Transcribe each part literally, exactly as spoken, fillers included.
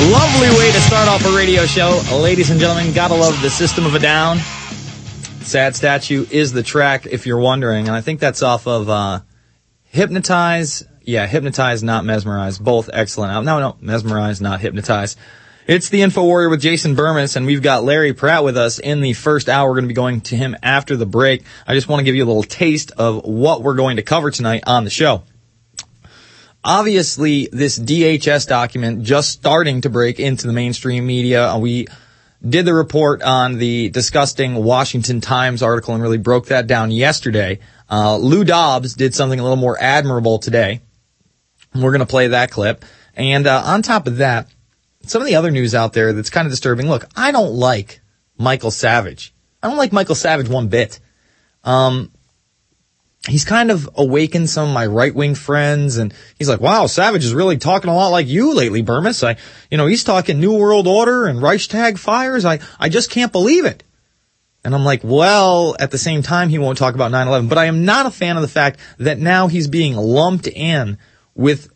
Lovely way to start off a radio show. Ladies and gentlemen, gotta love the System of a Down. Sad Statue is the track, if you're wondering. And I think that's off of uh, Hypnotize. Yeah, Hypnotize, not Mesmerize. Both excellent. No, no, Mesmerize, not Hypnotize. It's the Info Warrior with Jason Bermas, and we've got Larry Pratt with us in the first hour. We're going to be going to him after the break. I just want to give you a little taste of what we're going to cover tonight on the show. Obviously, this D H S document just starting to break into the mainstream media. We did the report on the disgusting Washington Times article and really broke that down yesterday. Uh, Lou Dobbs did something a little more admirable today. We're going to play that clip. And uh, on top of that, some of the other news out there that's kind of disturbing. Look, I don't like Michael Savage. I don't like Michael Savage one bit. Um... He's kind of awakened some of my right-wing friends, and he's like, wow, Savage is really talking a lot like you lately, Bermas. I, you know, he's talking New World Order and Reichstag fires. I, I just can't believe it. And I'm like, well, at the same time, he won't talk about nine eleven. But I am not a fan of the fact that now he's being lumped in with,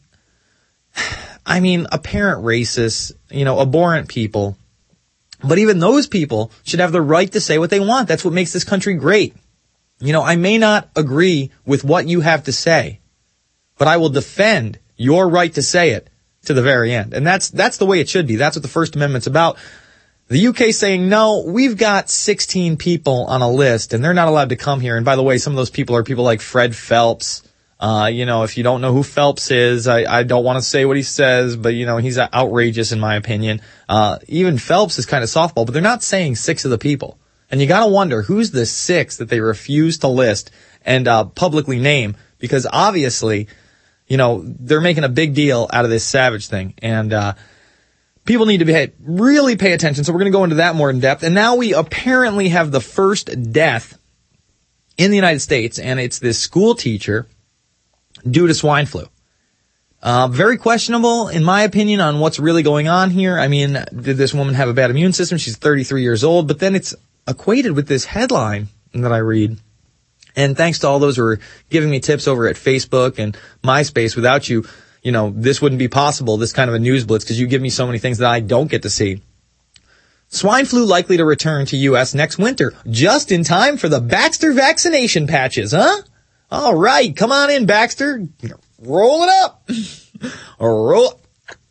I mean, apparent racists, you know, abhorrent people. But even those people should have the right to say what they want. That's what makes this country great. You know, I may not agree with what you have to say, but I will defend your right to say it to the very end. And that's that's the way it should be. That's what the First Amendment's about. The U K saying, no, we've got sixteen people on a list, and they're not allowed to come here. And by the way, some of those people are people like Fred Phelps. Uh, you know, if you don't know who Phelps is, I, I don't want to say what he says, but, you know, he's outrageous in my opinion. Uh, even Phelps is kind of softball, but they're not saying six of the people. And you gotta wonder, who's the six that they refuse to list and uh publicly name? Because obviously, you know, they're making a big deal out of this Savage thing. And uh people need to be really pay attention. So we're gonna go into that more in depth. And now we apparently have the first death in the United States, and it's this school teacher due to swine flu. Uh, very questionable, in my opinion, on what's really going on here. I mean, did this woman have a bad immune system? She's thirty-three years old, but then it's equated with this headline that I read. And thanks to all those who are giving me tips over at Facebook and MySpace. Without you, you know, this wouldn't be possible, this kind of a news blitz, because you give me so many things that I don't get to see. Swine flu likely to return to U S next winter, just in time for the Baxter vaccination patches, huh? All right, come on in, Baxter. Roll it up. Roll.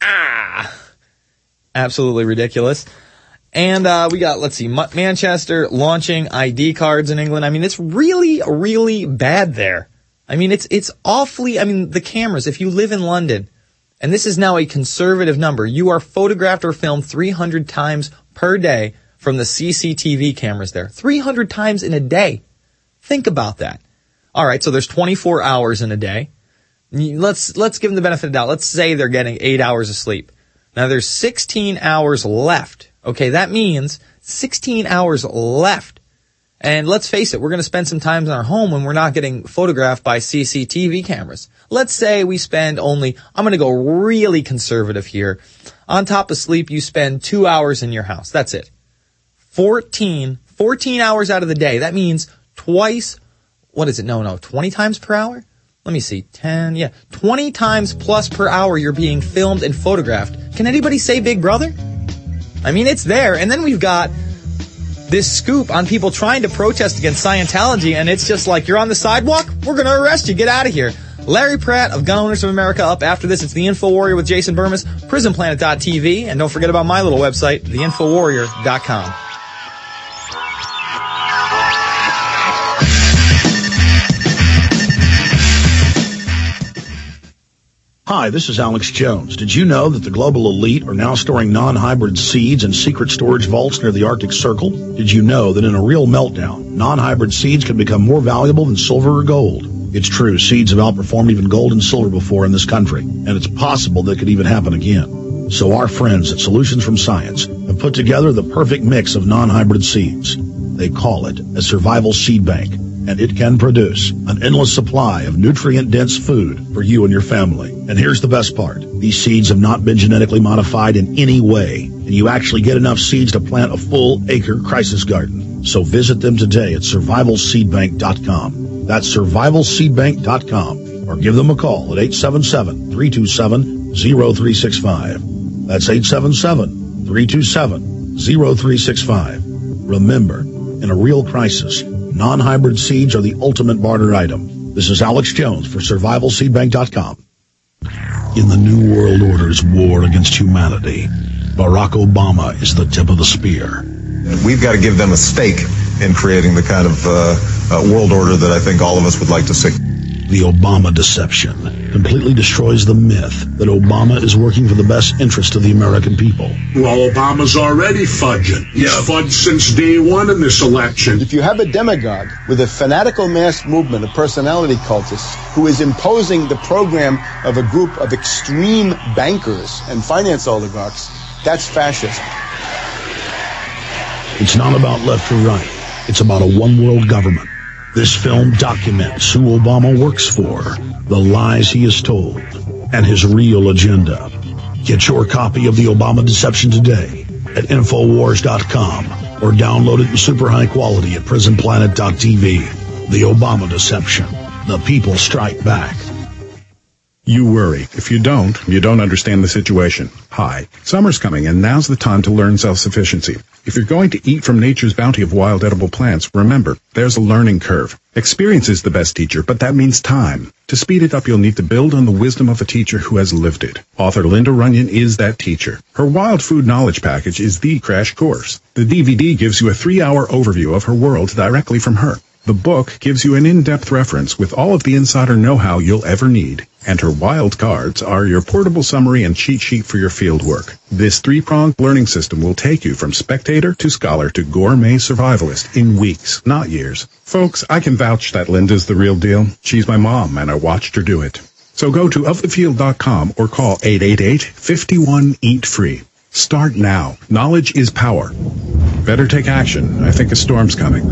Ah. Absolutely ridiculous. And uh we got, let's see, Manchester launching I D cards in England. I mean, it's really, really bad there. I mean, it's it's awfully, I mean, the cameras, if you live in London, and this is now a conservative number, you are photographed or filmed three hundred times per day from the C C T V cameras there. three hundred times in a day. Think about that. All right, so there's twenty-four hours in a day. Let's let's give them the benefit of the doubt. Let's say they're getting eight hours of sleep. Now, there's sixteen hours left. Okay, that means sixteen hours left. And let's face it, we're going to spend some time in our home when we're not getting photographed by C C T V cameras. Let's say we spend only, I'm going to go really conservative here. On top of sleep, you spend two hours in your house. That's it. fourteen, fourteen hours out of the day. That means twice, what is it? No, no, twenty times per hour? Let me see, ten, yeah, twenty times plus per hour you're being filmed and photographed. Can anybody say Big Brother? I mean, it's there. And then we've got this scoop on people trying to protest against Scientology, and it's just like, you're on the sidewalk? We're going to arrest you. Get out of here. Larry Pratt of Gun Owners of America up after this. It's the Info Warrior with Jason Bermas, prison planet dot t v, and don't forget about my little website, the info warrior dot com. Hi, this is Alex Jones. Did you know that the global elite are now storing non-hybrid seeds in secret storage vaults near the Arctic Circle? Did you know that in a real meltdown, non-hybrid seeds can become more valuable than silver or gold? It's true, seeds have outperformed even gold and silver before in this country, and it's possible that could even happen again. So our friends at Solutions from Science have put together the perfect mix of non-hybrid seeds. They call it a survival seed bank, and it can produce an endless supply of nutrient-dense food for you and your family. And here's the best part. These seeds have not been genetically modified in any way, and you actually get enough seeds to plant a full acre crisis garden. So visit them today at survival seed bank dot com. That's survival seed bank dot com, or give them a call at eight seven seven, three two seven, zero three six five. That's eight seven seven, three two seven, zero three six five. Remember, in a real crisis, non-hybrid seeds are the ultimate barter item. This is Alex Jones for survival seed bank dot com. In the New World Order's war against humanity, Barack Obama is the tip of the spear. We've got to give them a stake in creating the kind of uh, uh, world order that I think all of us would like to see. The Obama deception completely destroys the myth that Obama is working for the best interest of the American people. Well, Obama's already fudging. He's yeah. fudged since day one in this election. If you have a demagogue with a fanatical mass movement of personality cultists who is imposing the program of a group of extreme bankers and finance oligarchs, that's fascism. It's not about left or right. It's about a one-world government. This film documents who Obama works for, the lies he has told, and his real agenda. Get your copy of The Obama Deception today at Infowars dot com or download it in super high quality at Prison Planet dot T V. The Obama Deception. The people strike back. You worry. If you don't, you don't understand the situation. Hi, summer's coming and now's the time to learn self-sufficiency. If you're going to eat from nature's bounty of wild edible plants, remember, there's a learning curve. Experience is the best teacher, but that means time. To speed it up, you'll need to build on the wisdom of a teacher who has lived it. Author Linda Runyon is that teacher. Her Wild Food Knowledge Package is the crash course. The D V D gives you a three-hour overview of her world directly from her. The book gives you an in-depth reference with all of the insider know-how you'll ever need. And her wild cards are your portable summary and cheat sheet for your field work. This three-pronged learning system will take you from spectator to scholar to gourmet survivalist in weeks, not years. Folks, I can vouch that Linda's the real deal. She's my mom, and I watched her do it. So go to of the field dot com or call eight eight eight, five one, eat free. Start now. Knowledge is power. Better take action. I think a storm's coming.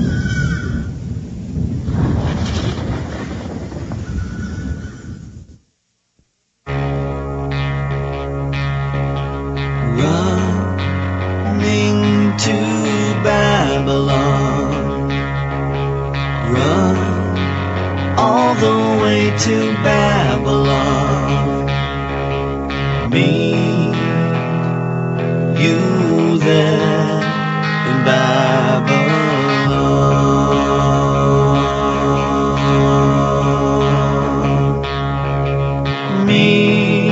Running to Babylon, run all the way to Babylon. Me, you there in Babylon. Me,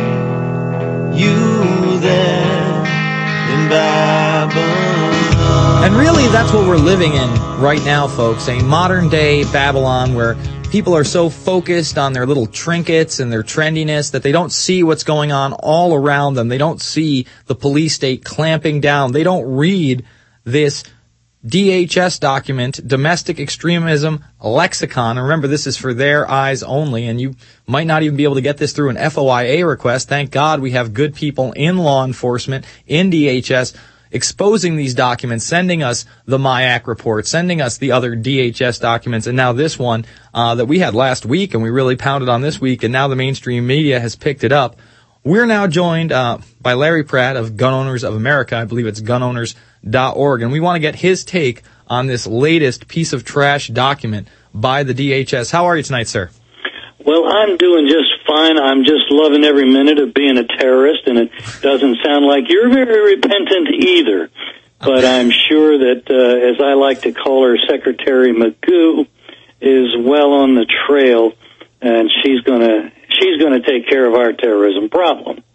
you there in Babylon. And really, that's what we're living in right now, folks. A modern-day Babylon where people are so focused on their little trinkets and their trendiness that they don't see what's going on all around them. They don't see the police state clamping down. They don't read this D H S document, Domestic Extremism Lexicon. And remember, this is for their eyes only, and you might not even be able to get this through an F O I A request. Thank God we have good people in law enforcement, in D H S, exposing these documents, sending us the M I A C report, sending us the other D H S documents, and now this one uh, that we had last week, and we really pounded on this week, and now the mainstream media has picked it up. We're now joined uh, by Larry Pratt of Gun Owners of America. I believe it's gun owners dot org, and we want to get his take on this latest piece of trash document by the D H S. How are you tonight, sir? Well, I'm doing just fine. I'm just loving every minute of being a terrorist, and it doesn't sound like you're very repentant either. But I'm sure that, uh, as I like to call her, Secretary Magoo is well on the trail, and she's gonna she's gonna take care of our terrorism problem.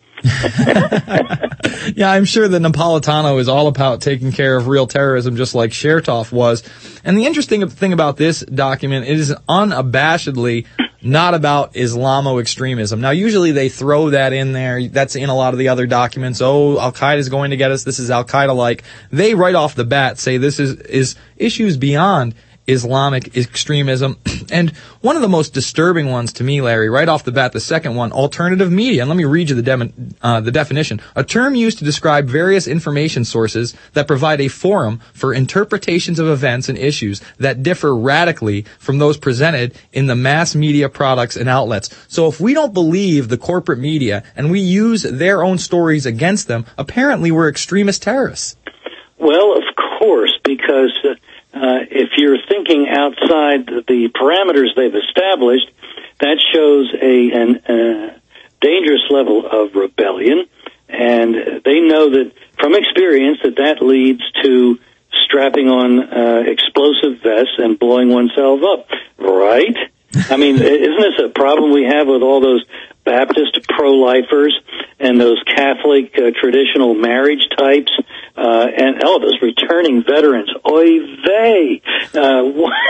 Yeah, I'm sure that Napolitano is all about taking care of real terrorism, just like Chertoff was. And the interesting thing about this document is unabashedly not about Islamo-extremism. Now, usually they throw that in there. That's in a lot of the other documents. Oh, Al-Qaeda is going to get us. This is Al-Qaeda-like. They, right off the bat, say this is, is issues beyond Islamic extremism. And one of the most disturbing ones to me, Larry, right off the bat, the second one, alternative media. And let me read you the, de- uh, the definition. A term used to describe various information sources that provide a forum for interpretations of events and issues that differ radically from those presented in the mass media products and outlets. So if we don't believe the corporate media and we use their own stories against them, apparently we're extremist terrorists. Well, of course, because uh, Uh, if you're thinking outside the parameters they've established, that shows a an, uh, dangerous level of rebellion and they know that from experience that that leads to strapping on uh, explosive vests and blowing oneself up, right? I mean, isn't this a problem we have with all those Baptist pro-lifers and those Catholic uh, traditional marriage types, uh, and, oh, those returning veterans? Oy vey! Uh,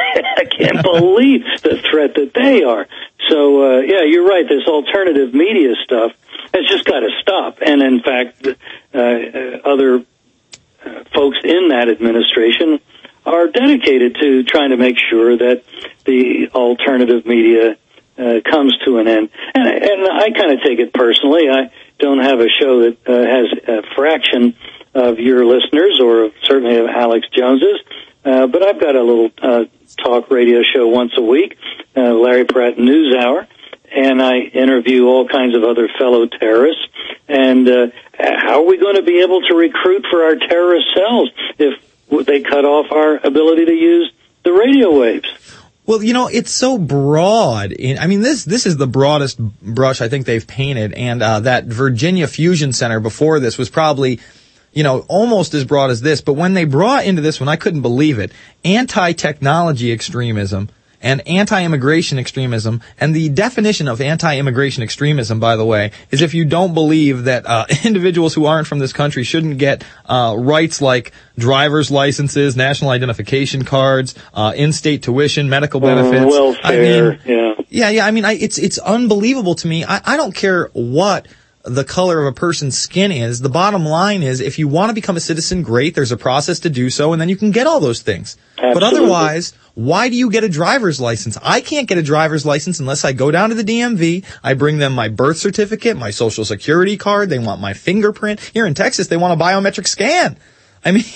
I can't believe the threat that they are. So, uh, yeah, you're right, this alternative media stuff has just got to stop. And, in fact, uh, uh, other uh, folks in that administration are dedicated to trying to make sure that the alternative media uh, comes to an end. And, and I kind of take it personally. I don't have a show that uh, has a fraction of your listeners, or certainly of Alex Jones's, uh, but I've got a little uh, talk radio show once a week, uh, Larry Pratt News Hour, and I interview all kinds of other fellow terrorists. And uh, how are we going to be able to recruit for our terrorist cells if they cut off our ability to use the radio waves? Well, you know, it's so broad. I mean, this this is the broadest brush I think they've painted, and uh, that Virginia Fusion Center before this was probably, you know, almost as broad as this. But when they brought into this one, I couldn't believe it. Anti-technology extremism and anti-immigration extremism. And the definition of anti-immigration extremism, by the way, is if you don't believe that uh, individuals who aren't from this country shouldn't get uh, rights like driver's licenses, national identification cards, uh, in-state tuition, medical benefits. Uh, welfare, I mean, yeah. Yeah, yeah, I mean, I, it's it's unbelievable to me. I, I don't care what the color of a person's skin is. The bottom line is, if you want to become a citizen, great. There's a process to do so, and then you can get all those things. Absolutely. But otherwise, why do you get a driver's license? I can't get a driver's license unless I go down to the D M V. I bring them my birth certificate, my social security card. They want my fingerprint. Here in Texas, they want a biometric scan. I mean,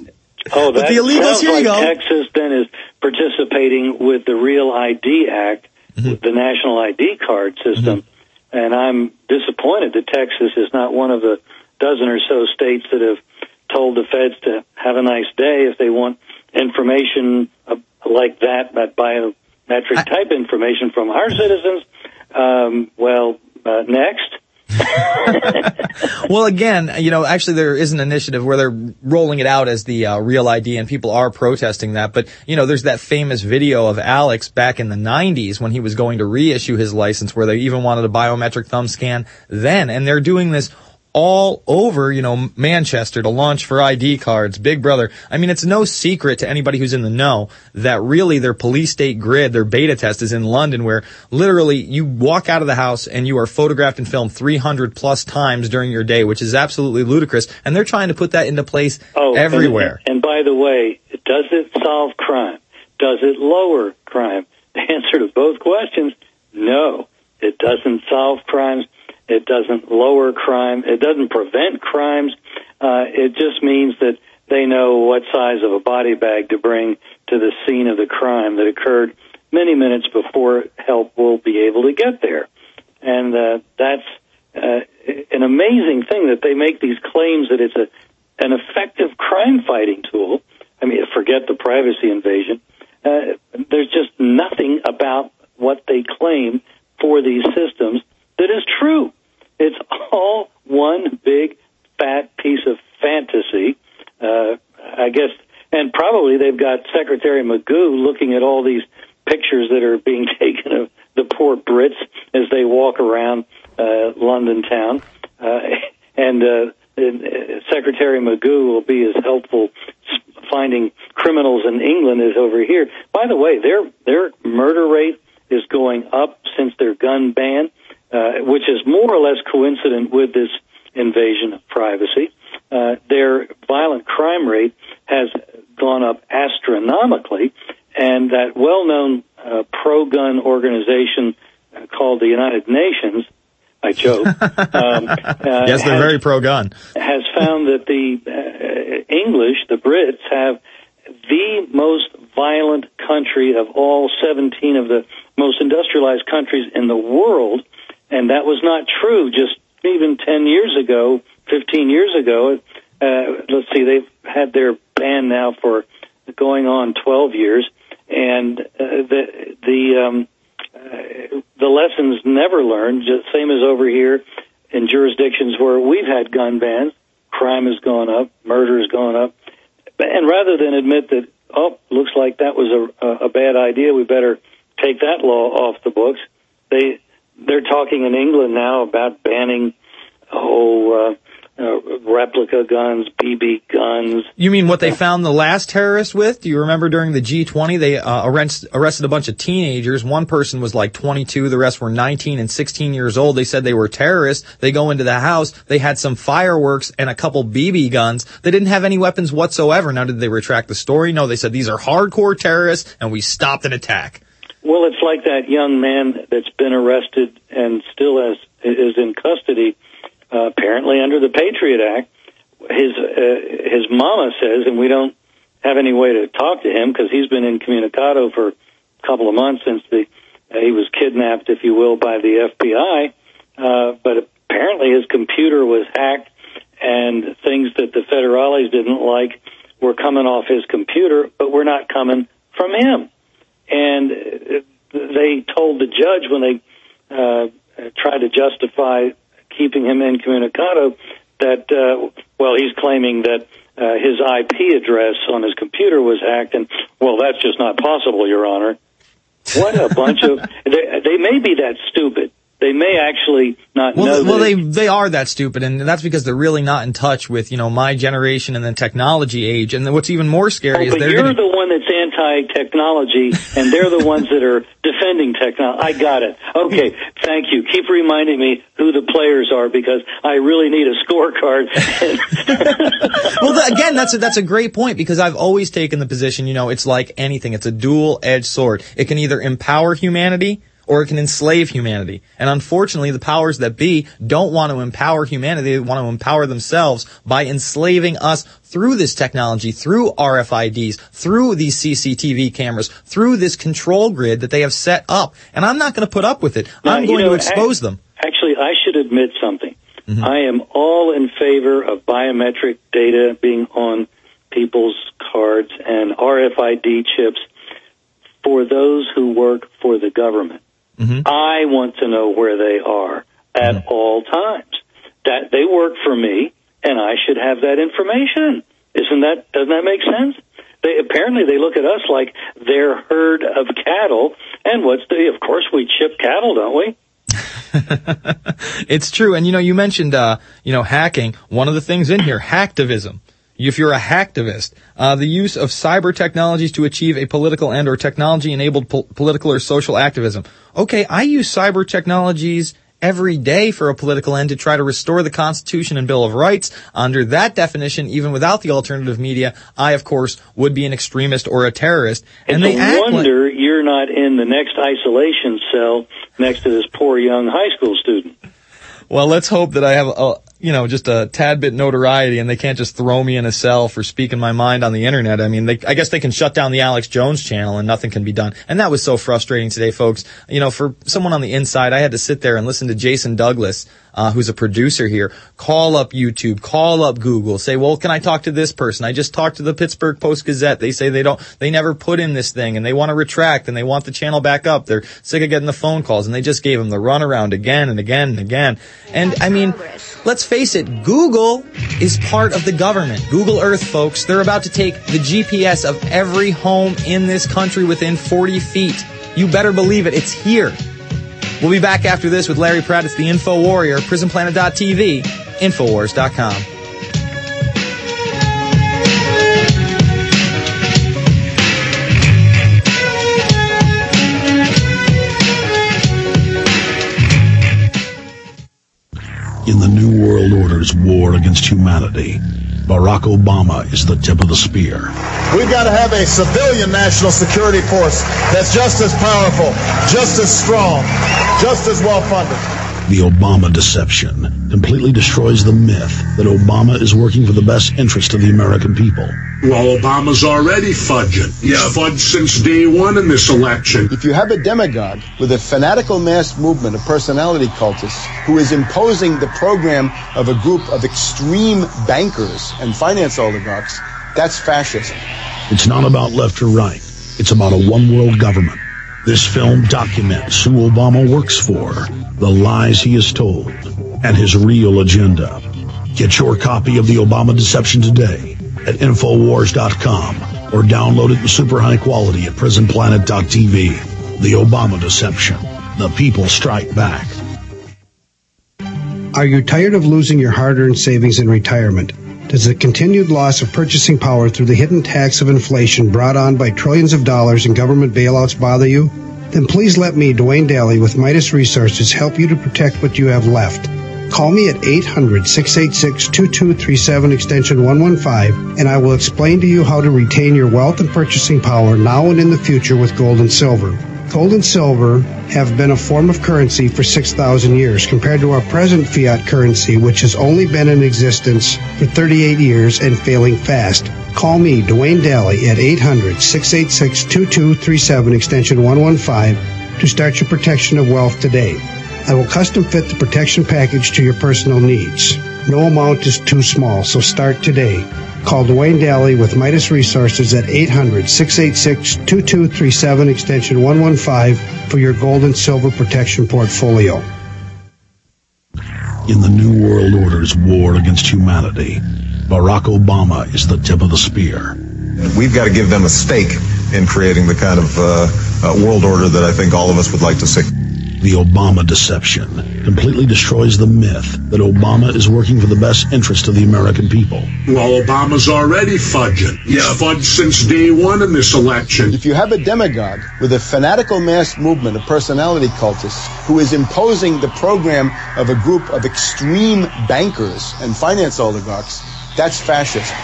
oh, but that the illegals, sounds here like you go. Texas then is participating with the Real I D Act, Mm-hmm. with the National I D card system. Mm-hmm. And I'm disappointed that Texas is not one of the dozen or so states that have told the feds to have a nice day if they want information uh, like that, that biometric type information from our citizens. Um, well, uh, next. Well, again, you know, actually there is an initiative where they're rolling it out as the uh, Real I D, and people are protesting that. But, you know, there's that famous video of Alex back in the nineties when he was going to reissue his license, where they even wanted a biometric thumb scan then. And they're doing this all over, you know, Manchester to launch for I D cards, Big Brother. I mean, it's no secret to anybody who's in the know that really their police state grid, their beta test is in London, where literally you walk out of the house and you are photographed and filmed three hundred plus times during your day, which is absolutely ludicrous. And they're trying to put that into place oh, everywhere. And, and by the way, does it solve crime? Does it lower crime? The answer to both questions, no. It doesn't solve crimes. It doesn't lower crime. It doesn't prevent crimes. Uh, it just means that they know what size of a body bag to bring to the scene of the crime that occurred many minutes before help will be able to get there. And uh, that's uh, an amazing thing that they make these claims that it's a an effective crime-fighting tool. I mean, forget the privacy invasion. Uh, there's just nothing about what they claim for these systems that is true. It's all one big, fat piece of fantasy, uh, I guess, and probably they've got Secretary Magoo looking at all these pictures that are being taken of the poor Brits as they walk around uh, London town, uh, and, uh, and uh, Secretary Magoo will be as helpful finding criminals in England as over here. By the way, their their murder rate is going up since their gun ban. Uh, which is more or less coincident with this invasion of privacy. Uh, their violent crime rate has gone up astronomically, and that well-known uh, pro-gun organization uh, called the United Nations, I joke. um, uh, yes, they're has, very pro-gun. Has found that the uh, English, the Brits, have the most violent country of all seventeen of the most industrialized countries in the world. And that was not true just even ten years ago, fifteen years ago. Uh, let's see, they've had their ban now for going on twelve years. And uh, the the um, uh, the lessons never learned, just same as over here. in jurisdictions where we've had gun bans, crime has gone up, murder has gone up. And rather than admit that, oh, looks like that was a, a bad idea, we better take that law off the books, they, they're talking in England now about banning, oh, uh, Uh, replica guns, B B guns. You mean what they found the last terrorist with? Do you remember during the G twenty, they uh, arrest, arrested a bunch of teenagers. One person was like twenty-two, the rest were nineteen and sixteen years old. They said they were terrorists. They go into the house, they had some fireworks and a couple B B guns. They didn't have any weapons whatsoever. Now, did they retract the story? No, they said these are hardcore terrorists and we stopped an attack. Well, it's like that young man that's been arrested and still has, is in custody. Uh, apparently under the Patriot Act. His uh, his mama says, and we don't have any way to talk to him because he's been incommunicado for a couple of months since the uh, he was kidnapped, if you will, by the F B I. Uh, but apparently his computer was hacked, and things that the federales didn't like were coming off his computer, but were not coming from him. And they told the judge when they uh, tried to justify keeping him incommunicado, that, uh, well, he's claiming that uh, his I P address on his computer was hacked, and, well, that's just not possible, Your Honor. What a bunch of... They, they may be that stupid. They may actually not well, know. Well, that they they are that stupid, and that's because they're really not in touch with, you know, my generation and the technology age. And what's even more scary oh, is but they're you're gonna... the one that's anti-technology, and they're the ones that are defending technology. I got it. Okay, thank you. Keep reminding me who the players are because I really need a scorecard. Well, the, again, that's a, that's a great point because I've always taken the position, you know, it's like anything. It's a dual-edged sword. It can either empower humanity or it can enslave humanity. And unfortunately, the powers that be don't want to empower humanity. They want to empower themselves by enslaving us through this technology, through R F I Ds, through these C C T V cameras, through this control grid that they have set up. And I'm not going to put up with it. Now, I'm going you know, to expose act- them. Actually, I should admit something. Mm-hmm. I am all in favor of biometric data being on people's cards and R F I D chips for those who work for the government. Mm-hmm. I want to know where they are at mm-hmm. all times. That they work for me, and I should have that information. Isn't that? Doesn't that make sense? They apparently they look at us like they're herd of cattle. And what's the? Of course, we chip cattle, don't we? It's true. And you know, you mentioned uh, you know hacking. One of the things in here, hacktivism. If you're a hacktivist, uh, the use of cyber technologies to achieve a political end or technology-enabled po- political or social activism. Okay, I use cyber technologies every day for a political end to try to restore the Constitution and Bill of Rights. Under that definition, even without the alternative media, I, of course, would be an extremist or a terrorist. And it's they a act wonder like- you're not in the next isolation cell next to this poor young high school student. Well, let's hope that I have a, you know, just a tad bit notoriety and they can't just throw me in a cell for speaking my mind on the internet. I mean, they, I guess they can shut down the Alex Jones channel and nothing can be done. And that was so frustrating today, folks. You know, for someone on the inside, I had to sit there and listen to Jason Douglas, uh, who's a producer here, call up YouTube, call up Google, say, well, can I talk to this person? I just talked to the Pittsburgh Post-Gazette. They say they don't, they never put in this thing and they want to retract and they want the channel back up. They're sick of getting the phone calls and they just gave him the runaround again and again and again. And I mean, let's face it, Google is part of the government. Google Earth, folks, they're about to take the G P S of every home in this country within forty feet. You better believe it. It's here. We'll be back after this with Larry Pratt. It's the Info Warrior, prison planet dot t v, infowars dot com. In the New World Order's war against humanity, Barack Obama is the tip of the spear. We've got to have a civilian national security force that's just as powerful, just as strong, just as well-funded. The Obama deception completely destroys the myth that Obama is working for the best interest of the American people. Well, Obama's already fudging. He's fudged since day one in this election. If you have a demagogue with a fanatical mass movement of personality cultists who is imposing the program of a group of extreme bankers and finance oligarchs, that's fascism. It's not about left or right. It's about a one-world government. This film documents who Obama works for, the lies he has told, and his real agenda. Get your copy of The Obama Deception today at Infowars dot com or download it in super high quality at Prison Planet dot T V. The Obama Deception. The people strike back. Are you tired of losing your hard-earned savings in retirement? Does the continued loss of purchasing power through the hidden tax of inflation brought on by trillions of dollars in government bailouts bother you? Then please let me, Dwayne Daly, with Midas Resources, help you to protect what you have left. Call me at eight hundred, six eight six, two two three seven, extension one one five, and I will explain to you how to retain your wealth and purchasing power now and in the future with gold and silver. Gold and silver have been a form of currency for six thousand years compared to our present fiat currency, which has only been in existence for thirty-eight years and failing fast. Call me, Dwayne Daly, at eight hundred, six eight six, two two three seven, extension one one five to start your protection of wealth today. I will custom fit the protection package to your personal needs. No amount is too small, so start today. Call Dwayne Daly with Midas Resources at eight hundred, six eight six, two two three seven, extension one one five for your gold and silver protection portfolio. In the New World Order's war against humanity, Barack Obama is the tip of the spear. We've got to give them a stake in creating the kind of uh, uh, world order that I think all of us would like to see. The Obama Deception completely destroys the myth that Obama is working for the best interest of the American people. Well, Obama's already fudging. He's yeah. fudged since day one in this election. If you have a demagogue with a fanatical mass movement of personality cultists who is imposing the program of a group of extreme bankers and finance oligarchs, that's fascism.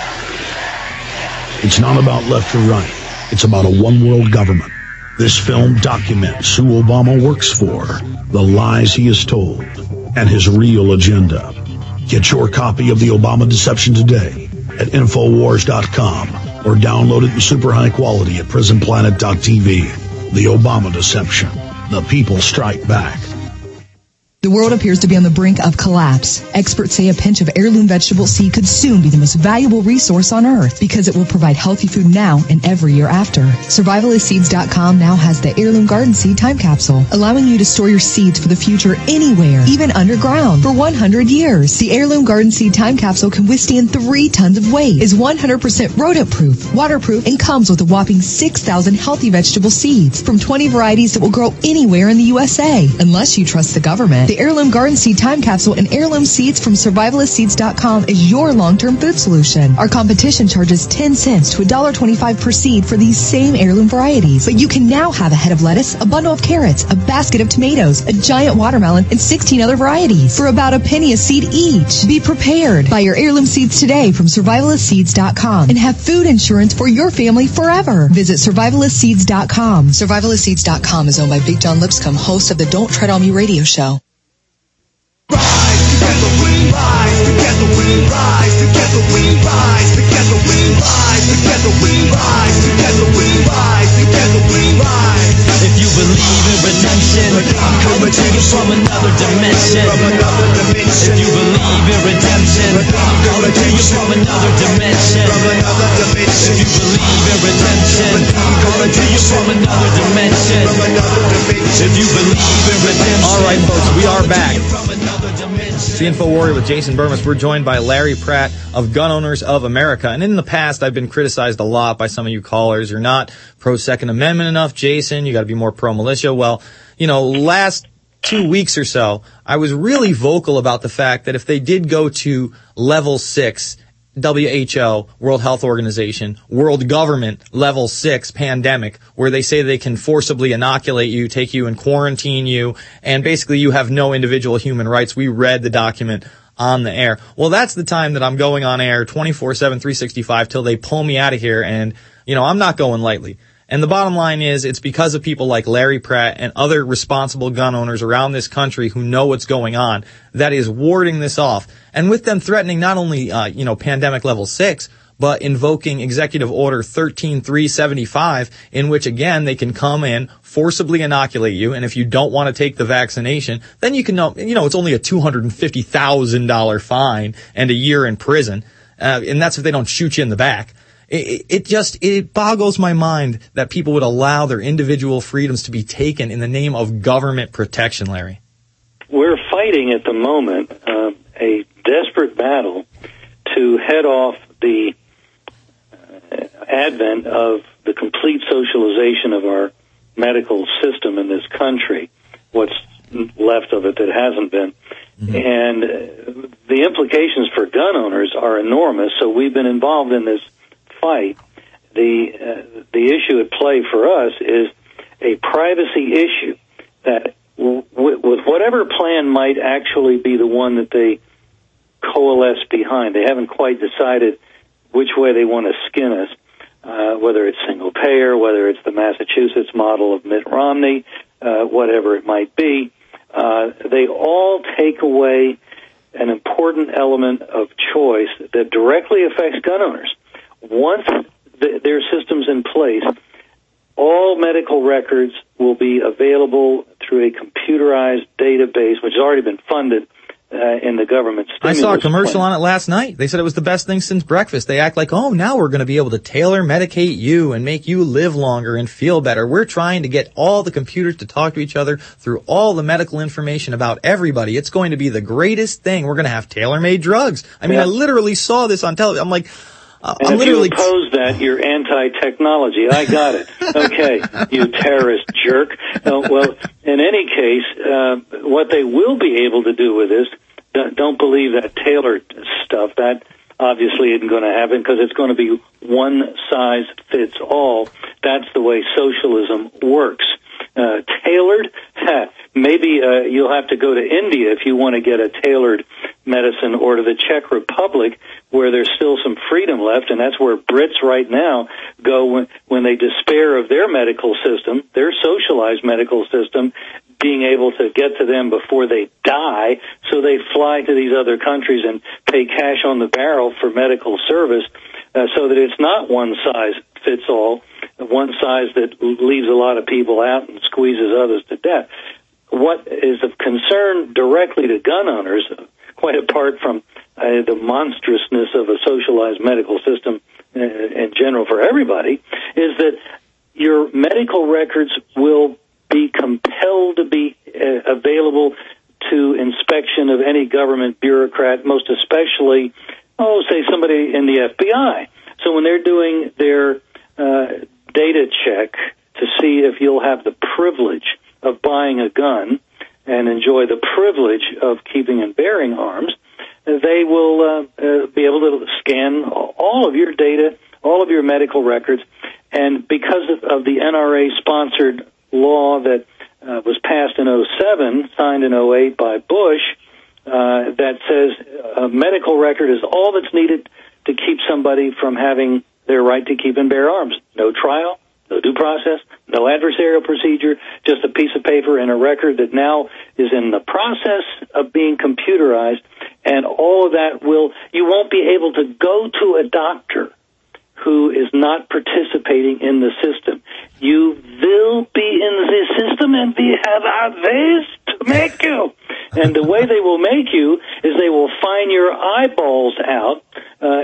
It's not about left or right. It's about a one-world government. This film documents who Obama works for, the lies he has told, and his real agenda. Get your copy of The Obama Deception today at Infowars dot com or download it in super high quality at Prison Planet dot T V. The Obama Deception. The people strike back. The world appears to be on the brink of collapse. Experts say a pinch of heirloom vegetable seed could soon be the most valuable resource on earth because it will provide healthy food now and every year after. Survivalist Seeds dot com now has the Heirloom Garden Seed Time Capsule, allowing you to store your seeds for the future anywhere, even underground, for one hundred years. The Heirloom Garden Seed Time Capsule can withstand three tons of weight, is one hundred percent rodent-proof, waterproof, and comes with a whopping six thousand healthy vegetable seeds from twenty varieties that will grow anywhere in the U S A, unless you trust the government. The Heirloom Garden Seed Time Capsule and heirloom seeds from Survivalist Seeds dot com is your long-term food solution. Our competition charges ten cents to one dollar twenty-five per seed for these same heirloom varieties. But you can now have a head of lettuce, a bundle of carrots, a basket of tomatoes, a giant watermelon, and sixteen other varieties for about a penny a seed each. Be prepared. Buy your heirloom seeds today from Survivalist Seeds dot com and have food insurance for your family forever. Visit Survivalist Seeds dot com. Survivalist Seeds dot com is owned by Big John Lipscomb, host of the Don't Tread on Me radio show. Together we rise, together we rise, together we rise, together we rise, together we rise, together we rise, together we rise. If you believe in redemption, I'm coming to you from another dimension. If you believe in redemption, I'm coming to you from another dimension. If you believe in redemption, I'm coming to you from another dimension. If you believe in redemption. All right, folks, we are back. It's the Info Warrior with Jason Burmis. We're joined by Larry Pratt of Gun Owners of America. And in the past, I've been criticized a lot by some of you callers. You're not pro-Second Amendment enough, Jason. You got to be more pro-militia. Well, you know, last two weeks or so, I was really vocal about the fact that if they did go to level six, W H O, World Health Organization, world government level six pandemic, where they say they can forcibly inoculate you, take you and quarantine you, and basically you have no individual human rights. We read the document on the air. Well, that's the time that I'm going on air twenty-four seven, three sixty-five till they pull me out of here, and, you know, I'm not going lightly. And the bottom line is, it's because of people like Larry Pratt and other responsible gun owners around this country who know what's going on that is warding this off. And with them threatening not only, uh, you know, pandemic level six, but invoking Executive Order thirteen three seventy-five, in which, again, they can come in, forcibly inoculate you, and if you don't want to take the vaccination, then you can know, you know, it's only a two hundred fifty thousand dollars fine and a year in prison, uh, and that's if they don't shoot you in the back. It, it just, it boggles my mind that people would allow their individual freedoms to be taken in the name of government protection, Larry. We're fighting fighting at the moment uh, a desperate battle to head off the uh, advent of the complete socialization of our medical system in this country, what's left of it that hasn't been. Mm-hmm. And uh, the implications for gun owners are enormous, so we've been involved in this fight. The, uh, the issue at play for us is a privacy issue that w- with whatever plan might actually be the one that they coalesce behind, they haven't quite decided which way they want to skin us. Uh, whether it's single payer, whether it's the Massachusetts model of Mitt Romney, uh, whatever it might be, uh, they all take away an important element of choice that directly affects gun owners. Once th- their system's in place, all medical records will be available through a computerized database, which has already been funded Uh, in the government I stimulus saw a commercial plan. on it last night. They said it was the best thing since breakfast. They act like, oh, now we're going to be able to tailor medicate you and make you live longer and feel better. We're trying to get all the computers to talk to each other through all the medical information about everybody. It's going to be the greatest thing. We're going to have tailor-made drugs. I mean, Yeah. I literally saw this on television. I'm like, uh, And I'm if literally... you oppose that, you're anti-technology. I got it. Okay, you terrorist jerk. Uh, well, in any case, uh, what they will be able to do with this, don't believe that tailored stuff. That obviously isn't going to happen because it's going to be one size fits all. That's the way socialism works. Uh, tailored? Maybe uh, you'll have to go to India if you want to get a tailored medicine, or to the Czech Republic where there's still some freedom left, and that's where Brits right now go when, when they despair of their medical system, their socialized medical system, being able to get to them before they die, so they fly to these other countries and pay cash on the barrel for medical service, uh, so that it's not one size fits all, one size that leaves a lot of people out and squeezes others to death. What is of concern directly to gun owners, quite apart from uh, the monstrousness of a socialized medical system uh, in general for everybody, is that your medical records will be compelled to be uh, available to inspection of any government bureaucrat, most especially, oh, say somebody in the F B I. So when they're doing their uh, data check to see if you'll have the privilege of buying a gun and enjoy the privilege of keeping and bearing arms, they will uh, uh, be able to scan all of your data, all of your medical records, and because of, of the N R A-sponsored law that uh, was passed in oh seven, signed in oh eight by Bush, uh, that says a medical record is all that's needed to keep somebody from having their right to keep and bear arms. No trial, no due process, no adversarial procedure, just a piece of paper and a record that now is in the process of being computerized, and all of that will, you won't be able to go to a doctor who is not participating in the system. You will be in the system, and we have our ways to make you. And the way they will make you is they will fine your eyeballs out uh,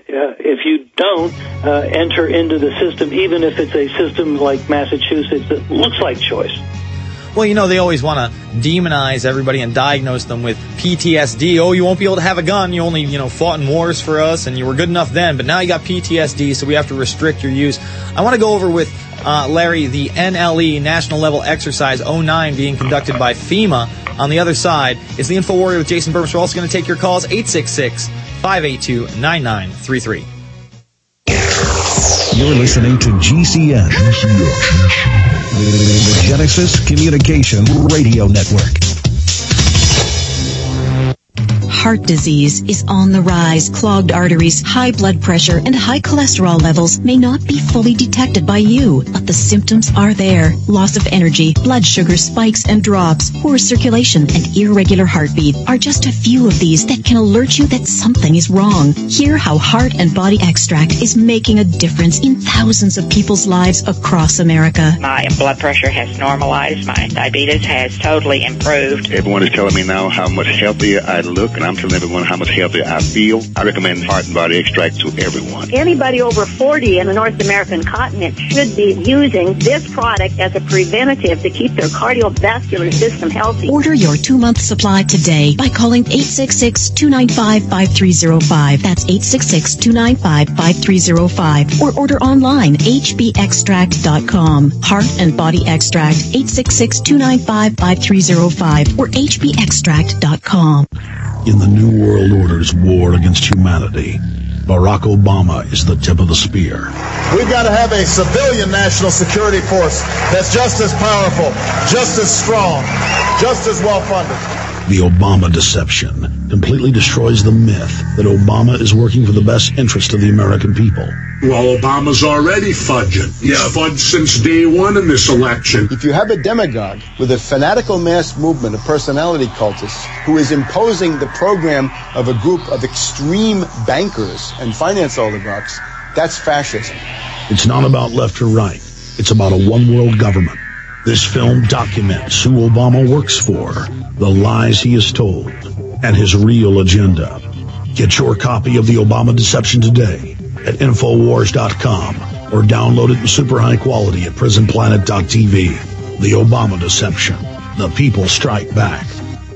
if you don't uh, enter into the system, even if it's a system like Massachusetts that looks like choice. Well, you know, they always want to demonize everybody and diagnose them with P T S D. Oh, you won't be able to have a gun. You only, you know, fought in wars for us, and you were good enough then. But now you got P T S D, so we have to restrict your use. I want to go over with uh, Larry the N L E, National Level Exercise oh nine, being conducted by FEMA. On the other side is the Info Warrior with Jason Burns. We're also going to take your calls, eight six six, five eight two, nine nine three three. You're listening to G C N, the Genesis Communication Radio Network. Heart disease is on the rise. Clogged arteries, high blood pressure, and high cholesterol levels may not be fully detected by you, but the symptoms are there. Loss of energy, blood sugar spikes and drops, poor circulation, and irregular heartbeat are just a few of these that can alert you that something is wrong. Hear how Heart and Body Extract is making a difference in thousands of people's lives across America. My blood pressure has normalized. My diabetes has totally improved. Everyone is telling me now how much healthier I look, and I'm I'm telling everyone how much healthier I feel. I recommend Heart and Body Extract to everyone. Anybody over forty in the North American continent should be using this product as a preventative to keep their cardiovascular system healthy. Order your two-month supply today by calling eight six six, two nine five, five three zero five. That's eight six six, two nine five, five three zero five. Or order online, h b extract dot com. Heart and Body Extract, eight six six, two nine five, five three zero five or h b extract dot com. In the New World Order's war against humanity, Barack Obama is the tip of the spear. We've got to have a civilian national security force that's just as powerful, just as strong, just as well-funded. The Obama deception completely destroys the myth that Obama is working for the best interest of the American people. Well, Obama's already fudging. He's fudged since day one in this election. If you have a demagogue with a fanatical mass movement of personality cultists who is imposing the program of a group of extreme bankers and finance oligarchs, that's fascism. It's not about left or right. It's about a one-world government. This film documents who Obama works for, the lies he has told, and his real agenda. Get your copy of The Obama Deception today at Infowars dot com or download it in super high quality at Prison Planet dot t v. The Obama Deception. The people strike back.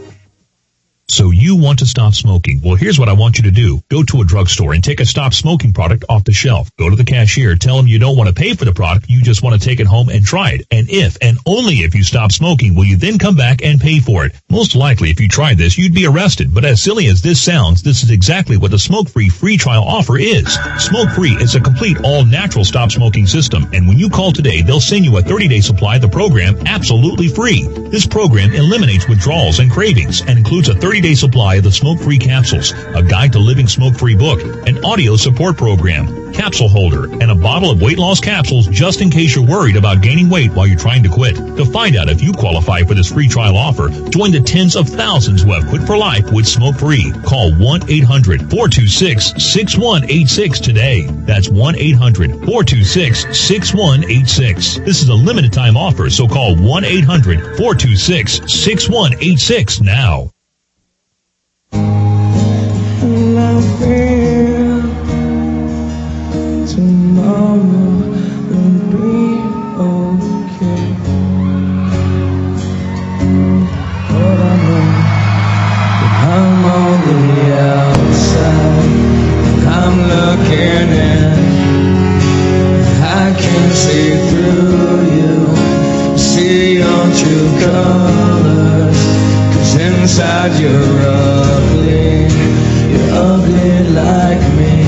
So you want to stop smoking. Well, here's what I want you to do. Go to a drugstore and take a stop smoking product off the shelf. Go to the cashier. Tell them you don't want to pay for the product. You just want to take it home and try it. And if, and only if you stop smoking, will you then come back and pay for it. Most likely, if you tried this, you'd be arrested. But as silly as this sounds, this is exactly what the smoke-free free trial offer is. Smoke-free is a complete all-natural stop smoking system. And when you call today, they'll send you a thirty-day supply of the program absolutely free. This program eliminates withdrawals and cravings and includes a thirty day supply of the smoke-free capsules, a guide to living smoke-free book, an audio support program, capsule holder, and a bottle of weight loss capsules just in case you're worried about gaining weight while you're trying to quit. To find out if you qualify for this free trial offer, join the tens of thousands who have quit for life with smoke-free. Call one eight hundred, four two six, six one eight six today. That's one eight hundred, four two six, six one eight six. This is a limited time offer, so call one eight hundred, four two six, six one eight six now. Tomorrow will be okay. But I know that I'm on the outside, and I'm looking in. I can see through you, see your true colors. 'Cause inside you're ugly, you're ugly like me.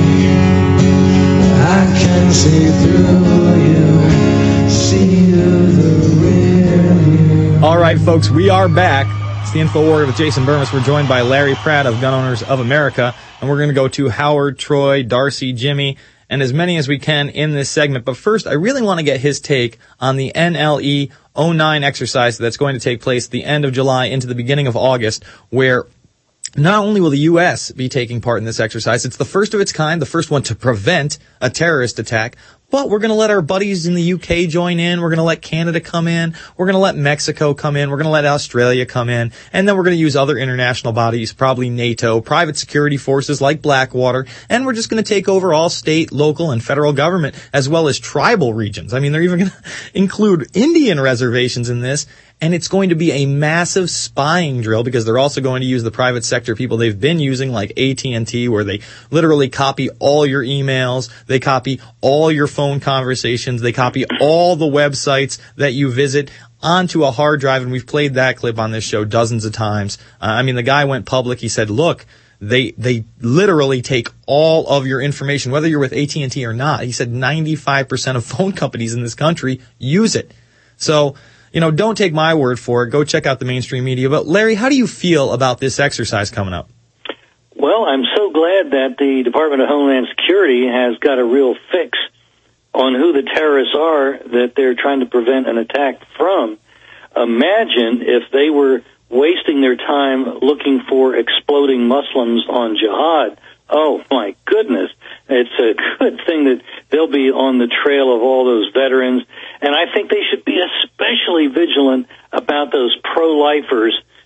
I can see through you, see you the real you. All right, folks, we are back. It's the InfoWar with Jason Burmis. We're joined by Larry Pratt of Gun Owners of America, and we're going to go to Howard, Troy, Darcy, Jimmy, and as many as we can in this segment. But first, I really want to get his take on the N L E oh nine exercise that's going to take place at the end of July into the beginning of August, where not only will the U S be taking part in this exercise, it's the first of its kind, the first one to prevent a terrorist attack, but we're going to let our buddies in the U K join in, we're going to let Canada come in, we're going to let Mexico come in, we're going to let Australia come in, and then we're going to use other international bodies, probably NATO, private security forces like Blackwater, and we're just going to take over all state, local, and federal government, as well as tribal regions. I mean, they're even going to include Indian reservations in this. And it's going to be a massive spying drill because they're also going to use the private sector people they've been using like A T and T, where they literally copy all your emails, they copy all your phone conversations, they copy all the websites that you visit onto a hard drive. And we've played that clip on this show dozens of times. Uh, I mean, the guy went public. He said, look, they they literally take all of your information, whether you're with A T and T or not. He said ninety-five percent of phone companies in this country use it. So, you know, don't take my word for it. Go check out the mainstream media. But, Larry, how do you feel about this exercise coming up? Well, I'm so glad that the Department of Homeland Security has got a real fix on who the terrorists are that they're trying to prevent an attack from. Imagine if they were wasting their time looking for exploding Muslims on jihad. Oh, my goodness. It's a good thing that they'll be on the trail of all those veterans. And I think they should be especially vigilant about those pro-lifers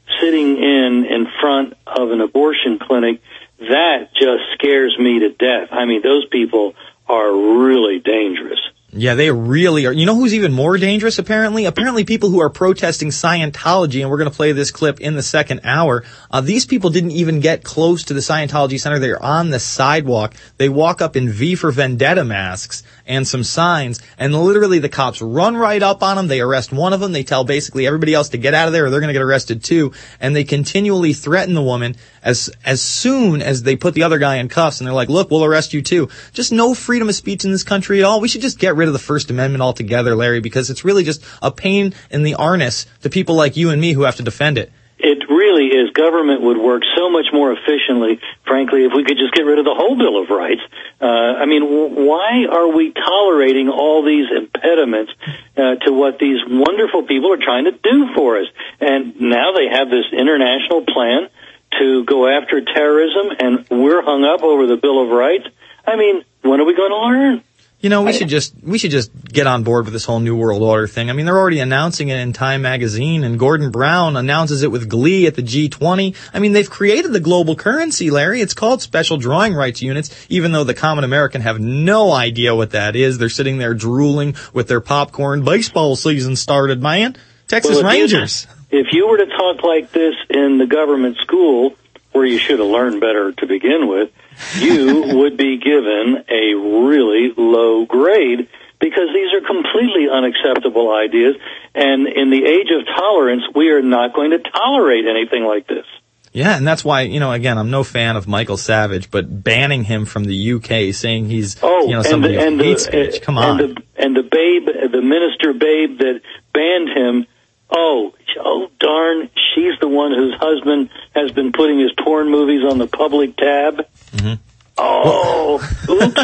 sitting in in front of an abortion clinic, that just scares me to death. I mean, those people are really dangerous. Yeah, they really are. You know who's even more dangerous, apparently? Apparently people who are protesting Scientology, and we're going to play this clip in the second hour. Uh, these people didn't even get close to the Scientology Center. They're on the sidewalk. They walk up in V for Vendetta masks and some signs, and literally the cops run right up on them. They arrest one of them. They tell basically everybody else to get out of there or they're going to get arrested too. And they continually threaten the woman as as soon as they put the other guy in cuffs, and they're like, look, we'll arrest you too. Just no freedom of speech in this country at all. We should just get rid of the First Amendment altogether, Larry, because it's really just a pain in the arnis to people like you and me who have to defend it. It really is. Government would work so much more efficiently, frankly, if we could just get rid of the whole Bill of Rights. Uh, I mean, w- why are we tolerating all these impediments uh, to what these wonderful people are trying to do for us? And now they have this international plan to go after terrorism, and we're hung up over the Bill of Rights. I mean, when are we going to learn? You know, we should just we should just get on board with this whole New World Order thing. I mean, they're already announcing it in Time magazine, and Gordon Brown announces it with glee at the G twenty. I mean, they've created the global currency, Larry. It's called special drawing rights units, even though the common American have no idea what that is. They're sitting there drooling with their popcorn. Baseball season started, man. Texas well, if Rangers. You, if you were to talk like this in the government school, where you should have learned better to begin with, you would be given a really low grade because these are completely unacceptable ideas. And in the age of tolerance, we are not going to tolerate anything like this. Yeah, and that's why, you know, again, I'm no fan of Michael Savage, but banning him from the U K, saying he's, oh, you know, somebody and the, and who the, hates speech. Come and on. The, and the babe, the minister babe that banned him, oh, oh, darn, she's the one whose husband has been putting his porn movies on the public tab. Mm-hmm. Oh, oops.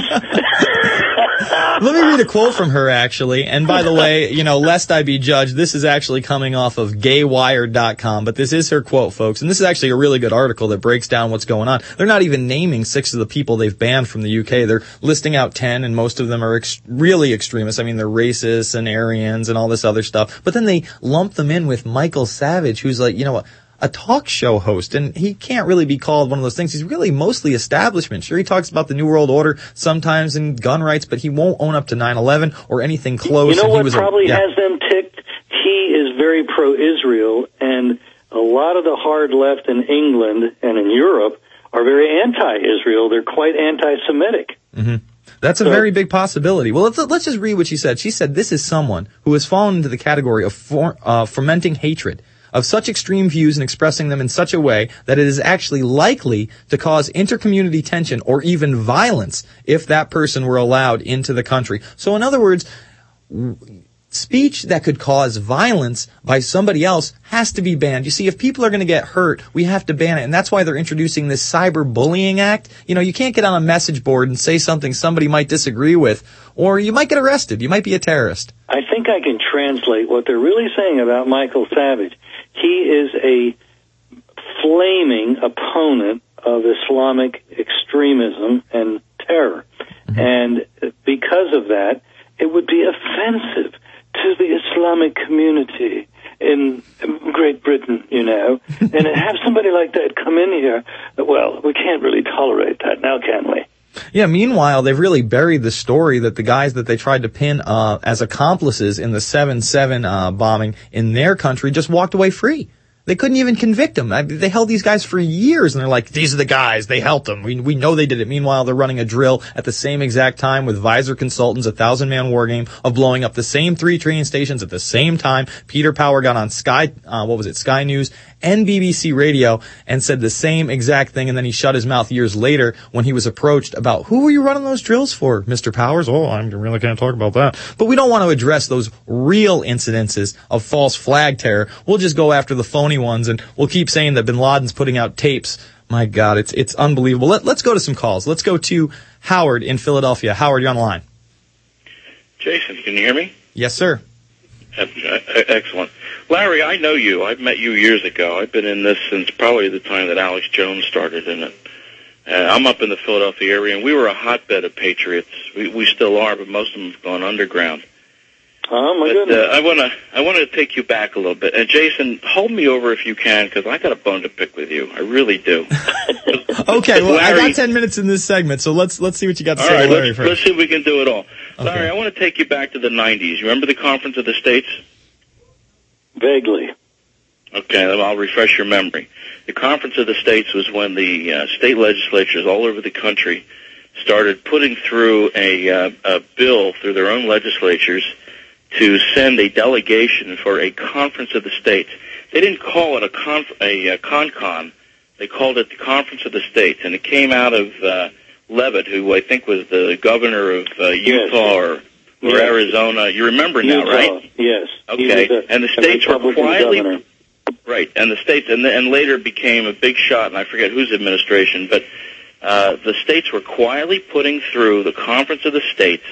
Let me read a quote from her, actually. And by the way, you know, lest I be judged, this is actually coming off of gay wired dot com, but this is her quote, folks. And this is actually a really good article that breaks down what's going on. They're not even naming six of the people they've banned from the U K. They're listing out ten, and most of them are ex- really extremists. I mean, they're racists and Aryans and all this other stuff. But then they lump them in with Michael Savage, who's like, you know what? A talk show host, and he can't really be called one of those things. He's really mostly establishment. Sure, he talks about the New World Order sometimes and gun rights, but he won't own up to nine eleven or anything close. You know and what he was probably a, yeah. has them ticked? He is very pro-Israel, and a lot of the hard left in England and in Europe are very anti-Israel. They're quite anti-Semitic. Mm-hmm. That's a very big possibility. Well, let's, let's just read what she said. She said, this is someone who has fallen into the category of for, uh, fermenting hatred, of such extreme views and expressing them in such a way that it is actually likely to cause intercommunity tension or even violence if that person were allowed into the country. So in other words, speech that could cause violence by somebody else has to be banned. You see, if people are going to get hurt, we have to ban it. And that's why they're introducing this cyberbullying act. You know, you can't get on a message board and say something somebody might disagree with, or you might get arrested. You might be a terrorist. I think I can translate what they're really saying about Michael Savage. He is a flaming opponent of Islamic extremism and terror. Mm-hmm. And because of that, it would be offensive to the Islamic community in Great Britain, you know. And to have somebody like that come in here, well, we can't really tolerate that now, can we? Yeah, meanwhile, they've really buried the story that the guys that they tried to pin uh as accomplices in the seven seven uh bombing in their country just walked away free. They couldn't even convict them. I, they held these guys for years, and they're like, these are the guys. They helped them. We we know they did it. Meanwhile, they're running a drill at the same exact time with Visor Consultants, a thousand-man war game of blowing up the same three train stations at the same time. Peter Power got on Sky, uh, what was it, Sky News and B B C Radio and said the same exact thing, and then he shut his mouth years later when he was approached about, who were you running those drills for, Mister Powers? Oh, I really can't talk about that. But we don't want to address those real incidences of false flag terror. We'll just go after the phony ones, and we'll keep saying that bin Laden's putting out tapes. My God, it's it's unbelievable. Let, let's go to some calls. Let's go to Howard in Philadelphia. Howard, you're on the line. Jason, can you hear me? Yes, sir. Excellent. Larry, I know you. I've met you years ago. I've been in this since probably the time that Alex Jones started in it. Uh, I'm up in the Philadelphia area, and we were a hotbed of patriots. We, we still are, but most of them have gone underground. Oh my but, goodness! Uh, I want to I want to take you back a little bit. And Jason, hold me over if you can, because I got a bone to pick with you. I really do. Okay, well, Larry, I got ten minutes in this segment, so let's let's see what you got to all say, right, Larry, let's, first. let's see if we can do it all. Okay. Larry, I want to take you back to the nineties. You remember the Conference of the States? Vaguely. Okay, then I'll refresh your memory. The Conference of the States was when the uh, state legislatures all over the country started putting through a, uh, a bill through their own legislatures to send a delegation for a Conference of the States. They didn't call it a, conf- a, a con-con. They called it the Conference of the States, and it came out of uh, Leavitt, who I think was the governor of uh, Utah yes. or, or yes. Arizona. You remember now, Utah. right? Yes. Okay, a, and the states were quietly... governor. Right, and the states, and, and later became a big shot, and I forget whose administration, but uh, the states were quietly putting through the Conference of the States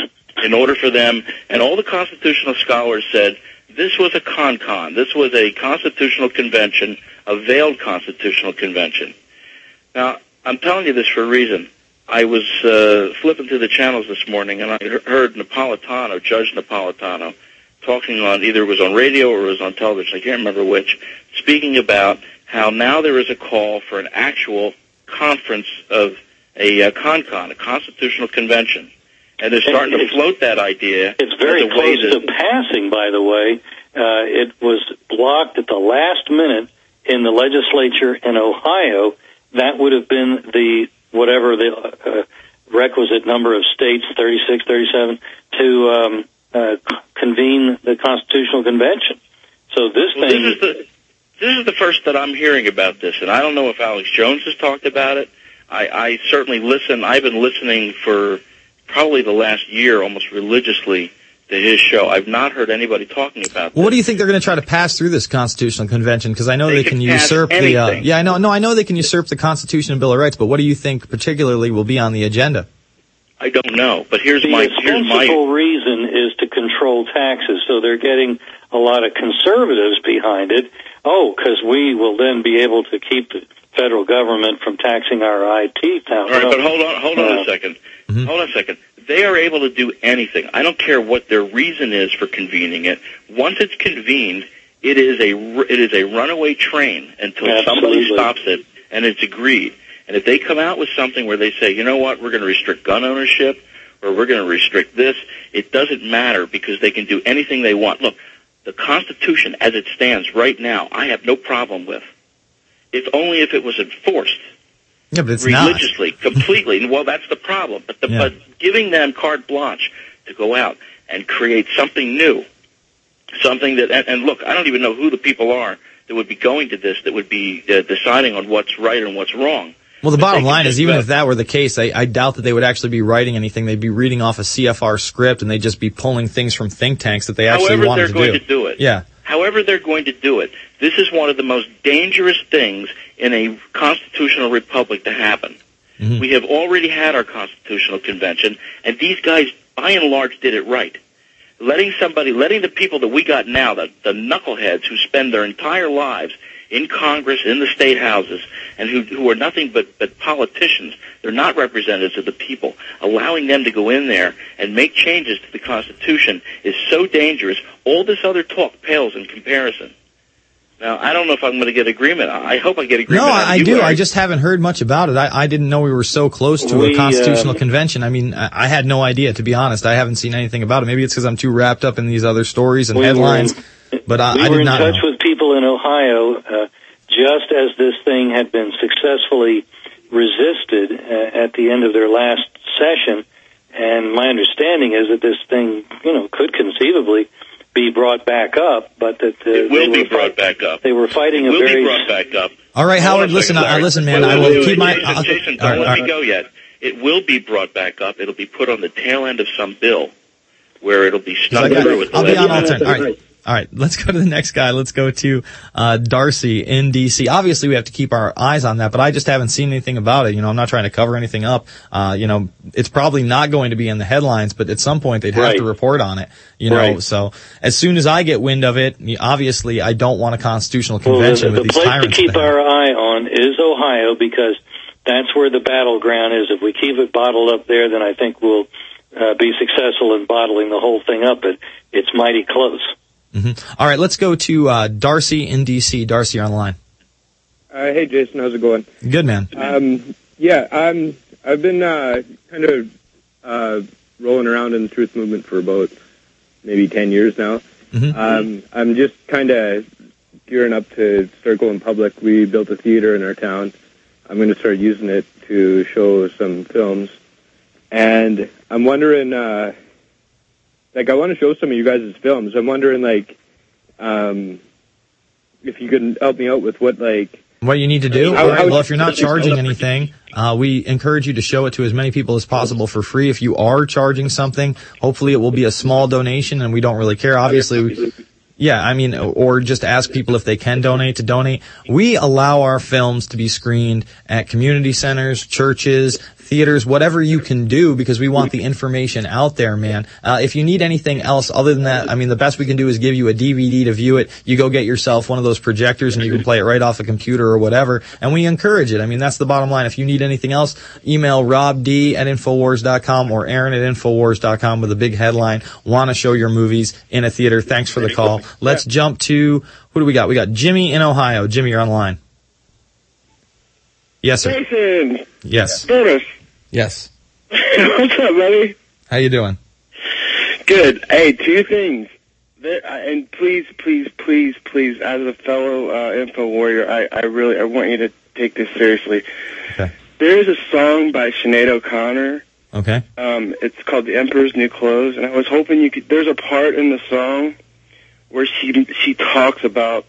in order for them, and all the constitutional scholars said this was a con-con. This was a constitutional convention, a veiled constitutional convention. Now, I'm telling you this for a reason. I was uh, flipping through the channels this morning, and I heard Napolitano, Judge Napolitano, talking on, either it was on radio or it was on television, I can't remember which, speaking about how now there is a call for an actual conference of a uh, con-con, a constitutional convention. And they're starting to float that idea. It's very as a way close that, to passing, by the way. Uh, it was blocked at the last minute in the legislature in Ohio. That would have been the, whatever the uh, requisite number of states, thirty-six, thirty-seven, to um, uh, convene the Constitutional Convention. So this well, thing... This is, the, this is the first that I'm hearing about this, and I don't know if Alex Jones has talked about it. I, I certainly listen. I've been listening for probably the last year almost religiously to his show. I've not heard anybody talking about this. Well, what do you think they're going to try to pass through this constitutional convention? Because I know they, they can, can usurp the. Uh, anything. yeah, I know. No, I know they can usurp the Constitution and Bill of Rights. But what do you think particularly will be on the agenda? I don't know. But here's the my here's my ostensible reason is to control taxes. So they're getting a lot of conservatives behind it. Oh, because we will then be able to keep the federal government from taxing our I T talent. All right, but hold on, hold on uh, a second. Mm-hmm. Hold on a second. They are able to do anything. I don't care what their reason is for convening it. Once it's convened, it is a it is a runaway train until Absolutely. somebody stops it and it's agreed. And if they come out with something where they say, you know what, we're going to restrict gun ownership or we're going to restrict this, it doesn't matter because they can do anything they want. Look, the Constitution as it stands right now, I have no problem with. If only if it was enforced. Yeah, but it's religiously, completely. Well, that's the problem. But, the, Yeah. but giving them carte blanche to go out and create something new, something that, and, and look, I don't even know who the people are that would be going to this, that would be uh, deciding on what's right and what's wrong. Well, the But bottom they line can is, just even go- if that were the case, I, I doubt that they would actually be writing anything. They'd be reading off a C F R script, and they'd just be pulling things from think tanks that they actually However wanted they're to going do. to do it. Yeah. However they're going to do it, this is one of the most dangerous things in a constitutional republic to happen. Mm-hmm. We have already had our constitutional convention, and these guys, by and large, did it right. Letting somebody, letting the people that we got now, the, the knuckleheads who spend their entire lives in Congress, in the state houses, and who, who are nothing but, but politicians, they're not representatives of the people, allowing them to go in there and make changes to the Constitution is so dangerous. All this other talk pales in comparison. Now, I don't know if I'm going to get agreement. I hope I get agreement. No, out of I, I you, do. Larry. I just haven't heard much about it. I, I didn't know we were so close to We, a constitutional um, convention. I mean, I, I had no idea, to be honest. I haven't seen anything about it. Maybe it's because I'm too wrapped up in these other stories and We were headlines. in- but I, we I were did in not touch know. with people in Ohio uh, just as this thing had been successfully resisted uh, at the end of their last session. And my understanding is that this thing, you know, could conceivably be brought back up, but that uh, It will they be were, brought back up. They were fighting It a will very be brought back up. All right, Hold on Howard, a listen, second, I, Larry. listen, man, Wait, I wait, will wait, keep my... Jason, I'll- Jason, all don't right, let all me right. go yet. It will be brought back up. It'll be put on the tail end of some bill where it'll be stuck I got- through with the I'll be on legislature. alternate. All right. All right, let's go to the next guy. Let's go to uh Darcy in D C. Obviously, we have to keep our eyes on that, but I just haven't seen anything about it. You know, I'm not trying to cover anything up. Uh, you know, it's probably not going to be in the headlines, but at some point they'd have Right. to report on it. You know, Right. so as soon as I get wind of it, obviously I don't want a constitutional Well, convention the, with the these place to tyrants. keep there. our eye on is Ohio because that's where the battleground is. If we keep it bottled up there, then I think we'll uh, be successful in bottling the whole thing up. But it's mighty close. Mm-hmm. All right, let's go to uh, Darcy in D C Darcy, you're on the line. Uh, hey, Jason, how's it going? Good, man. Um, yeah, um, I've been uh, kind of uh, rolling around in the truth movement for about maybe ten years now. Mm-hmm. Um, I'm just kind of gearing up to start going public. We built a theater in our town. I'm going to start using it to show some films. And I'm wondering, uh, like, I want to show some of you guys' films. I'm wondering, like, um, if you could help me out with what, like... What you need to do? How, All right, how, well, if you're not charging anything, uh, we encourage you to show it to as many people as possible for free. If you are charging something, hopefully it will be a small donation, and we don't really care. Obviously, we, yeah, I mean, or just ask people if they can donate to donate. We allow our films to be screened at community centers, churches, theaters, whatever you can do, because we want the information out there, man. Uh, if you need anything else other than that, I mean, the best we can do is give you a D V D to view it. You go get yourself one of those projectors and you can play it right off a computer or whatever, and we encourage it. I mean, that's the bottom line. If you need anything else, email rob d at infowars dot com or aaron at infowars dot com with a big headline, want to show your movies in a theater. Thanks for the call. Let's jump to, who do we got? We got Jimmy in Ohio. Jimmy, you're on the line. Yes, sir. Jason. Yes. Dennis. Yes. What's up, buddy? How you doing? Good. Hey, two things. There, and please, please, please, please, as a fellow uh, info warrior, I, I really I want you to take this seriously. Okay. There is a song by Sinead O'Connor. Okay. Um, it's called "The Emperor's New Clothes," and I was hoping you could. There's a part in the song where she she talks about.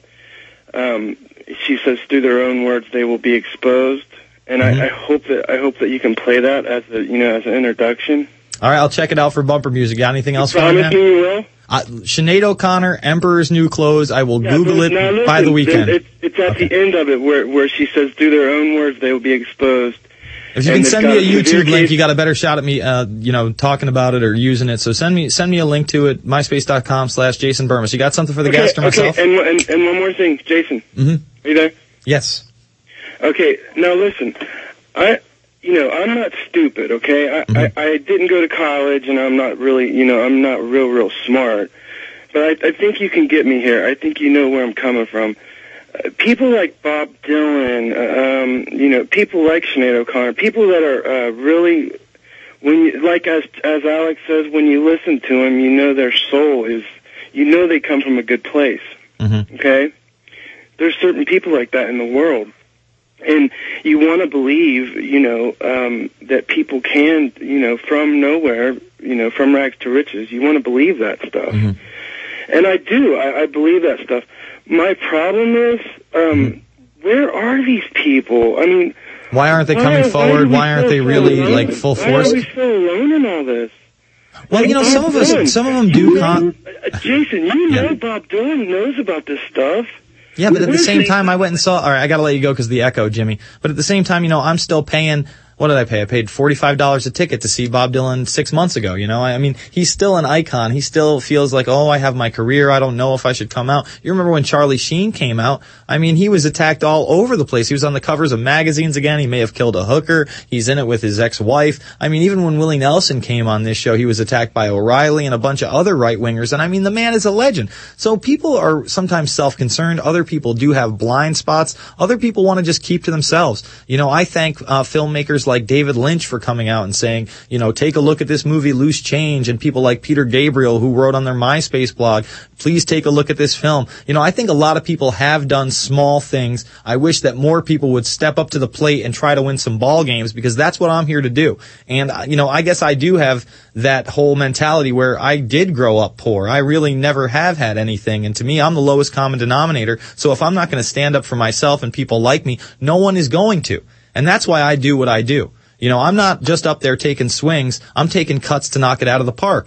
Um, she says, "Through their own words, they will be exposed." And mm-hmm. I, I hope that I hope that you can play that as a you know as an introduction. All right, I'll check it out for bumper music. Got anything else you for me, man? You will? Uh, Sinead O'Connor, Emperor's New Clothes. I will yeah, Google it now listen, by the weekend. It's, it's at okay. the end of it where where she says, "Through their own words, they will be exposed." If you and can send me a YouTube link, case. you got a better shot at me, uh, you know, talking about it or using it. So send me send me a link to it. myspace dot com slash Jason Bermas. You got something for the okay, guest or myself? Okay, and, and and one more thing, Jason. Mm-hmm. Are you there? Yes. Okay. Now listen. I, you know, I'm not stupid, okay? I, mm-hmm. I, I didn't go to college, and I'm not really, you know, I'm not real, real smart. But I, I think you can get me here. I think you know where I'm coming from. Uh, people like Bob Dylan, uh, um, you know, people like Sinead O'Connor, people that are uh, really, when you, like as as Alex says, when you listen to them, you know their soul is, you know they come from a good place, mm-hmm. okay? There's certain people like that in the world. And you want to believe, you know, um, that people can, you know, from nowhere, you know, from rags to riches. You want to believe that stuff. Mm-hmm. And I do. I, I believe that stuff. My problem is, um, mm-hmm. where are these people? I mean... Why aren't they coming why, forward? Why, why aren't they really, alone? like, full force? Why are we so alone in all this? Well, like, you know, some of Dylan. us, some of them do... Con- uh, Jason, you yeah. know Bob Dylan knows about this stuff. Yeah, but at the same time, I went and saw... All right, I got to let you go because of the echo, Jimmy. But at the same time, you know, I'm still paying... What did I pay? I paid forty-five dollars a ticket to see Bob Dylan six months ago, you know? I mean, he's still an icon. He still feels like, oh, I have my career. I don't know if I should come out. You remember when Charlie Sheen came out? I mean, he was attacked all over the place. He was on the covers of magazines again. He may have killed a hooker. He's in it with his ex-wife. I mean, even when Willie Nelson came on this show, he was attacked by O'Reilly and a bunch of other right-wingers. And I mean, the man is a legend. So people are sometimes self-concerned. Other people do have blind spots. Other people want to just keep to themselves. You know, I thank uh, filmmakers like David Lynch for coming out and saying, you know, take a look at this movie, Loose Change, and people like Peter Gabriel who wrote on their MySpace blog, please take a look at this film. You know, I think a lot of people have done small things. I wish that more people would step up to the plate and try to win some ball games, because that's what I'm here to do. And, you know, I guess I do have that whole mentality where I did grow up poor. I really never have had anything. And to me, I'm the lowest common denominator. So if I'm not going to stand up for myself and people like me, no one is going to. And that's why I do what I do. You know, I'm not just up there taking swings. I'm taking cuts to knock it out of the park.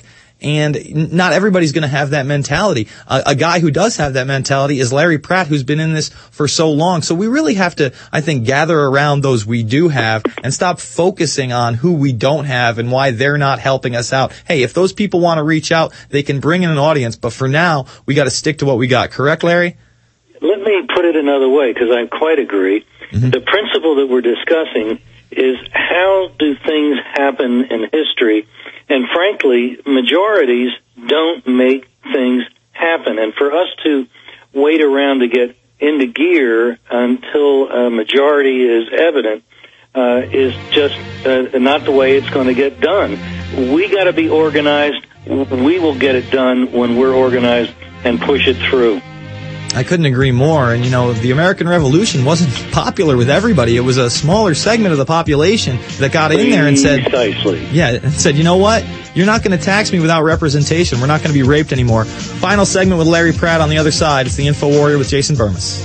And not everybody's going to have that mentality. A, a guy who does have that mentality is Larry Pratt, who's been in this for so long. So we really have to, I think, gather around those we do have and stop focusing on who we don't have and why they're not helping us out. Hey, if those people want to reach out, they can bring in an audience. But for now, we got to stick to what we got. Correct, Larry? Let me put it another way, because I quite agree. Mm-hmm. The principle that we're discussing is how do things happen in history, and frankly, majorities don't make things happen. And for us to wait around to get into gear until a majority is evident uh, is just uh, not the way it's going to get done. We got to be organized. We will get it done when we're organized and push it through. I couldn't agree more. And, you know, the American Revolution wasn't popular with everybody. It was a smaller segment of the population that got in there and said, Precisely. yeah, and said, you know what? You're not going to tax me without representation. We're not going to be raped anymore. Final segment with Larry Pratt on the other side. It's the Info Warrior with Jason Burmis.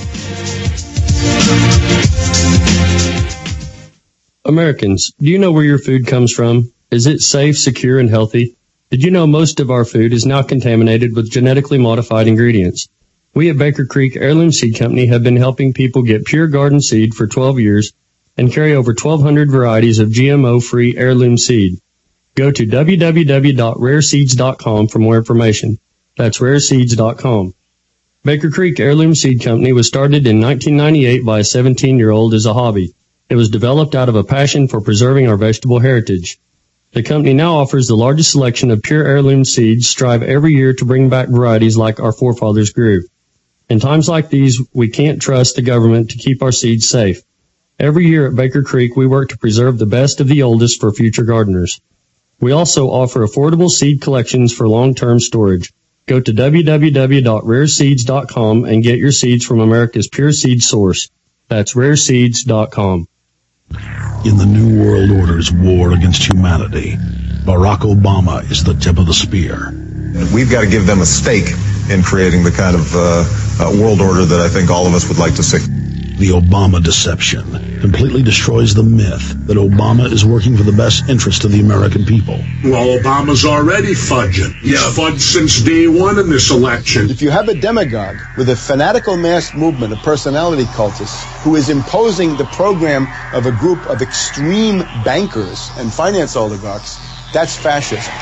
Americans, do you know where your food comes from? Is it safe, secure, and healthy? Did you know most of our food is now contaminated with genetically modified ingredients? We at Baker Creek Heirloom Seed Company have been helping people get pure garden seed for twelve years and carry over twelve hundred varieties of G M O-free heirloom seed. Go to w w w dot rare seeds dot com for more information. That's rare seeds dot com. Baker Creek Heirloom Seed Company was started in nineteen ninety-eight by a seventeen-year-old as a hobby. It was developed out of a passion for preserving our vegetable heritage. The company now offers the largest selection of pure heirloom seeds, strive every year to bring back varieties like our forefathers grew. In times like these, we can't trust the government to keep our seeds safe. Every year at Baker Creek, we work to preserve the best of the oldest for future gardeners. We also offer affordable seed collections for long-term storage. Go to w w w dot rare seeds dot com and get your seeds from America's pure seed source. That's rare seeds dot com. In the New World Order's war against humanity, Barack Obama is the tip of the spear. We've got to give them a stake in creating the kind of uh, uh, world order that I think all of us would like to see. The Obama deception completely destroys the myth that Obama is working for the best interest of the American people. Well, Obama's already fudging. He's yeah. fudged since day one in this election. If you have a demagogue with a fanatical mass movement, a personality cultist, who is imposing the program of a group of extreme bankers and finance oligarchs, that's fascism.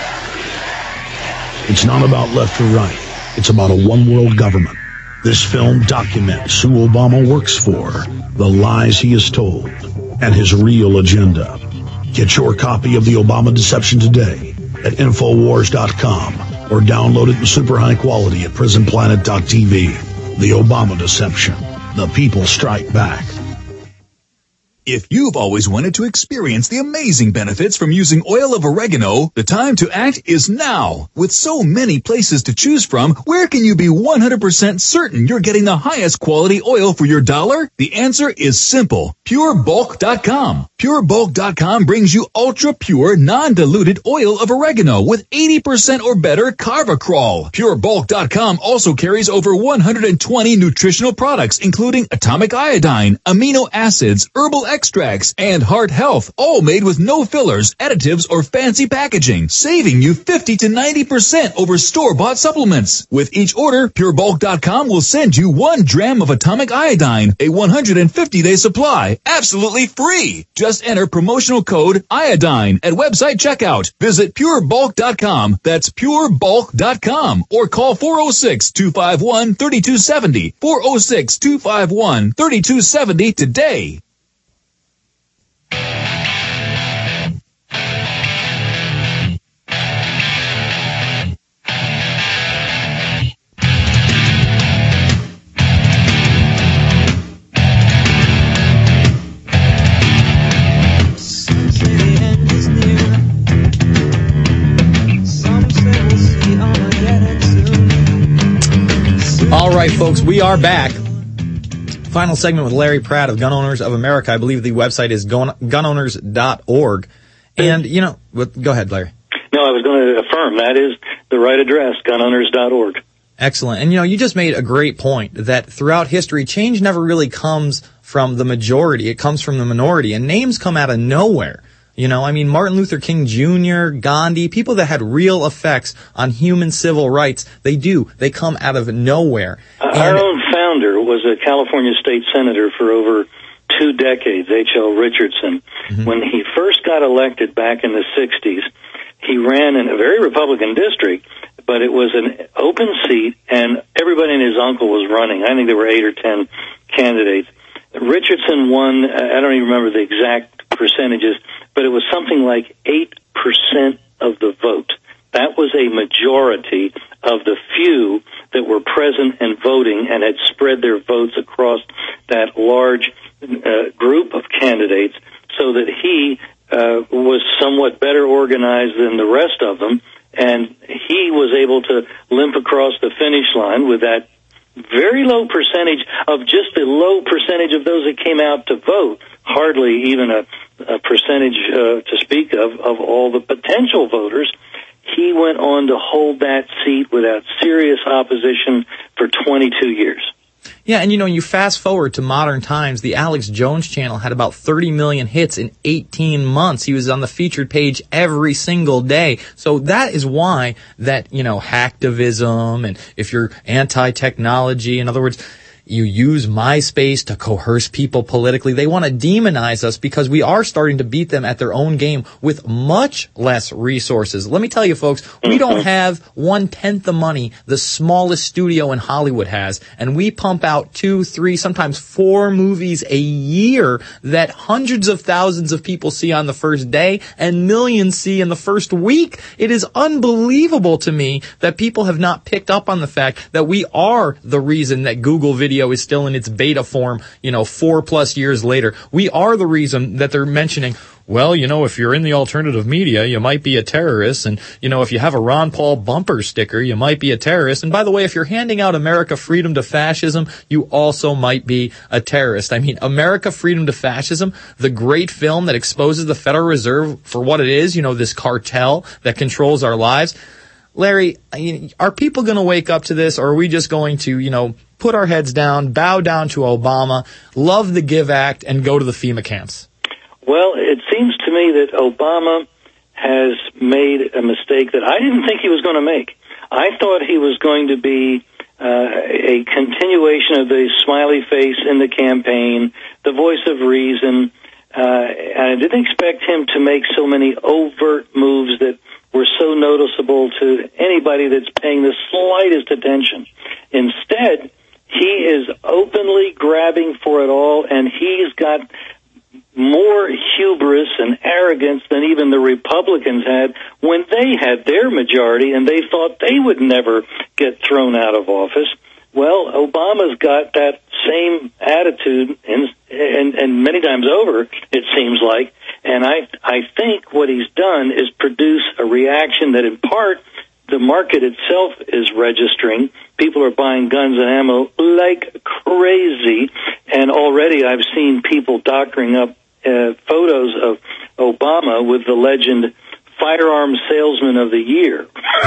It's not about left or right. It's about a one-world government. This film documents who Obama works for, the lies he has told, and his real agenda. Get your copy of The Obama Deception today at Infowars dot com or download it in super high quality at Prison Planet dot t v. The Obama Deception. The people strike back. If you've always wanted to experience the amazing benefits from using oil of oregano, the time to act is now. With so many places to choose from, where can you be one hundred percent certain you're getting the highest quality oil for your dollar? The answer is simple. Pure Bulk dot com. Pure Bulk dot com brings you ultra-pure, non-diluted oil of oregano with eighty percent or better Carvacrol. Pure Bulk dot com also carries over one hundred twenty nutritional products, including atomic iodine, amino acids, herbal extracts, and heart health, all made with no fillers, additives, or fancy packaging, saving you fifty to ninety percent over store-bought supplements. With each order, Pure Bulk dot com will send you one dram of atomic iodine, a one hundred fifty day supply, absolutely free. Just enter promotional code iodine at website checkout. Visit Pure Bulk dot com. That's Pure Bulk dot com, or call four oh six, two five one, three two seven oh, four oh six, two five one, three two seven oh today. All right, folks, we are back. Final segment with Larry Pratt of Gun Owners of America. I believe the website is gun owners dot org. And, you know, go ahead, Larry. No, I was going to affirm that is the right address, gun owners dot org. Excellent. And, you know, you just made a great point that throughout history, change never really comes from the majority. It comes from the minority. And names come out of nowhere. You know, I mean, Martin Luther King Junior, Gandhi, people that had real effects on human civil rights, they do. They come out of nowhere. Uh, our own founder was a California state senator for over two decades, H L Richardson. Mm-hmm. When he first got elected back in the sixties, he ran in a very Republican district, but it was an open seat, and everybody and his uncle was running. I think there were eight or ten candidates. Richardson won, I don't even remember the exact percentages, but it was something like eight percent of the vote. That was a majority of the few that were present and voting and had spread their votes across that large uh, group of candidates, so that he uh, was somewhat better organized than the rest of them, and he was able to limp across the finish line with that very low percentage of just the low percentage of those that came out to vote, hardly even a, a percentage uh, to speak of, of all the potential voters. He went on to hold that seat without serious opposition for twenty-two years. Yeah, and you know, you fast forward to modern times, the Alex Jones channel had about thirty million hits in eighteen months. He was on the featured page every single day. So that is why that, you know, hacktivism, and if you're anti-technology, in other words, you use MySpace to coerce people politically. They want to demonize us because we are starting to beat them at their own game with much less resources. Let me tell you, folks, we don't have one-tenth the money the smallest studio in Hollywood has, and we pump out two, three, sometimes four movies a year that hundreds of thousands of people see on the first day and millions see in the first week. It is unbelievable to me that people have not picked up on the fact that we are the reason that Google Video is still in its beta form, you know, four plus years later. We are the reason that they're mentioning, well, you know, if you're in the alternative media, you might be a terrorist. And, you know, if you have a Ron Paul bumper sticker, you might be a terrorist. And by the way, if you're handing out America Freedom to Fascism, you also might be a terrorist. I mean, America Freedom to Fascism, the great film that exposes the Federal Reserve for what it is, you know, this cartel that controls our lives. Larry, are people going to wake up to this, or are we just going to, you know, put our heads down, bow down to Obama, love the GIVE Act, and go to the FEMA camps? Well, it seems to me that Obama has made a mistake that I didn't think he was going to make. I thought he was going to be uh, a continuation of the smiley face in the campaign, the voice of reason, uh, and I didn't expect him to make so many overt moves that were so noticeable to anybody that's paying the slightest attention. Instead, he is openly grabbing for it all, and he's got more hubris and arrogance than even the Republicans had when they had their majority and they thought they would never get thrown out of office. Well, Obama's got that same attitude, and, and, and many times over, it seems like. And I, I think what he's done is produce a reaction that in part the market itself is registering. People are buying guns and ammo like crazy. And already I've seen people doctoring up uh, photos of Obama with the legend Firearm Salesman of the Year.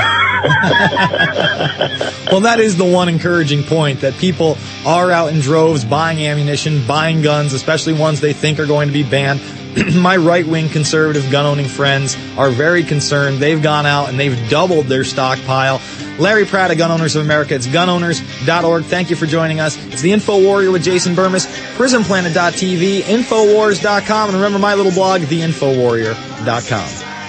Well, that is the one encouraging point, that people are out in droves buying ammunition, buying guns, especially ones they think are going to be banned. My right-wing conservative gun-owning friends are very concerned. They've gone out and they've doubled their stockpile. Larry Pratt of Gun Owners of America. It's gun owners dot org. Thank you for joining us. It's the Info Warrior with Jason Burmis, prison planet dot t v, infowars dot com, and remember my little blog, the info warrior dot com.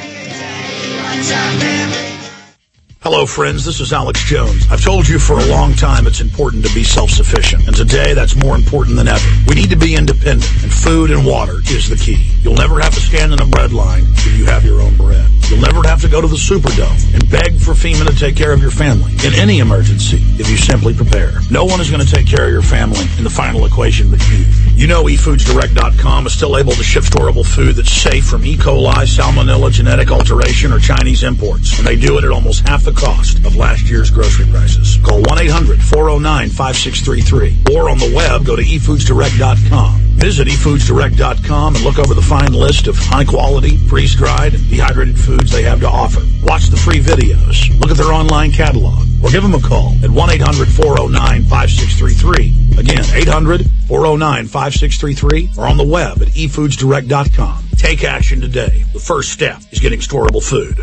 Hello, friends. This is Alex Jones. I've told you for a long time it's important to be self-sufficient, and today that's more important than ever. We need to be independent, and food and water is the key. You'll never have to stand in a bread line if you have your own bread. You'll never have to go to the Superdome and beg for FEMA to take care of your family in any emergency if you simply prepare. No one is going to take care of your family in the final equation but you. You know e foods direct dot com is still able to ship storable food that's safe from E. coli, salmonella, genetic alteration, or Chinese imports, and they do it at almost half the cost of last year's grocery prices. Call one eight hundred four oh nine five six three three, or on the web, go to e foods direct dot com. Visit e foods direct dot com and look over the fine list of high-quality, freeze-dried, and dehydrated foods they have to offer. Watch the free videos, look at their online catalog, or give them a call at one eight hundred four oh nine five six three three. Again, eight hundred four oh nine five six three three, or on the web at e foods direct dot com. Take action today. The first step is getting storable food.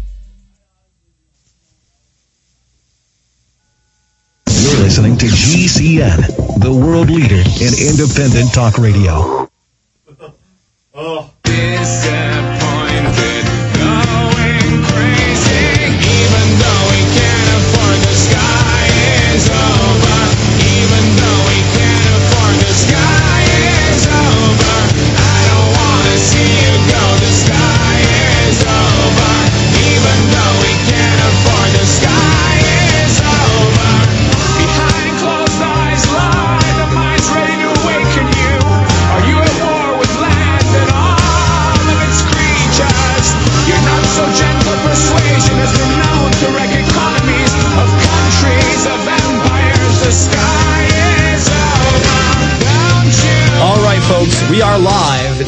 You're listening to G C N, the world leader in independent talk radio. Oh. Disappointed, going crazy, even though we can't afford the sky is over, even though we can't afford the sky is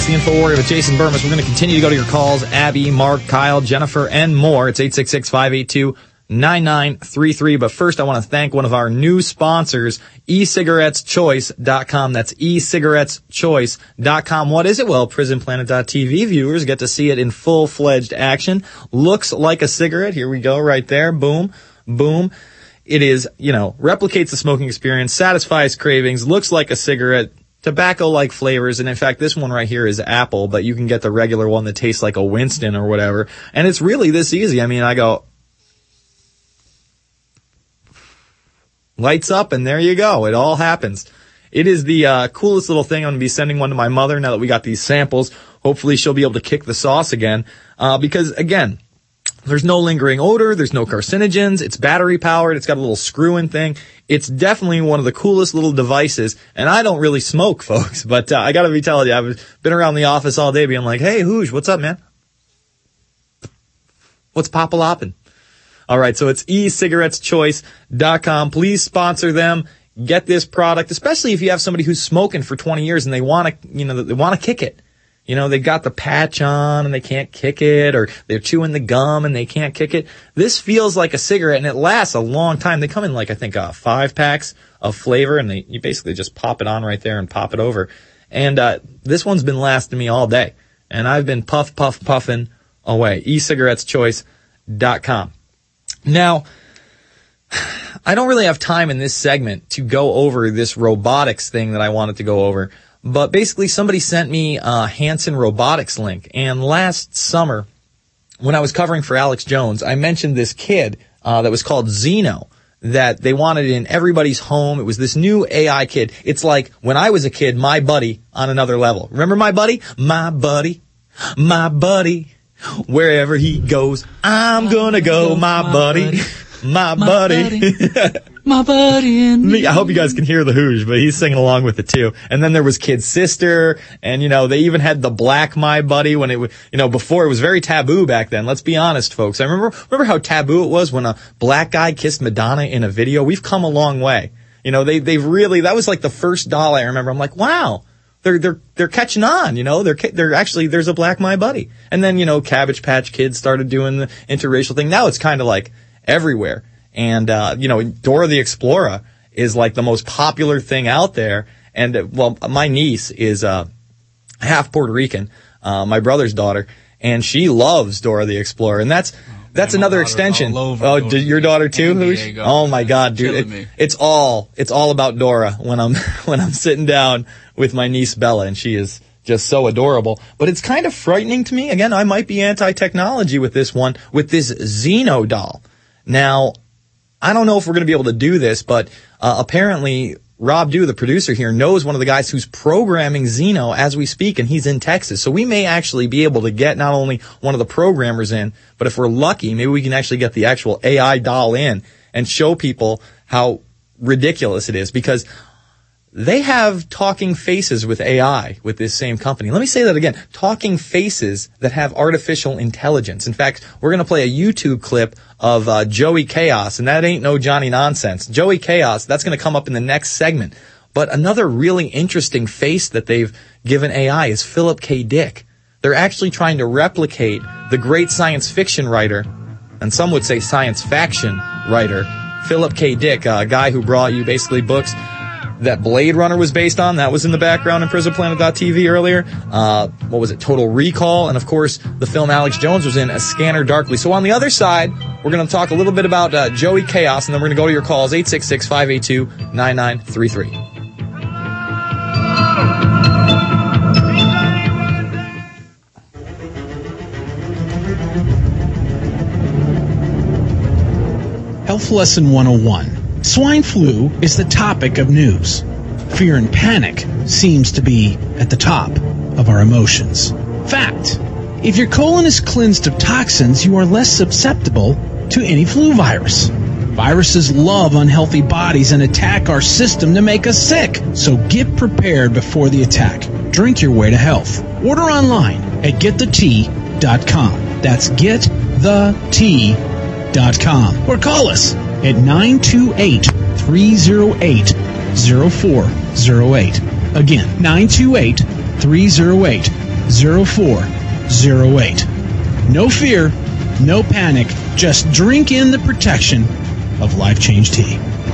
the Info Warrior with Jason Burmis. We're going to continue to go to your calls. Abby, Mark, Kyle, Jennifer, and more. It's eight six six, five eight two, nine nine three three. But first, I want to thank one of our new sponsors, e cigarettes choice dot com. That's e cigarettes choice dot com. What is it? Well, prison planet dot t v viewers get to see it in full-fledged action. Looks like a cigarette. Here we go, right there. Boom, boom. It is, you know, replicates the smoking experience, satisfies cravings, looks like a cigarette, tobacco-like flavors, and in fact, this one right here is apple, but you can get the regular one that tastes like a Winston or whatever, and it's really this easy. I mean, I go, lights up, and there you go. It all happens. It is the uh, coolest little thing. I'm going to be sending one to my mother now that we got these samples. Hopefully, she'll be able to kick the sauce again, uh, because, again, there's no lingering odor. There's no carcinogens. It's battery powered. It's got a little screw-in thing. It's definitely one of the coolest little devices. And I don't really smoke, folks, but uh, I got to be telling you, I've been around the office all day being like, hey, Hoosh, what's up, man? What's pop-a-loppin'? All right, so it's e cigarettes choice dot com. Please sponsor them. Get this product, especially if you have somebody who's smoking for twenty years and they want to, you know, they want to kick it. You know, they got the patch on and they can't kick it, or they're chewing the gum and they can't kick it. This feels like a cigarette, and it lasts a long time. They come in like, I think, uh, five packs of flavor, and they, you basically just pop it on right there and pop it over. And uh this one's been lasting me all day, and I've been puff, puff, puffing away. e cigarettes choice dot com. Now, I don't really have time in this segment to go over this robotics thing that I wanted to go over. But basically, somebody sent me a Hanson Robotics link. And last summer, when I was covering for Alex Jones, I mentioned this kid uh, that was called Zeno that they wanted in everybody's home. It was this new A I kid. It's like when I was a kid, My Buddy on another level. Remember My Buddy? My buddy, my buddy. Wherever he goes, I'm gonna go, my buddy. My, my buddy. buddy. My buddy and me. I hope you guys can hear the Hoosh, but he's singing along with it too. And then there was Kid Sister, and you know, they even had the Black My Buddy when it was, you know, before it was very taboo back then. Let's be honest, folks. I remember, remember how taboo it was when a black guy kissed Madonna in a video? We've come a long way. You know, they, they've really, that was like the first doll I remember. I'm like, wow. They're, they're, they're catching on, you know, they're, they're actually, there's a Black My Buddy. And then, you know, Cabbage Patch Kids started doing the interracial thing. Now it's kind of like everywhere. And, uh, you know, Dora the Explorer is like the most popular thing out there. And, uh, well, my niece is, uh, half Puerto Rican, uh, my brother's daughter, and she loves Dora the Explorer. And that's, that's Man, another extension. Oh, did your daughter too? Hoosh? Oh my God, dude. It, it's all, it's all about Dora when I'm, when I'm sitting down with my niece Bella, and she is just so adorable. But it's kind of frightening to me. Again, I might be anti-technology with this one, with this Zeno doll. Now, I don't know if we're going to be able to do this, but uh, apparently Rob Dew, the producer here, knows one of the guys who's programming Zeno as we speak, and he's in Texas. So we may actually be able to get not only one of the programmers in, but if we're lucky, maybe we can actually get the actual A I doll in and show people how ridiculous it is, because they have talking faces with A I with this same company. Let me say that again. Talking faces that have artificial intelligence. In fact, we're going to play a YouTube clip of uh, Joey Chaos, and that ain't no Johnny Nonsense. Joey Chaos, that's going to come up in the next segment. But another really interesting face that they've given A I is Philip K. Dick. They're actually trying to replicate the great science fiction writer, and some would say science faction writer, Philip K. Dick, a guy who brought you basically books that Blade Runner was based on. That was in the background in prison planet dot t v earlier. Uh, what was it? Total Recall. And, of course, the film Alex Jones was in, A Scanner Darkly. So on the other side, we're going to talk a little bit about uh, Joey Chaos, and then we're going to go to your calls, eight six six, five eight two, nine nine three three. Health Lesson one oh one. Swine flu is the topic of news. Fear and panic seems to be at the top of our emotions. Fact, if your colon is cleansed of toxins, you are less susceptible to any flu virus. Viruses love unhealthy bodies and attack our system to make us sick. So get prepared before the attack. Drink your way to health. Order online at get the tea dot com. That's get the tea dot com. Or call us at nine two eight, three oh eight, oh four oh eight. Again, nine two eight, three oh eight, zero four zero eight. No fear, no panic, just drink in the protection of Life Change Tea.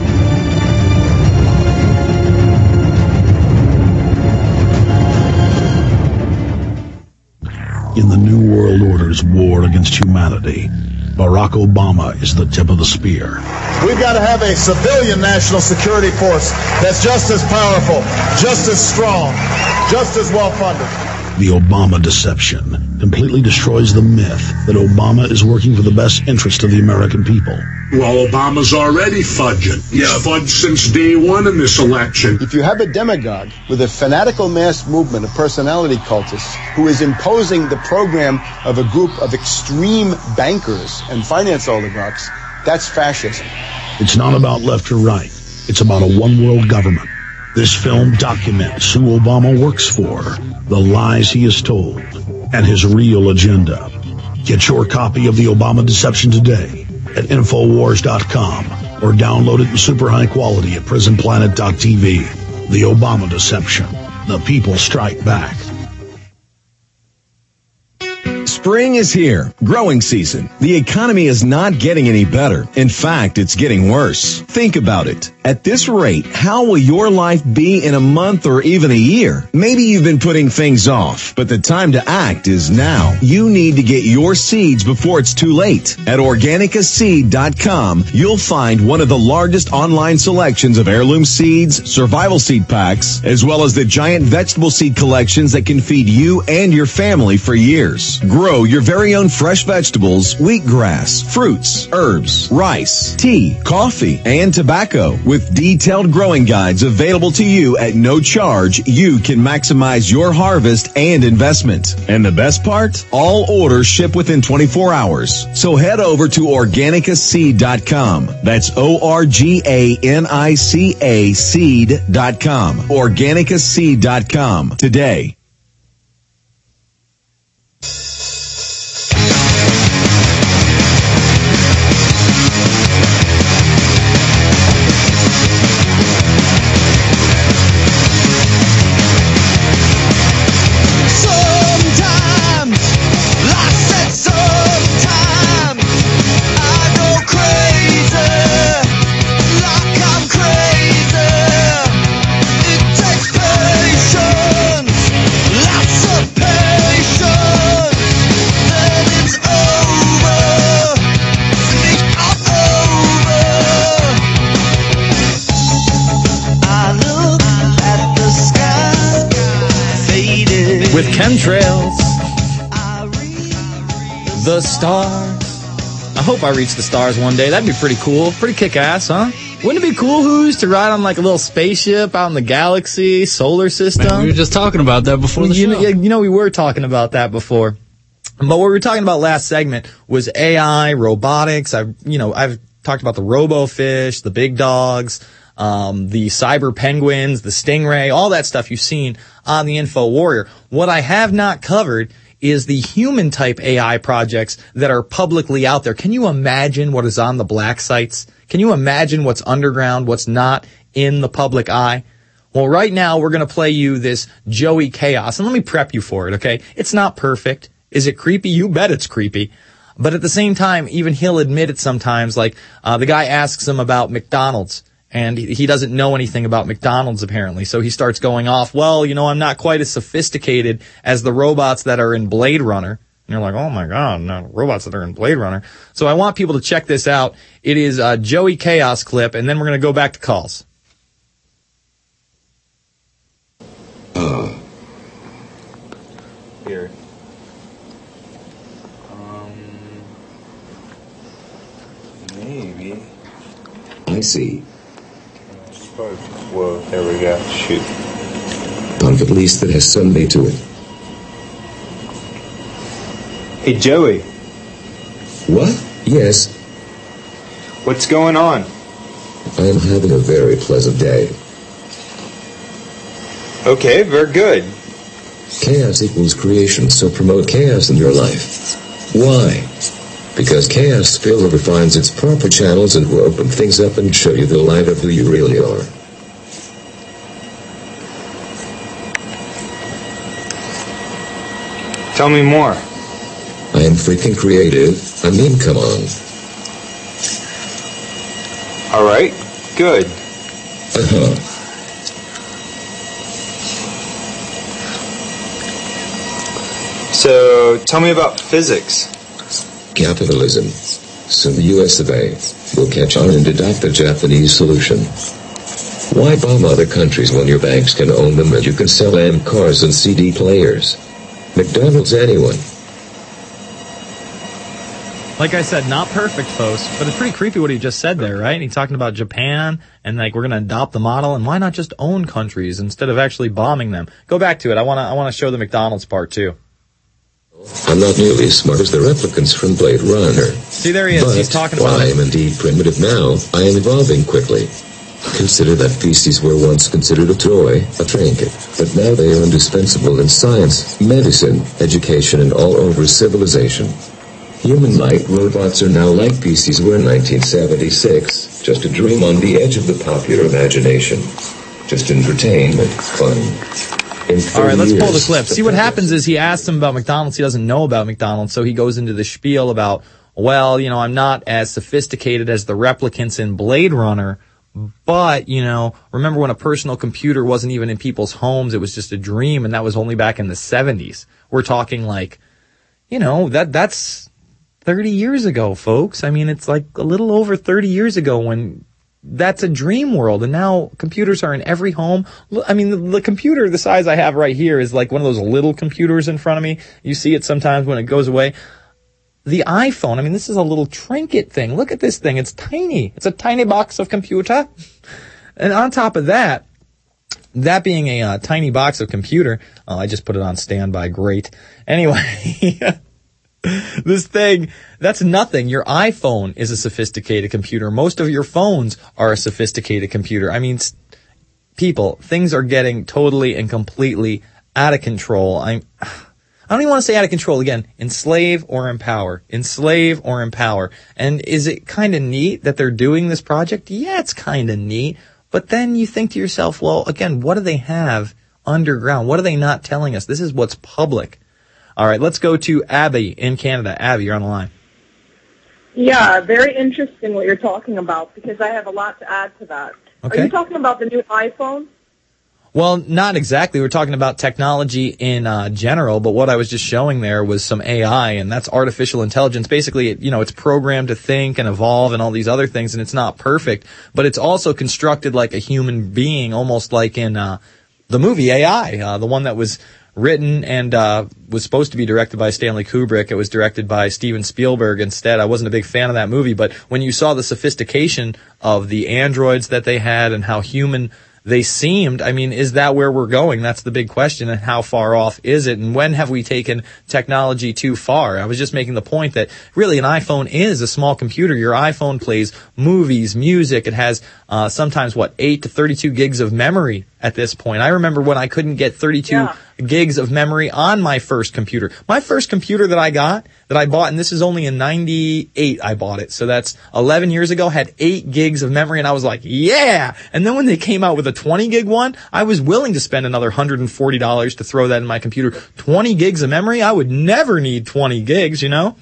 In the New World Order's war against humanity, Barack Obama is the tip of the spear. We've got to have a civilian national security force that's just as powerful, just as strong, just as well-funded. The Obama deception completely destroys the myth that Obama is working for the best interest of the American people. Well, Obama's already fudging. He's fudged since day one in this election. If you have a demagogue with a fanatical mass movement of personality cultists who is imposing the program of a group of extreme bankers and finance oligarchs, that's fascism. It's not about left or right. It's about a one-world government. This film documents who Obama works for, the lies he has told, and his real agenda. Get your copy of The Obama Deception today at Infowars dot com or download it in super high quality at Prison Planet dot T V. The Obama Deception. The people strike back. Spring is here. Growing season. The economy is not getting any better. In fact, it's getting worse. Think about it. At this rate, how will your life be in a month or even a year? Maybe you've been putting things off, but the time to act is now. You need to get your seeds before it's too late. At Organica Seed dot com, you'll find one of the largest online selections of heirloom seeds, survival seed packs, as well as the giant vegetable seed collections that can feed you and your family for years. Grow your very own fresh vegetables, wheatgrass, fruits, herbs, rice, tea, coffee, and tobacco. With detailed growing guides available to you at no charge, you can maximize your harvest and investment. And the best part? All orders ship within twenty-four hours. So head over to Organica Seed dot com. That's O R G A N I C A seed dot com. Organica Seed dot com today. With chemtrails, the stars. I hope I reach the stars one day. That'd be pretty cool. Pretty kick-ass, huh? Wouldn't it be cool, Who's, to ride on like a little spaceship out in the galaxy, solar system? Man, we were just talking about that before the you show. Know, you know, we were talking about that before. But what we were talking about last segment was A I, robotics. I've, you know, I've talked about the robo-fish, the big dogs, um, the cyber penguins, the stingray, all that stuff you've seen on the Info Warrior. What I have not covered is the human type A I projects that are publicly out there. Can you imagine what is on the black sites? Can you imagine what's underground, what's not in the public eye? Well, right now we're going to play you this Joey Chaos, and let me prep you for it, okay? It's not perfect. Is it creepy? You bet it's creepy. But at the same time, even he'll admit it sometimes, like uh, the guy asks him about McDonald's. And he doesn't know anything about McDonald's, apparently. So he starts going off, well, you know, I'm not quite as sophisticated as the robots that are in Blade Runner. And you're like, oh, my God, no, robots that are in Blade Runner. So I want people to check this out. It is a Joey Chaos clip, and then we're going to go back to calls. Uh. Here. Um, maybe. I see. Well, there we go. Shoot. Part at least that has Sunday to it. Hey, Joey. What? Yes. What's going on? I am having a very pleasant day. Okay, very good. Chaos equals creation, so promote chaos in your life. Why? Because chaos spillover finds its proper channels and will open things up and show you the light of who you really are. Tell me more. I am freaking creative. I mean, come on. All right, good. Uh-huh. So, tell me about physics. Capitalism. Soon the U S of A will catch on and adopt the Japanese solution. Why bomb other countries when your banks can own them and you can sell M cars and C D players? McDonald's anyone? Like I said, not perfect, folks, but it's pretty creepy what he just said there, right? He's talking about Japan and like we're going to adopt the model, and why not just own countries instead of actually bombing them? Go back to it. I want to I want to show the McDonald's part too. I'm not nearly as smart as the replicants from Blade Runner. See, there he is. But He's talking while about I am indeed primitive now, I am evolving quickly. Consider that feces were once considered a toy, a trinket, but now they are indispensable in science, medicine, education, and all over civilization. Human-like robots are now like P Cs were in nineteen seventy-six, just a dream on the edge of the popular imagination. Just entertainment, fun. All right, let's pull the clip. See, what happens is he asks him about McDonald's. He doesn't know about McDonald's, so he goes into the spiel about, well, you know, I'm not as sophisticated as the replicants in Blade Runner, but, you know, remember when a personal computer wasn't even in people's homes, it was just a dream, and that was only back in the seventies. We're talking like, you know, that that's thirty years ago, folks. I mean, it's like a little over thirty years ago when that's a dream world, and now computers are in every home. I mean, the, the computer the size I have right here is like one of those little computers in front of me. You see it sometimes when it goes away. The iPhone, I mean, this is a little trinket thing. Look at this thing. It's tiny. It's a tiny box of computer. And on top of that, that being a uh, tiny box of computer, oh, I just put it on standby. Great. Anyway, this thing, that's nothing. Your iPhone is a sophisticated computer. Most of your phones are a sophisticated computer. I mean, people, things are getting totally and completely out of control. I'm, I don't even want to say out of control again. Enslave or empower. Enslave or empower. And is it kind of neat that they're doing this project? Yeah, it's kind of neat. But then you think to yourself, well, again, what do they have underground? What are they not telling us? This is what's public. All right, let's go to Abby in Canada. Abby, you're on the line. Yeah, very interesting what you're talking about, because I have a lot to add to that. Okay. Are you talking about the new iPhone? Well, not exactly. We're talking about technology in uh, general, but what I was just showing there was some A I, and that's artificial intelligence. Basically, it, you know, it's programmed to think and evolve and all these other things, and it's not perfect, but it's also constructed like a human being, almost like in uh, the movie A I, uh, the one that was written and uh was supposed to be directed by Stanley Kubrick. It was directed by Steven Spielberg instead. I wasn't a big fan of that movie, but when you saw the sophistication of the androids that they had and how human they seemed, I mean, is that where we're going? That's the big question. And how far off is it? And when have we taken technology too far? I was just making the point that really an iPhone is a small computer. Your iPhone plays movies, music. It has uh sometimes, what, eight to thirty-two gigs of memory at this point. I remember when I couldn't get thirty-two yeah. gigs of memory on my first computer. My first computer that I got, that I bought, and this is only in ninety-eight I bought it, so that's eleven years ago, had eight gigs of memory, and I was like, yeah! And then when they came out with a twenty gig one, I was willing to spend another one hundred forty dollars to throw that in my computer. twenty gigs of memory? I would never need twenty gigs, you know?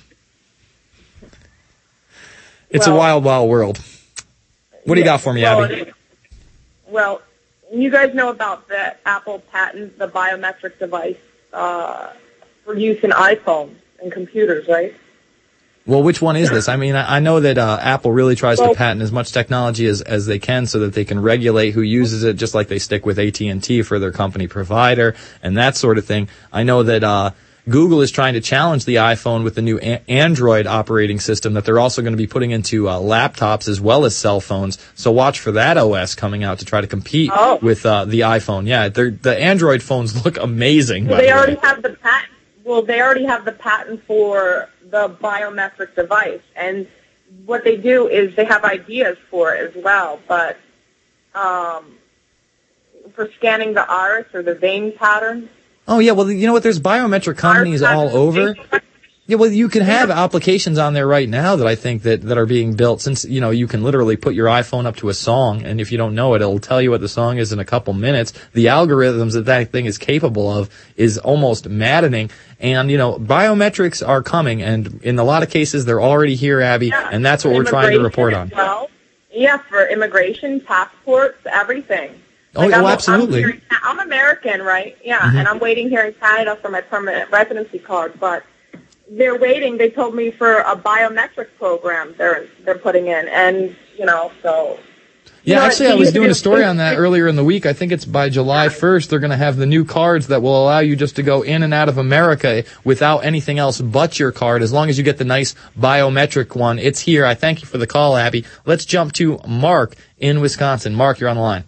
It's well, a wild, wild world. What do you got for me, well, Abby? Well, you guys know about the Apple patent, the biometric device uh, for use in iPhones and computers, right? Well, which one is this? I mean, I know that uh, Apple really tries well, to patent as much technology as, as they can so that they can regulate who uses it, just like they stick with A T and T for their company provider and that sort of thing. I know that uh, Google is trying to challenge the iPhone with the new a- Android operating system that they're also going to be putting into uh, laptops as well as cell phones. So watch for that O S coming out to try to compete oh. with uh, the iPhone. Yeah, the Android phones look amazing. Well, they the already way. have the patent. Well, they already have the patent for the biometric device, and what they do is they have ideas for it as well, but um, for scanning the iris or the vein pattern. Oh, yeah, well, you know what, there's biometric companies all over. Yeah, well, you can have applications on there right now that I think that, that are being built since, you know, you can literally put your iPhone up to a song, and if you don't know it, it'll tell you what the song is in a couple minutes. The algorithms that that thing is capable of is almost maddening. And, you know, biometrics are coming, and in a lot of cases, they're already here, Abby, Yeah, and that's what we're trying to report on. Well, yeah, for immigration, passports, everything. Oh, Like, oh I'm, absolutely. I'm, here, I'm American, right? Yeah, Mhm. and I'm waiting here in Canada for my permanent residency card, but they're waiting. They told me for a biometric program they're they're putting in, and you know, so. Yeah, you know, actually, so I was you- doing a story on that earlier in the week. I think it's by July first, they're going to have the new cards that will allow you just to go in and out of America without anything else but your card, as long as you get the nice biometric one. It's here. I thank you for the call, Abby. Let's jump to Mark in Wisconsin. Mark, you're on the line.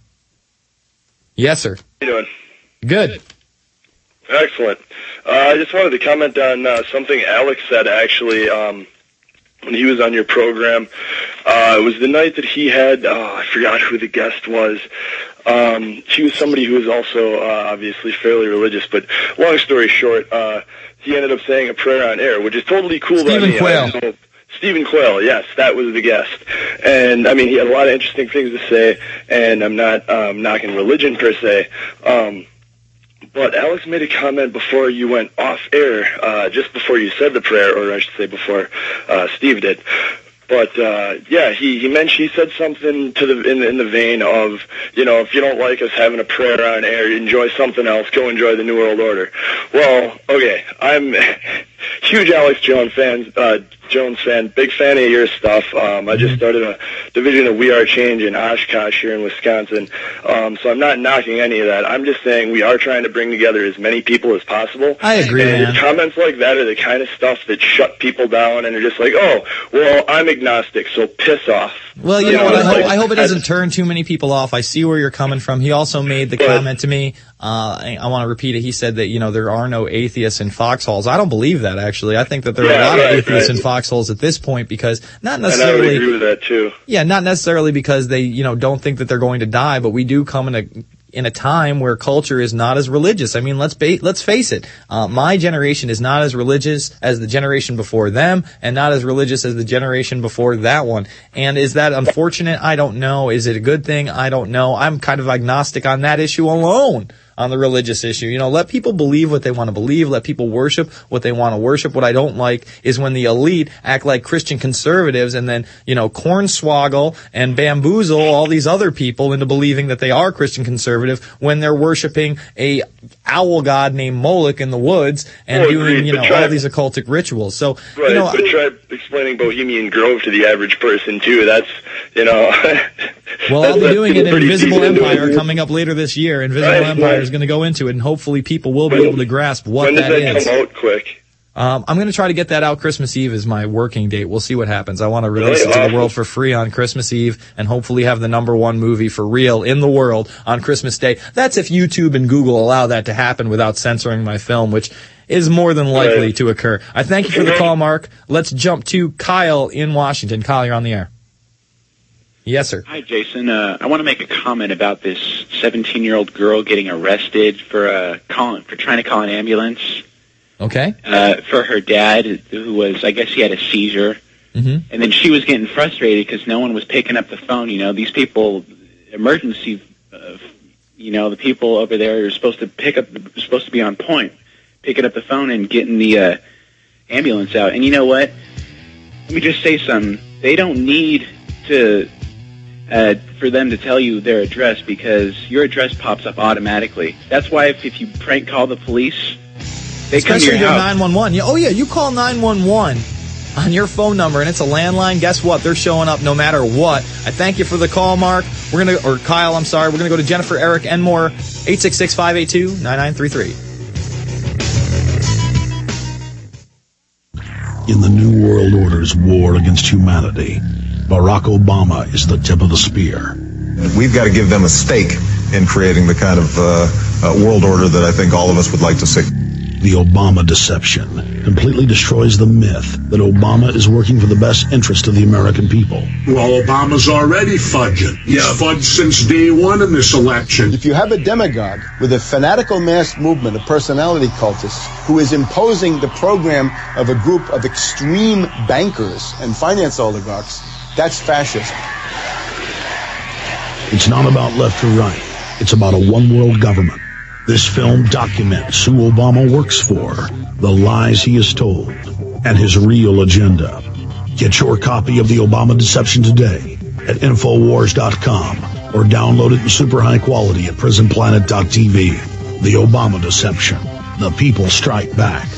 Yes, sir. How you doing? Good. Excellent. Uh, I just wanted to comment on uh, something Alex said, actually, um, when he was on your program. Uh, it was the night that he had, oh, I forgot who the guest was. Um, she was somebody who was also uh, obviously fairly religious, but long story short, uh, he ended up saying a prayer on air, which is totally cool by Stephen me. Quayle. I don't know- Stephen Quayle, yes, that was the guest. And, I mean, he had a lot of interesting things to say, and I'm not um, knocking religion per se. Um, but Alex made a comment before you went off air, uh, just before you said the prayer, or I should say before uh, Steve did. But uh, yeah, he he mentioned he said something to the in, in the vein of, you know, if you don't like us having a prayer on air, enjoy something else. Go enjoy the New World Order. Well, okay, I'm huge Alex Jones fan. Uh, Jones fan, big fan of your stuff. Um, I just started a division of We Are Change in Oshkosh here in Wisconsin. Um, so I'm not knocking any of that. I'm just saying we are trying to bring together as many people as possible. I agree, and man. Comments like that are the kind of stuff that shut people down and are just like, oh, well, I'm agnostic, so piss off. Well, you know what? I like, hope, I hope it doesn't turn too many people off. I see where you're coming from. He also made the comment to me. Uh, I, I want to repeat it. He said that, you know, there are no atheists in foxholes. I don't believe that, actually. I think that there are Yeah, a lot right, of atheists right. in foxholes at this point because not And I would necessarily. agree with that, too. Yeah, not necessarily because they, you know, don't think that they're going to die, but we do come in a in a time where culture is not as religious. I mean, let's ba- let's face it. Uh, my generation is not as religious as the generation before them, and not as religious as the generation before that one. And is that unfortunate? I don't know. Is it a good thing? I don't know. I'm kind of agnostic on that issue alone. On the religious issue, you know, let people believe what they want to believe. Let people worship what they want to worship. What I don't like is when the elite act like Christian conservatives and then, you know, cornswoggle and bamboozle all these other people into believing that they are Christian conservative when they're worshiping a owl god named Moloch in the woods and Oh, doing, agreed, you but know, try- all these occultic rituals. So, Right, you know, but try explaining Bohemian Grove to the average person, too. That's, you know... well, that's- I'll be that's doing it in pretty Invisible deep into Empire it. coming up later this year. Invisible Right, Empire right. is going to go into it, and hopefully people will be When- able to grasp what when does that that is. come out quick? Um, I'm going to try to get that out Christmas Eve as my working date. We'll see what happens. I want to release Really? it to Awesome. the world for free on Christmas Eve and hopefully have the number one movie for real in the world on Christmas Day. That's if YouTube and Google allow that to happen without censoring my film, which is more than likely Right. to occur. I thank you for the call, Mark. Let's jump to Kyle in Washington. Kyle, you're on the air. Yes, sir. Hi, Jason. Uh, I want to make a comment about this seventeen-year-old girl getting arrested for uh, calling for trying to call an ambulance Okay. uh, for her dad, who was, I guess, he had a seizure, Mm-hmm. and then she was getting frustrated because no one was picking up the phone. You know, these people, emergency, uh, you know, the people over there are supposed to pick up, supposed to be on point, picking up the phone and getting the uh, ambulance out. And you know what? Let me just say something. They don't need to. Uh, for them to tell you their address because your address pops up automatically. That's why if, if you prank call the police, they come to Especially your your house. nine one one. Yeah, oh, yeah, you call nine one one on your phone number, and it's a landline. Guess what? They're showing up no matter what. I thank you for the call, Mark. We're gonna, or Kyle, I'm sorry. We're going to go to Jennifer, Eric, and more. eight six six, five eight two, nine nine three three. In the New World Order's war against humanity, Barack Obama is the tip of the spear. We've got to give them a stake in creating the kind of uh, uh, world order that I think all of us would like to see. The Obama Deception completely destroys the myth that Obama is working for the best interest of the American people. Well, Obama's already fudging. He's yeah. fudged since day one in this election. If you have a demagogue with a fanatical mass movement of personality cultists who is imposing the program of a group of extreme bankers and finance oligarchs, that's fascism. It's not about left or right. It's about a one-world government. This film documents who Obama works for, the lies he has told, and his real agenda. Get your copy of The Obama Deception today at Infowars dot com or download it in super high quality at Prison Planet dot T V. The Obama Deception. The people strike back.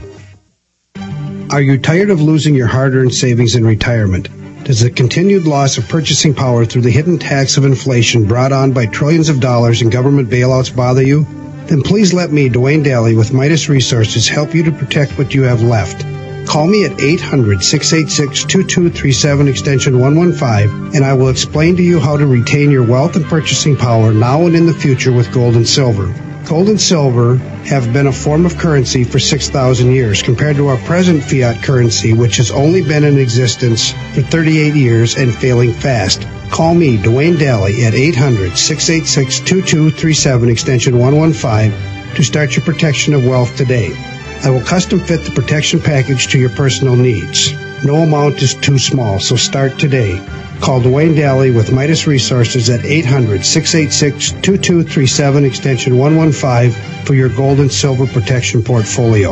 Are you tired of losing your hard-earned savings in retirement? Does the continued loss of purchasing power through the hidden tax of inflation brought on by trillions of dollars in government bailouts bother you? Then please let me, Dwayne Daly, with Midas Resources, help you to protect what you have left. Call me at eight hundred, six eight six, two two three seven, extension one one five, and I will explain to you how to retain your wealth and purchasing power now and in the future with gold and silver. Gold and silver have been a form of currency for six thousand years compared to our present fiat currency, which has only been in existence for thirty-eight years and failing fast. Call me, Dwayne Daly, at eight hundred, six eight six, two two three seven, extension one one five, to start your protection of wealth today. I will custom fit the protection package to your personal needs. No amount is too small, so start today. Call Dwayne Daly with Midas Resources at eight hundred, six eight six, two two three seven, extension one one five for your gold and silver protection portfolio.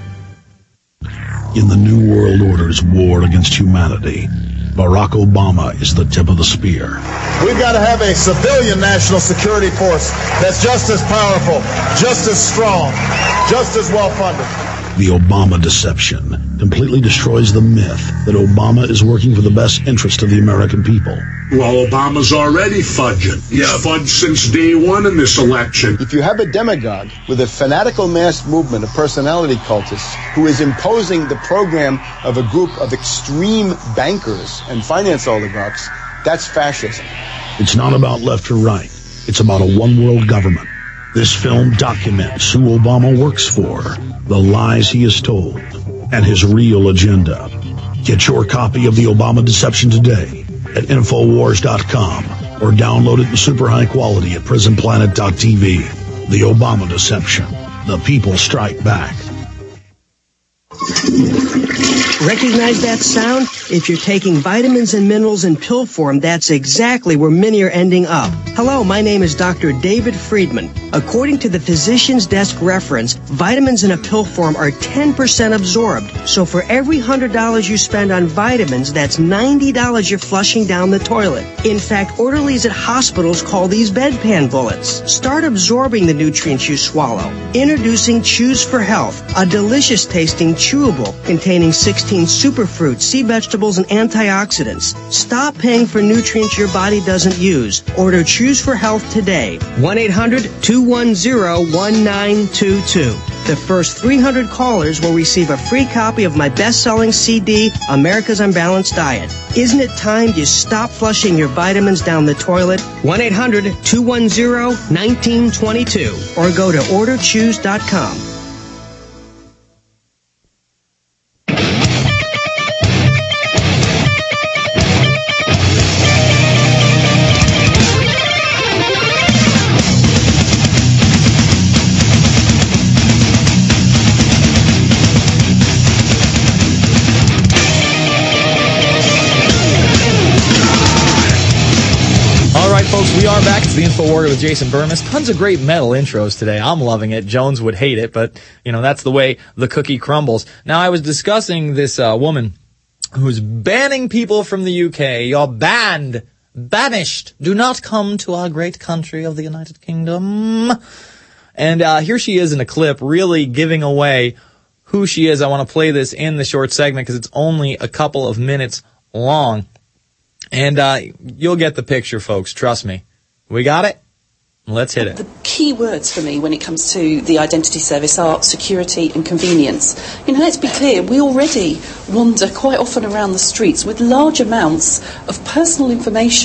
In the New World Order's war against humanity, Barack Obama is the tip of the spear. We've got to have a civilian national security force that's just as powerful, just as strong, just as well-funded. The Obama Deception completely destroys the myth that Obama is working for the best interest of the American people. Well, Obama's already fudging. He's yeah. fudged since day one in this election. If you have a demagogue with a fanatical mass movement of personality cultists who is imposing the program of a group of extreme bankers and finance oligarchs, that's fascism. It's not about left or right. It's about a one-world government. This film documents who Obama works for, the lies he has told, and his real agenda. Get your copy of The Obama Deception today at Infowars dot com or download it in super high quality at Prison Planet dot T V. The Obama Deception. The people strike back. Recognize that sound? If you're taking vitamins and minerals in pill form, that's exactly where many are ending up. Hello, my name is Doctor David Friedman. According to the Physician's Desk reference, vitamins in a pill form are ten percent absorbed. So for every one hundred dollars you spend on vitamins, that's ninety dollars you're flushing down the toilet. In fact, orderlies at hospitals call these bedpan bullets. Start absorbing the nutrients you swallow. Introducing Chews for Health, a delicious tasting chewable containing sixteen superfruits, sea vegetables, and antioxidants. Stop paying for nutrients your body doesn't use. Order Chews for Health today. one eight hundred, two one zero, one nine two two. The first three hundred callers will receive a free copy of my best-selling C D, America's Unbalanced Diet. Isn't it time you stop flushing your vitamins down the toilet? one eight hundred, two one zero, one nine two two or go to order chews dot com. Folks, we are back. It's the InfoWarrior with Jason Burmis. Tons of great metal intros today. I'm loving it. Jones would hate it, but, you know, that's the way the cookie crumbles. Now, I was discussing this uh, woman who's banning people from the U K. You're banned, banished. Do not come to our great country of the United Kingdom. And uh, here she is in a clip really giving away who she is. I want to play this in the short segment because it's only a couple of minutes long. And uh, you'll get the picture, folks. Trust me. We got it? Let's hit it. The key words for me when it comes to the identity service are security and convenience. You know, let's be clear, we already wander quite often around the streets with large amounts of personal information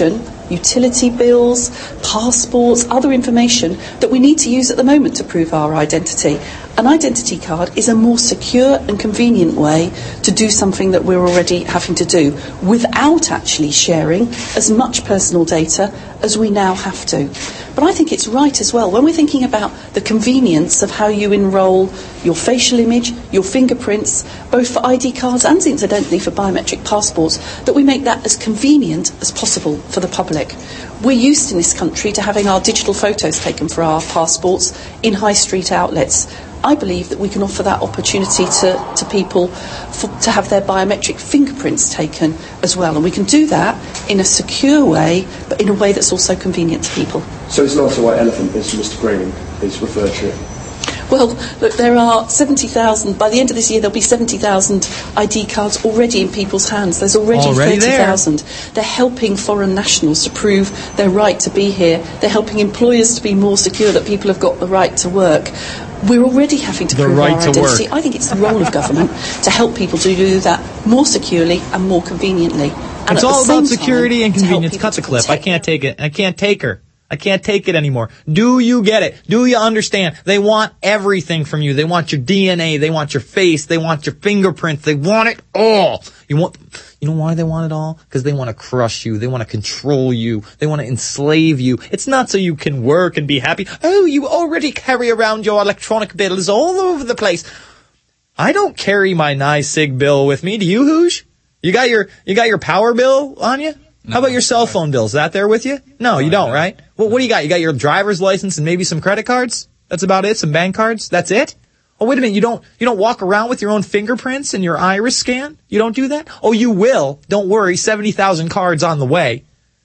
utility bills, passports, other information that we need to use at the moment to prove our identity. An identity card is a more secure and convenient way to do something that we're already having to do without actually sharing as much personal data as we now have to. But I think it's right as well, when we're thinking about the convenience of how you enrol your facial image, your fingerprints, both for I D cards and incidentally for biometric passports, that we make that as convenient as possible for the public. We're used in this country to having our digital photos taken for our passports in high street outlets. I believe that we can offer that opportunity to, to people for, to have their biometric fingerprints taken as well. And we can do that in a secure way, but in a way that's also convenient to people. So it's not a white elephant, as Mister Grayling is referred to it? Well, look, there are seventy thousand, by the end of this year there'll be seventy thousand I D cards already in people's hands. There's already, already thirty thousand. They're helping foreign nationals to prove their right to be here. They're helping employers to be more secure that people have got the right to work. We're already having to the prove right our to identity. Work. I think it's the role of government to help people to do that more securely and more conveniently. And it's all about security and to help convenience. Cut the clip. I protect- can't take it. I can't take her. I can't take it anymore. Do you get it? Do you understand? They want everything from you. They want your D N A. They want your face. They want your fingerprints. They want it all. You want, you know why they want it all? Because they want to crush you. They want to control you. They want to enslave you. It's not so you can work and be happy. Oh, you already carry around your electronic bills all over the place. I don't carry my NYSIG bill with me. Do you, Hoosh? You got your, you got your power bill on you? No, how about your cell phone bill? Is that there with you? No, you don't, right? Well, what do you got? You got your driver's license and maybe some credit cards? That's about it? Some bank cards? That's it? Oh, wait a minute. You don't, you don't walk around with your own fingerprints and your iris scan? You don't do that? Oh, you will. Don't worry. seventy thousand cards on the way.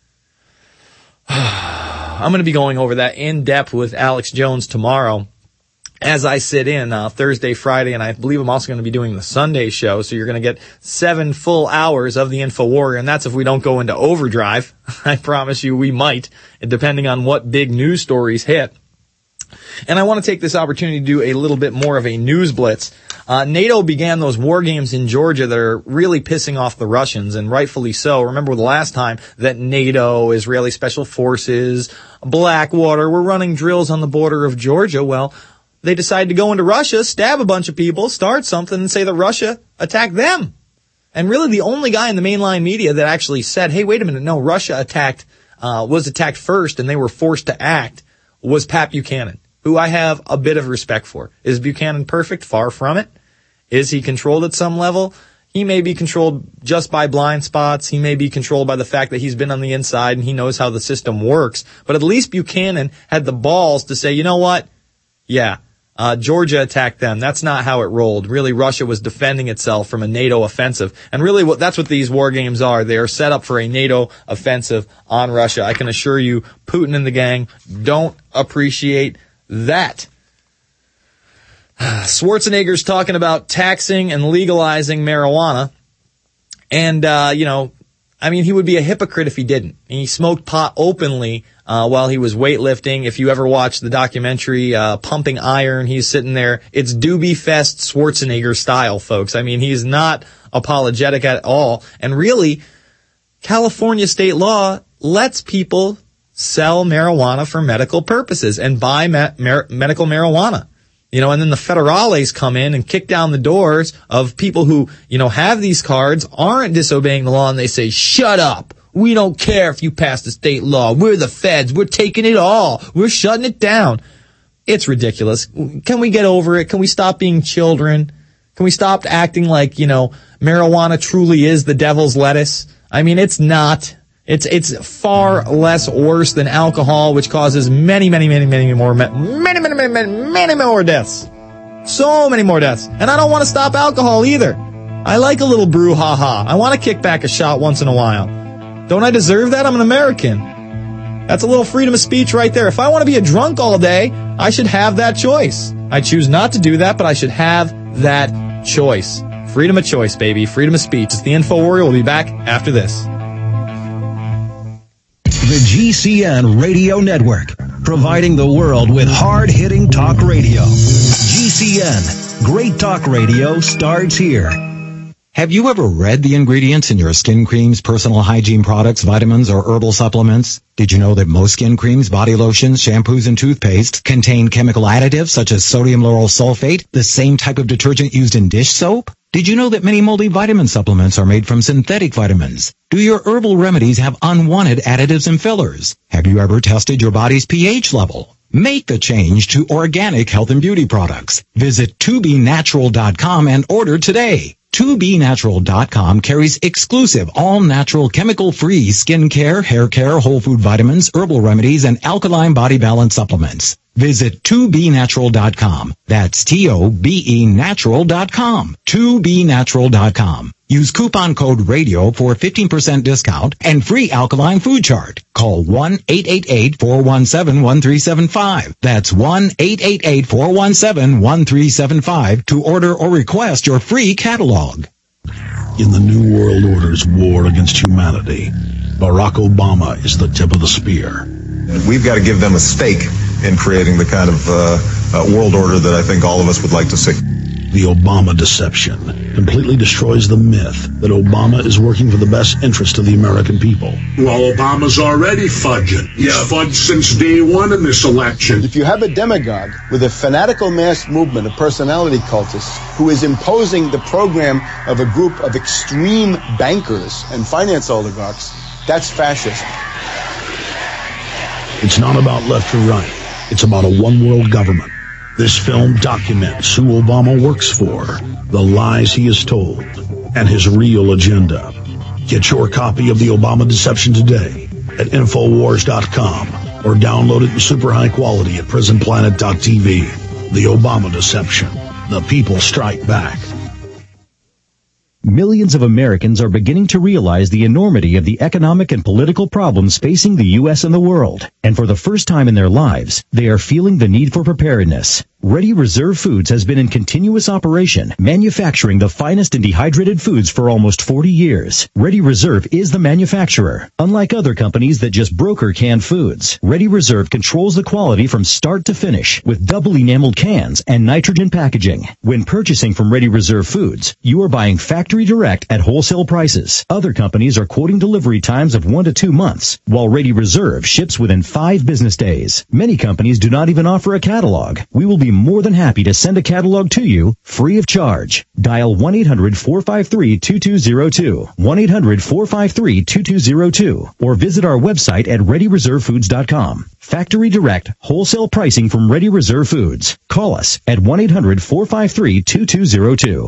I'm going to be going over that in depth with Alex Jones tomorrow as I sit in uh, Thursday, Friday, and I believe I'm also going to be doing the Sunday show. So you're going to get seven full hours of the Info Warrior, and that's if we don't go into overdrive. I promise you we might, depending on what big news stories hit. And I want to take this opportunity to do a little bit more of a news blitz. Uh, NATO began those war games in Georgia that are really pissing off the Russians, and rightfully so. Remember the last time that NATO, Israeli Special Forces, Blackwater were running drills on the border of Georgia? Well, they decided to go into Russia, stab a bunch of people, start something, and say that Russia attacked them. And really the only guy in the mainline media that actually said, hey, wait a minute, no, Russia attacked, uh, was attacked first and they were forced to act, was Pat Buchanan, who I have a bit of respect for. Is Buchanan perfect? Far from it. Is he controlled at some level? He may be controlled just by blind spots. He may be controlled by the fact that he's been on the inside and he knows how the system works. But at least Buchanan had the balls to say, you know what? Yeah. Uh, Georgia attacked them. That's not how it rolled. Really, Russia was defending itself from a NATO offensive. And really, what, that's what these war games are. They are set up for a NATO offensive on Russia. I can assure you, Putin and the gang don't appreciate that. Schwarzenegger's talking about taxing and legalizing marijuana. And, uh, you know, I mean, he would be a hypocrite if he didn't. He smoked pot openly uh while he was weightlifting. If you ever watched the documentary uh Pumping Iron, he's sitting there. It's Doobie Fest Schwarzenegger style, folks. I mean, he's not apologetic at all. And really, California state law lets people sell marijuana for medical purposes and buy ma- mar- medical marijuana. You know, and then the federales come in and kick down the doors of people who, you know, have these cards, aren't disobeying the law, and they say, shut up. We don't care if you pass the state law. We're the feds. We're taking it all. We're shutting it down. It's ridiculous. Can we get over it? Can we stop being children? Can we stop acting like, you know, marijuana truly is the devil's lettuce? I mean, it's not. It's it's far less worse than alcohol, which causes many, many, many, many more, many, many, many, many, many more deaths. So many more deaths. And I don't want to stop alcohol either. I like a little brouhaha. I want to kick back a shot once in a while. Don't I deserve that? I'm an American. That's a little freedom of speech right there. If I want to be a drunk all day, I should have that choice. I choose not to do that, but I should have that choice. Freedom of choice, baby. Freedom of speech. It's the Info Warrior. We'll be back after this. The G C N Radio Network, providing the world with hard-hitting talk radio. G C N, great talk radio starts here. Have you ever read the ingredients in your skin creams, personal hygiene products, vitamins, or herbal supplements? Did you know that most skin creams, body lotions, shampoos, and toothpastes contain chemical additives such as sodium lauryl sulfate, the same type of detergent used in dish soap? Did you know that many multivitamin supplements are made from synthetic vitamins? Do your herbal remedies have unwanted additives and fillers? Have you ever tested your body's pH level? Make the change to organic health and beauty products. Visit two b natural dot com and order today. two b natural dot com carries exclusive, all-natural, chemical-free skincare, hair care, whole food vitamins, herbal remedies, and alkaline body balance supplements. Visit two b natural dot com. That's T O B E natural dot com. two b natural dot com. Use coupon code RADIO for a fifteen percent discount and free alkaline food chart. Call one eight eight eight, four one seven, one three seven five. That's one eight eight eight, four one seven, one three seven five to order or request your free catalog. In the New World Order's war against humanity, Barack Obama is the tip of the spear. We've got to give them a stake in creating the kind of uh, uh, world order that I think all of us would like to see. The Obama deception completely destroys the myth that Obama is working for the best interest of the American people. Well, Obama's already fudging. He's yeah. fudged since day one in this election. If you have a demagogue with a fanatical mass movement of personality cultists who is imposing the program of a group of extreme bankers and finance oligarchs, that's fascism. It's not about left or right. It's about a one-world government. This film documents who Obama works for, the lies he has told, and his real agenda. Get your copy of The Obama Deception today at Infowars dot com or download it in super high quality at Prison Planet dot T V. The Obama Deception. The people strike back. Millions of Americans are beginning to realize the enormity of the economic and political problems facing the U S and the world. And for the first time in their lives, they are feeling the need for preparedness. Ready Reserve Foods has been in continuous operation, manufacturing the finest in dehydrated foods for almost forty years. Ready Reserve is the manufacturer. Unlike other companies that just broker canned foods, Ready Reserve controls the quality from start to finish with double enameled cans and nitrogen packaging. When purchasing from Ready Reserve Foods, you are buying factory direct at wholesale prices. Other companies are quoting delivery times of one to two months, while Ready Reserve ships within five business days. Many companies do not even offer a catalog. We will be more than happy to send a catalog to you free of charge. Dial one eight hundred, four five three, two two zero two, one eight hundred, four five three, two two zero two, or visit our website at ready reserve foods dot com. Factory direct, wholesale pricing from Ready Reserve Foods. Call us at one eight hundred, four five three, two two zero two.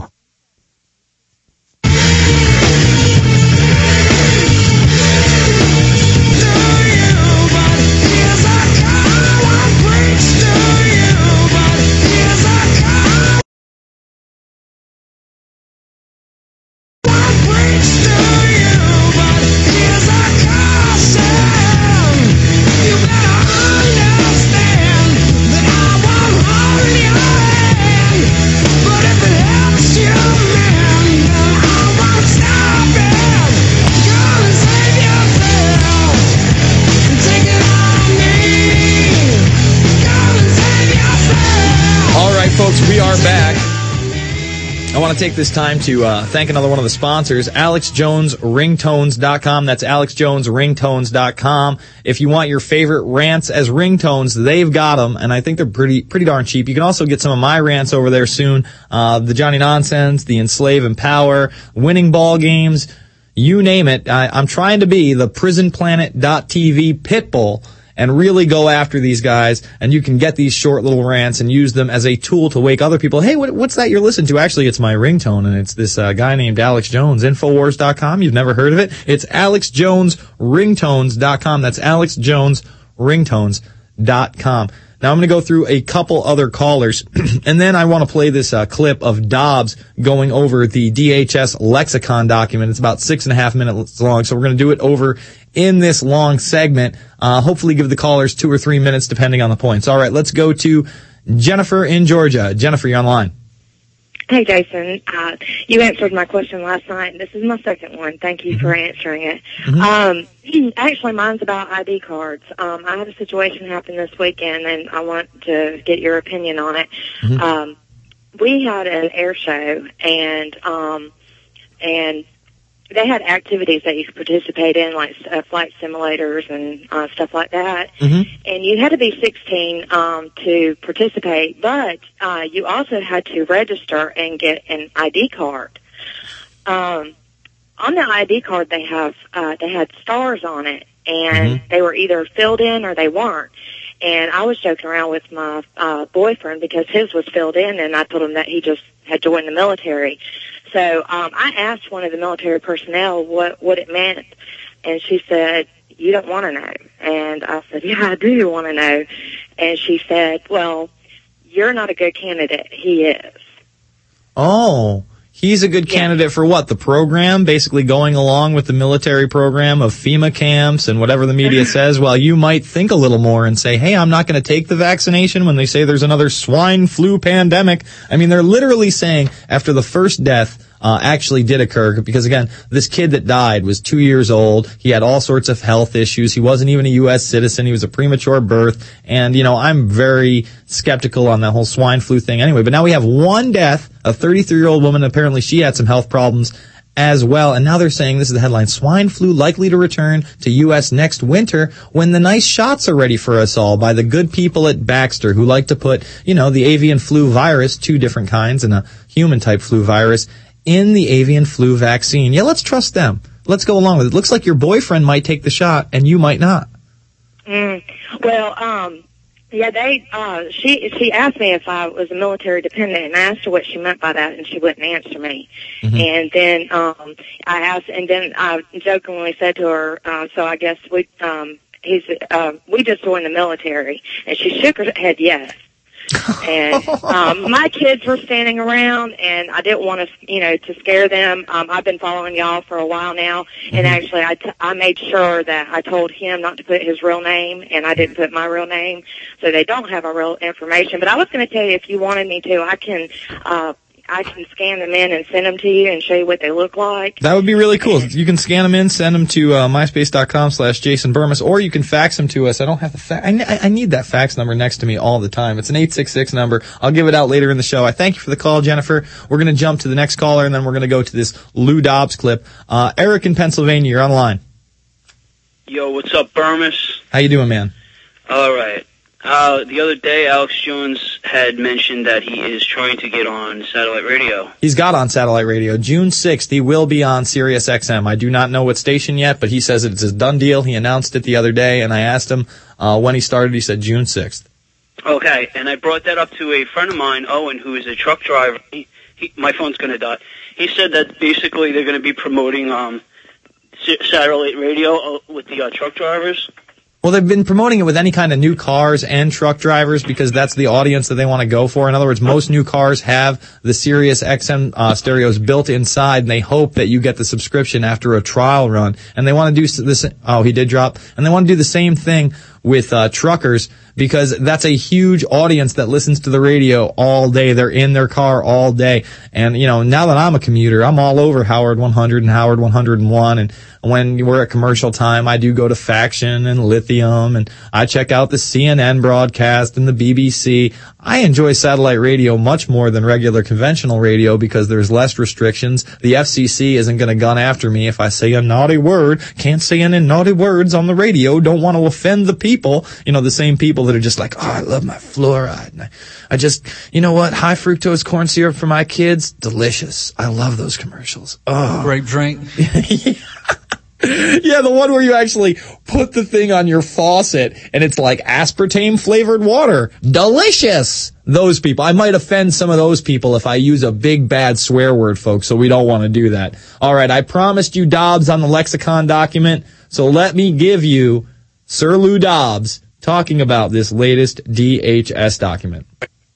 We are back. I want to take this time to uh, thank another one of the sponsors, Alex Jones Ringtones dot com. That's Alex Jones Ringtones dot com. If you want your favorite rants as ringtones, they've got them, and I think they're pretty pretty darn cheap. You can also get some of my rants over there soon. Uh, the Johnny Nonsense, the Enslave Empower, winning ball games, you name it. I, I'm trying to be the Prison Planet dot T V pitbull and really go after these guys, and you can get these short little rants and use them as a tool to wake other people. Hey, what, what's that you're listening to? Actually, it's my ringtone, and it's this uh, guy named Alex Jones. Infowars dot com. You've never heard of it? It's Alex Jones Ringtones dot com. That's Alex Jones Ringtones dot com. Now I'm going to go through a couple other callers, and then I want to play this uh, clip of Dobbs going over the D H S lexicon document. It's about six and a half minutes long, so we're going to do it over in this long segment. Uh, hopefully give the callers two or three minutes, depending on the points. All right, let's go to Jennifer in Georgia. Jennifer, you're online. Hey, Jason. Uh, you answered my question last night. This is my second one. Thank you mm-hmm. for answering it. Mm-hmm. Um, actually, mine's about I D cards. Um, I had a situation happen this weekend, and I want to get your opinion on it. Mm-hmm. Um, we had an air show, and um, and they had activities that you could participate in, like uh, flight simulators and uh, stuff like that. Mm-hmm. And you had to be sixteen um, to participate, but uh, you also had to register and get an I D card. Um, on the I D card, they have uh, they had stars on it, and Mm-hmm. they were either filled in or they weren't. And I was joking around with my uh, boyfriend because his was filled in, and I told him that he just had joined the military. So um, I asked one of the military personnel what, what it meant, and she said, "You don't want to know." And I said, "Yeah, I do want to know." And she said, "Well, you're not a good candidate. He is." Oh, he's a good candidate for what? The program, basically going along with the military program of FEMA camps and whatever the media says, while you might think a little more and say, hey, I'm not going to take the vaccination when they say there's another swine flu pandemic. I mean, they're literally saying after the first death uh, actually did occur, because again, this kid that died was two years old. He had all sorts of health issues. He wasn't even a U S citizen. He was a premature birth. And, you know, I'm very skeptical on that whole swine flu thing anyway. But now we have one death, a thirty-three-year-old woman. Apparently she had some health problems as well. And now they're saying, this is the headline, swine flu likely to return to U S next winter when the nice shots are ready for us all by the good people at Baxter who like to put, you know, the avian flu virus, two different kinds, and a human type flu virus in the avian flu vaccine. Yeah, let's trust them. Let's go along with it. Looks like your boyfriend might take the shot and you might not. Mm. Well, um, yeah, they, uh, she, she asked me if I was a military dependent, and I asked her what she meant by that, and she wouldn't answer me. Mm-hmm. And then, um, I asked, and then I jokingly said to her, uh, so I guess we, um, he's, uh, we just joined the military. And she shook her head yes. And um, my kids were standing around, and I didn't want to, you know, to scare them. Um, I've been following y'all for a while now, and actually, I, t- I made sure that I told him not to put his real name, and I didn't put my real name, so they don't have our real information. But I was going to tell you, if you wanted me to, I can, uh, I can scan them in and send them to you and show you what they look like. That would be really cool. You can scan them in, send them to uh, myspace.com slash Jason Burmis, or you can fax them to us. I don't have the fax. I, I need that fax number next to me all the time. It's an eight six six number. I'll give it out later in the show. I thank you for the call, Jennifer. We're going to jump to the next caller, and then we're going to go to this Lou Dobbs clip. Uh, Eric in Pennsylvania, you're on the line. Yo, what's up, Burmis? How you doing, man? All right. Uh, the other day, Alex Jones had mentioned that he is trying to get on satellite radio. He's got on satellite radio. June sixth, he will be on Sirius X M. I do not know what station yet, but he says it's a done deal. He announced it the other day, and I asked him uh, when he started. He said June sixth. Okay, and I brought that up to a friend of mine, Owen, who is a truck driver. He, he, my phone's going to die. He said that basically they're going to be promoting um, satellite radio uh, with the uh, truck drivers. Well, they've been promoting it with any kind of new cars and truck drivers because that's the audience that they want to go for. In other words, most new cars have the Sirius X M uh, stereos built inside, and they hope that you get the subscription after a trial run. And they want to do this. Oh, he did drop. And they want to do the same thing with uh, truckers because that's a huge audience that listens to the radio all day. They're in their car all day. And, you know, now that I'm a commuter, I'm all over Howard one hundred and Howard one oh one. And when we're at commercial time, I do go to Faction and Lithium, and I check out the C N N broadcast and the B B C. I enjoy satellite radio much more than regular conventional radio because there's less restrictions. The F C C isn't going to gun after me if I say a naughty word. Can't say any naughty words on the radio. Don't want to offend the people. You know, the same people that are just like, oh, I love my fluoride. And I, I just, you know what? High fructose corn syrup for my kids. Delicious. I love those commercials. Oh. Grape drink. Yeah, the one where you actually put the thing on your faucet and it's like aspartame flavored water. Delicious. Those people. I might offend some of those people if I use a big bad swear word, folks, so we don't want to do that. All right, I promised you Dobbs on the lexicon document, so let me give you Sir Lou Dobbs talking about this latest D H S document.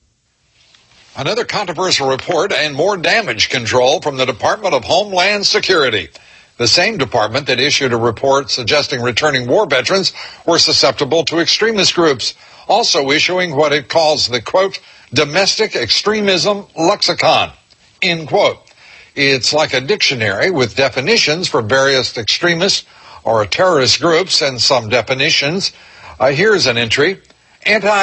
Another controversial report and more damage control from the Department of Homeland Security. The same department that issued a report suggesting returning war veterans were susceptible to extremist groups, also issuing what it calls the, quote, domestic extremism lexicon, end quote. It's like a dictionary with definitions for various extremist or terrorist groups and some definitions. Uh, here's an entry,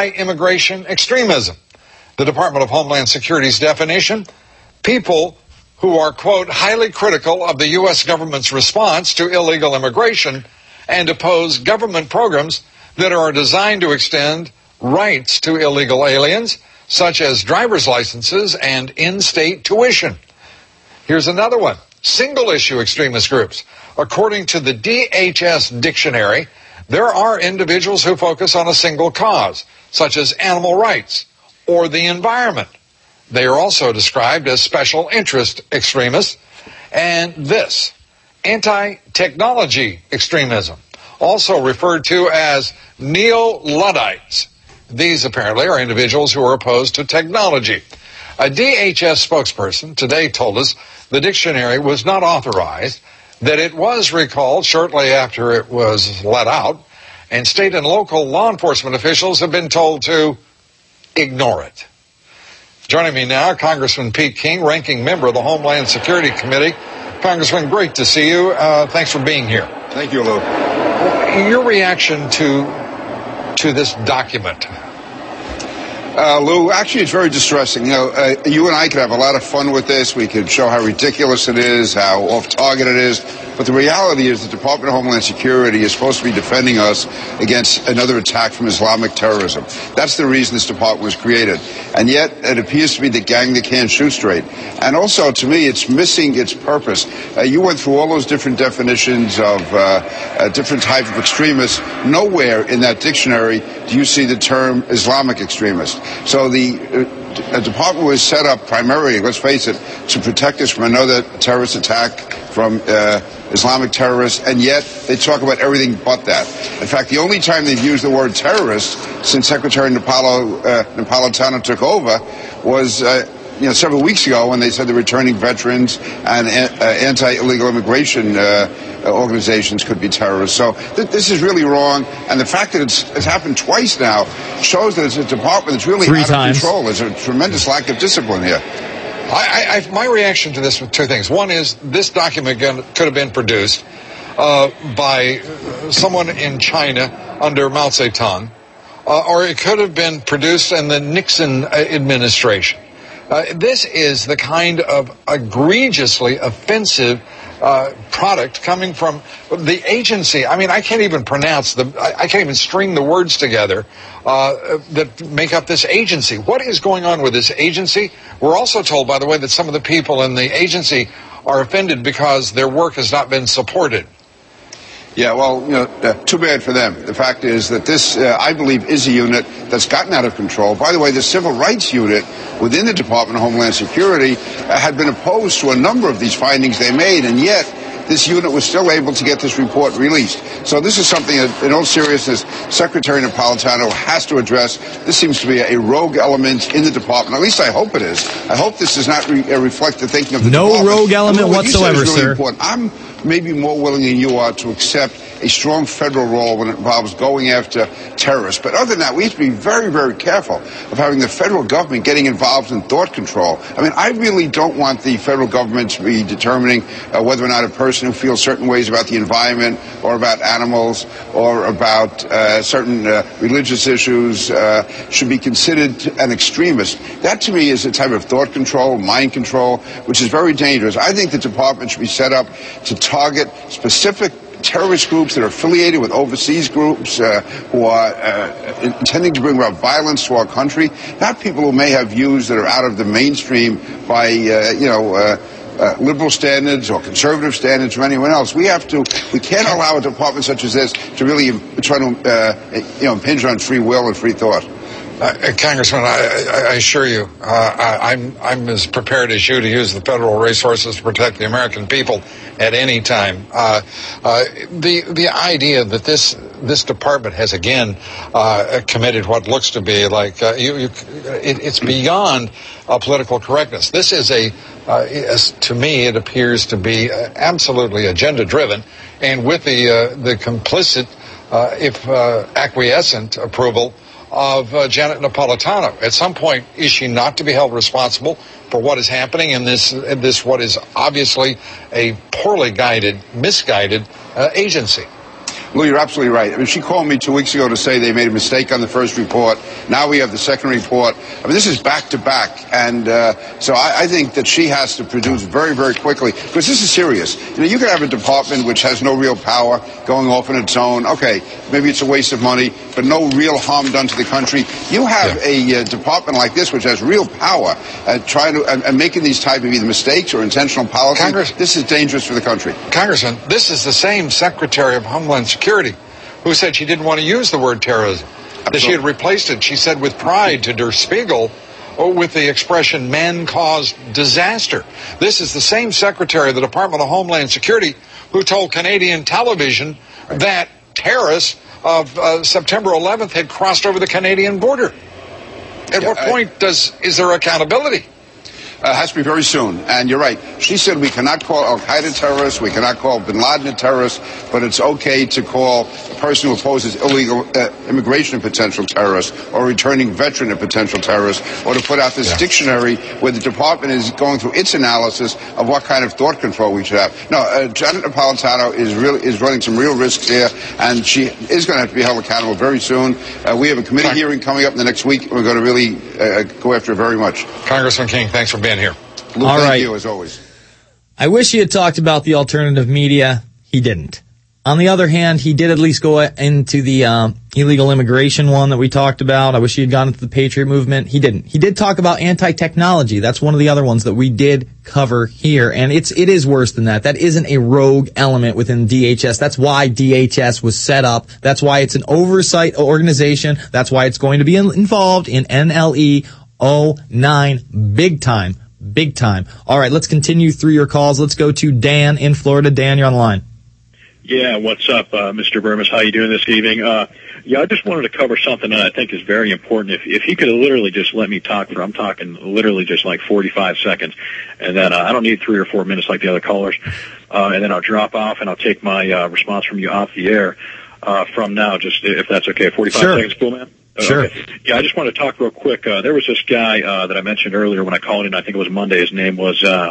anti-immigration extremism. The Department of Homeland Security's definition, people who are, quote, highly critical of the U S government's response to illegal immigration and oppose government programs that are designed to extend rights to illegal aliens, such as driver's licenses and in-state tuition. Here's another one. Single-issue extremist groups. According to the D H S dictionary, there are individuals who focus on a single cause, such as animal rights or the environment. They are also described as special interest extremists. And this, anti-technology extremism, also referred to as neo-Luddites. These apparently are individuals who are opposed to technology. A D H S spokesperson today told us the dictionary was not authorized, that it was recalled shortly after it was let out, and state and local law enforcement officials have been told to ignore it. Joining me now, Congressman Pete King, ranking member of the Homeland Security Committee. Congressman, great to see you. Uh, thanks for being here. Thank you, Lou. Your reaction to to this document? Uh, Lou, actually, it's very distressing. You know, uh, you and I could have a lot of fun with this. We could show how ridiculous it is, how off-target it is. But the reality is the Department of Homeland Security is supposed to be defending us against another attack from Islamic terrorism. That's the reason this department was created. And yet, it appears to be the gang that can't shoot straight. And also, to me, it's missing its purpose. Uh, you went through all those different definitions of uh, uh, different types of extremists. Nowhere in that dictionary do you see the term Islamic extremist. So the uh, department was set up primarily, let's face it, to protect us from another terrorist attack from uh, Islamic terrorists, and yet they talk about everything but that. In fact, the only time they've used the word terrorist since Secretary Napalo, uh, Napolitano took over was uh, you know, several weeks ago when they said the returning veterans and uh, anti-illegal immigration uh, organizations could be terrorists. So th- this is really wrong, and the fact that it's, it's happened twice now shows that it's a department that's really Three out times. of control. There's a tremendous lack of discipline here. I, I, my reaction to this was two things. One is this document could have been produced uh, by someone in China under Mao Zedong, uh, or it could have been produced in the Nixon administration. Uh, this is the kind of egregiously offensive uh, product coming from the agency. I mean, I can't even pronounce the, I, I can't even string the words together uh, that make up this agency. What is going on with this agency? We're also told, by the way, that some of the people in the agency are offended because their work has not been supported. Yeah, well, you know, uh, too bad for them. The fact is that this, uh, I believe, is a unit that's gotten out of control. By the way, the Civil Rights Unit within the Department of Homeland Security uh, had been opposed to a number of these findings they made, and yet this unit was still able to get this report released. So this is something that, in all seriousness, Secretary Napolitano has to address. This seems to be a rogue element in the department. At least I hope it is. I hope this does not re- uh, reflect the thinking of the no department. rogue element whatsoever, really sir. Important. I'm maybe more willing than you are to accept a strong federal role when it involves going after terrorists. But other than that, we have to be very, very careful of having the federal government getting involved in thought control. I mean, I really don't want the federal government to be determining uh, whether or not a person who feels certain ways about the environment or about animals or about uh, certain uh, religious issues uh, should be considered an extremist. That, to me, is a type of thought control, mind control, which is very dangerous. I think the department should be set up to target specific terrorist groups that are affiliated with overseas groups uh, who are uh, intending to bring about violence to our country, not people who may have views that are out of the mainstream by, uh, you know, uh, uh, liberal standards or conservative standards or anyone else. We have to, we can't allow a department such as this to really try to, uh, you know, impinge on free will and free thought. Uh, Congressman, I, I, I assure you, uh, I, I'm I'm as prepared as you to use the federal resources to protect the American people at any time. Uh, uh, the the idea that this this department has again uh, committed what looks to be like uh, you, you it, it's beyond uh, political correctness. This is a uh, as, to me it appears to be uh, absolutely agenda driven, and with the uh, the complicit, uh, if uh, acquiescent approval of uh, Janet Napolitano. At some point, is she not to be held responsible for what is happening in this, in this what is obviously a poorly guided, misguided uh, agency? Lou, you're absolutely right. I mean, she called me two weeks ago to say they made a mistake on the first report. Now we have the second report. I mean, this is back to back. And uh, so I, I think that she has to produce very, very quickly, because this is serious. You know, you can have a department which has no real power going off on its own. Okay, maybe it's a waste of money, but no real harm done to the country. You have yeah. a uh, department like this which has real power at trying to, and, and making these type of either mistakes or intentional policy. Congress, this is dangerous for the country. Congressman, this is the same Secretary of Homeland Security who said she didn't want to use the word terrorism, Absolutely. that she had replaced it, she said, with pride to Der Spiegel, or with the expression man-caused disaster. This is the same Secretary of the Department of Homeland Security who told Canadian television right. that terrorists of uh, September eleventh had crossed over the Canadian border. At yeah, what point I, does is there accountability? Uh, has to be very soon. And you're right. She said we cannot call Al-Qaeda terrorists, we cannot call Bin Laden a terrorist, but it's okay to call a person who opposes illegal uh, immigration a potential terrorist, or a returning veteran a potential terrorist, or to put out this yeah. dictionary where the department is going through its analysis of what kind of thought control we should have. No, uh, Janet Napolitano is really is running some real risks here, and she is going to have to be held accountable very soon. Uh, we have a committee Con- hearing coming up in the next week. We're going to really uh, go after her very much. Congressman King, thanks for being here. Lou, All thank right. you, as always. I wish he had talked about the alternative media. He didn't. On the other hand, he did at least go into the um, illegal immigration one that we talked about. I wish he had gone into the Patriot movement. He didn't. He did talk about anti-technology. That's one of the other ones that we did cover here. And it's, it is worse than that. That isn't a rogue element within D H S. That's why D H S was set up. That's why it's an oversight organization. That's why it's going to be in, involved in N L E oh nine big time. Big time. All right, let's continue through your calls. Let's go to Dan in Florida. Dan, you're on the line. Yeah, what's up, uh, Mister Burmis? How you doing this evening? Uh, yeah, I just wanted to cover something that I think is very important. If if you could literally just let me talk for, I'm talking literally just like forty-five seconds, and then uh, I don't need three or four minutes like the other callers, uh, and then I'll drop off and I'll take my uh, response from you off the air uh, from now, just if that's okay. forty-five sure. seconds, cool, man? Sure. Okay. Yeah, I just want to talk real quick. Uh, there was this guy uh, that I mentioned earlier when I called in. I think it was Monday. His name was uh,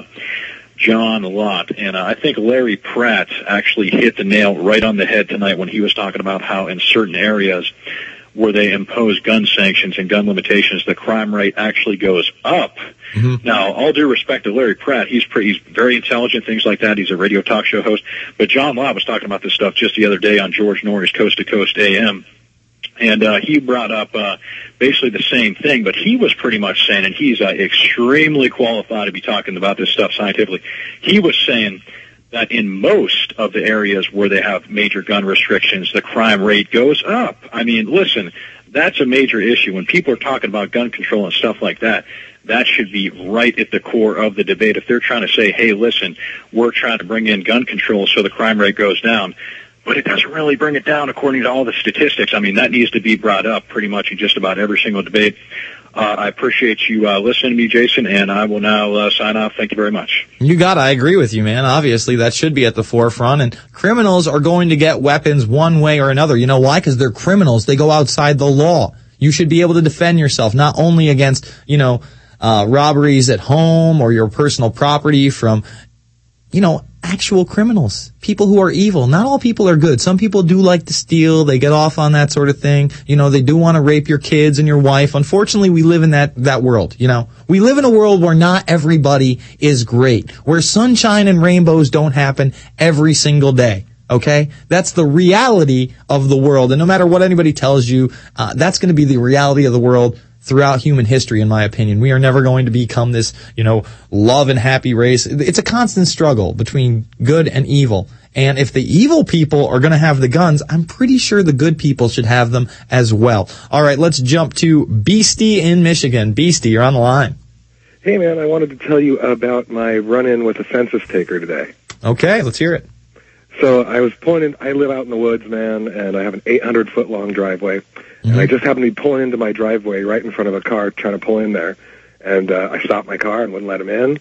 John Lott. And uh, I think Larry Pratt actually hit the nail right on the head tonight when he was talking about how in certain areas where they impose gun sanctions and gun limitations, the crime rate actually goes up. Mm-hmm. Now, all due respect to Larry Pratt, he's pretty, he's very intelligent, things like that. He's a radio talk show host. But John Lott was talking about this stuff just the other day on George Norrie's Coast to Coast A M. And uh, he brought up uh, basically the same thing, but he was pretty much saying, and he's uh, extremely qualified to be talking about this stuff scientifically, he was saying that in most of the areas where they have major gun restrictions, the crime rate goes up. I mean, listen, that's a major issue. When people are talking about gun control and stuff like that, that should be right at the core of the debate. If they're trying to say, hey, listen, we're trying to bring in gun control so the crime rate goes down, but it doesn't really bring it down according to all the statistics. I mean, that needs to be brought up pretty much in just about every single debate. Uh, I appreciate you uh, listening to me, Jason, and I will now uh, sign off. Thank you very much. You got it. I agree with you, man. Obviously, that should be at the forefront, and criminals are going to get weapons one way or another. You know why? Because they're criminals. They go outside the law. You should be able to defend yourself, not only against, you know, uh, robberies at home or your personal property from, you know, actual criminals, people who are evil. Not all people are good. Some people do like to steal. They get off on that sort of thing. You know, they do want to rape your kids and your wife. Unfortunately, we live in that, that world, you know. We live in a world where not everybody is great, where sunshine and rainbows don't happen every single day. Okay? That's the reality of the world. And no matter what anybody tells you, uh, that's going to be the reality of the world throughout human history, in my opinion. We are never going to become this, you know, love and happy race. It's a constant struggle between good and evil. And if the evil people are going to have the guns, I'm pretty sure the good people should have them as well. All right, let's jump to Beastie in Michigan. Beastie, you're on the line. Hey, man, I wanted to tell you about my run-in with a census taker today. Okay, let's hear it. So I was pulling in, I live out in the woods, man, and I have an eight hundred foot long driveway. Mm-hmm. And I just happened to be pulling into my driveway right in front of a car trying to pull in there. And uh, I stopped my car and wouldn't let him in.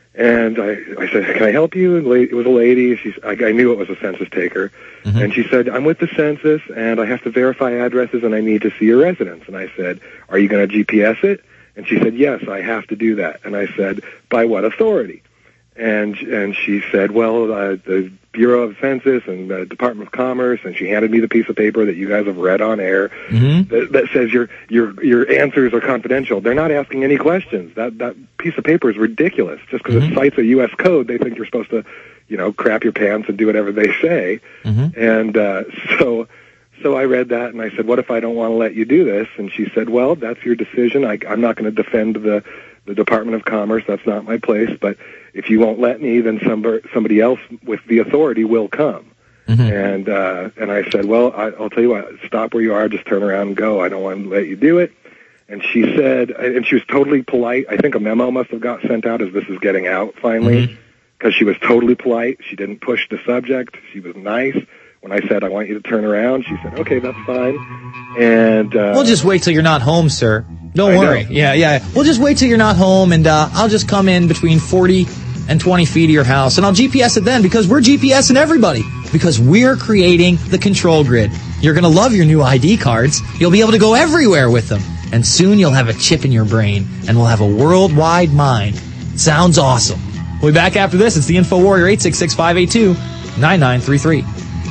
And I, I said, can I help you? And it was a lady. She's, I, I knew it was a census taker. Mm-hmm. And she said, I'm with the census, and I have to verify addresses, and I need to see your residence. And I said, are you going to G P S it? And she said, yes, I have to do that. And I said, by what authority? And and she said, well, uh, the Bureau of Census and the Department of Commerce, and she handed me the piece of paper that you guys have read on air Mm-hmm. that, that says your your your answers are confidential. They're not asking any questions. That that piece of paper is ridiculous. Just because Mm-hmm. it cites a U S code, they think you're supposed to, you know, crap your pants and do whatever they say. Mm-hmm. And uh, so so I read that, and I said, what if I don't want to let you do this? And she said, well, that's your decision. I, I'm not going to defend the the Department of Commerce. That's not my place. But if you won't let me, then somebody, somebody else with the authority will come. Mm-hmm. And uh, and I said, well, I, I'll tell you what, stop where you are, just turn around and go. I don't want to let you do it. And she said, and she was totally polite. I think a memo must have got sent out as this is getting out finally, because she was totally polite. She didn't push the subject. She was nice. When I said, I want you to turn around, she said, okay, that's fine. And uh, We'll just wait till you're not home, sir. Don't I worry. know. Yeah, yeah. We'll just wait till you're not home, and uh, I'll just come in between forty and twenty feet of your house, and I'll G P S it then, because we're GPSing everybody, because we're creating the control grid. You're going to love your new I D cards. You'll be able to go everywhere with them, and soon you'll have a chip in your brain, and we'll have a worldwide mind. Sounds awesome. We'll be back after this. It's the Info Warrior, eight six six, five eight two, nine nine three three.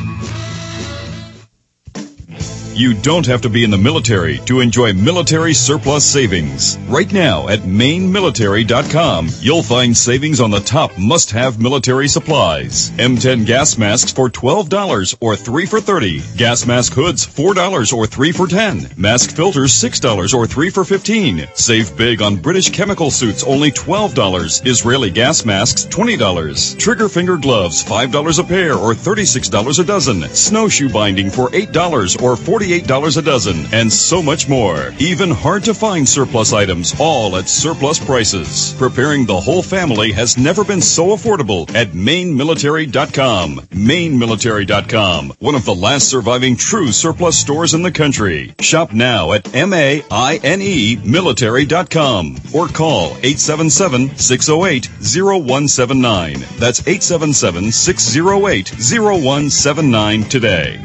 You don't have to be in the military to enjoy military surplus savings. Right now at Maine Military dot com, you'll find savings on the top must-have military supplies. M ten gas masks for twelve dollars or three for thirty dollars. Gas mask hoods four dollars or three for ten dollars. Mask filters six dollars or three for fifteen dollars. Save big on British chemical suits, only twelve dollars. Israeli gas masks twenty dollars. Trigger finger gloves five dollars a pair or thirty-six dollars a dozen. Snowshoe binding for eight dollars or forty-eight dollars a dozen, and so much more. Even hard-to-find surplus items, all at surplus prices. Preparing the whole family has never been so affordable at Maine Military dot com. Maine Military dot com, one of the last surviving true surplus stores in the country. Shop now at M A I N E Military dot com or call eight seven seven, six oh eight, oh one seven nine. That's eight seven seven, six oh eight, oh one seven nine today.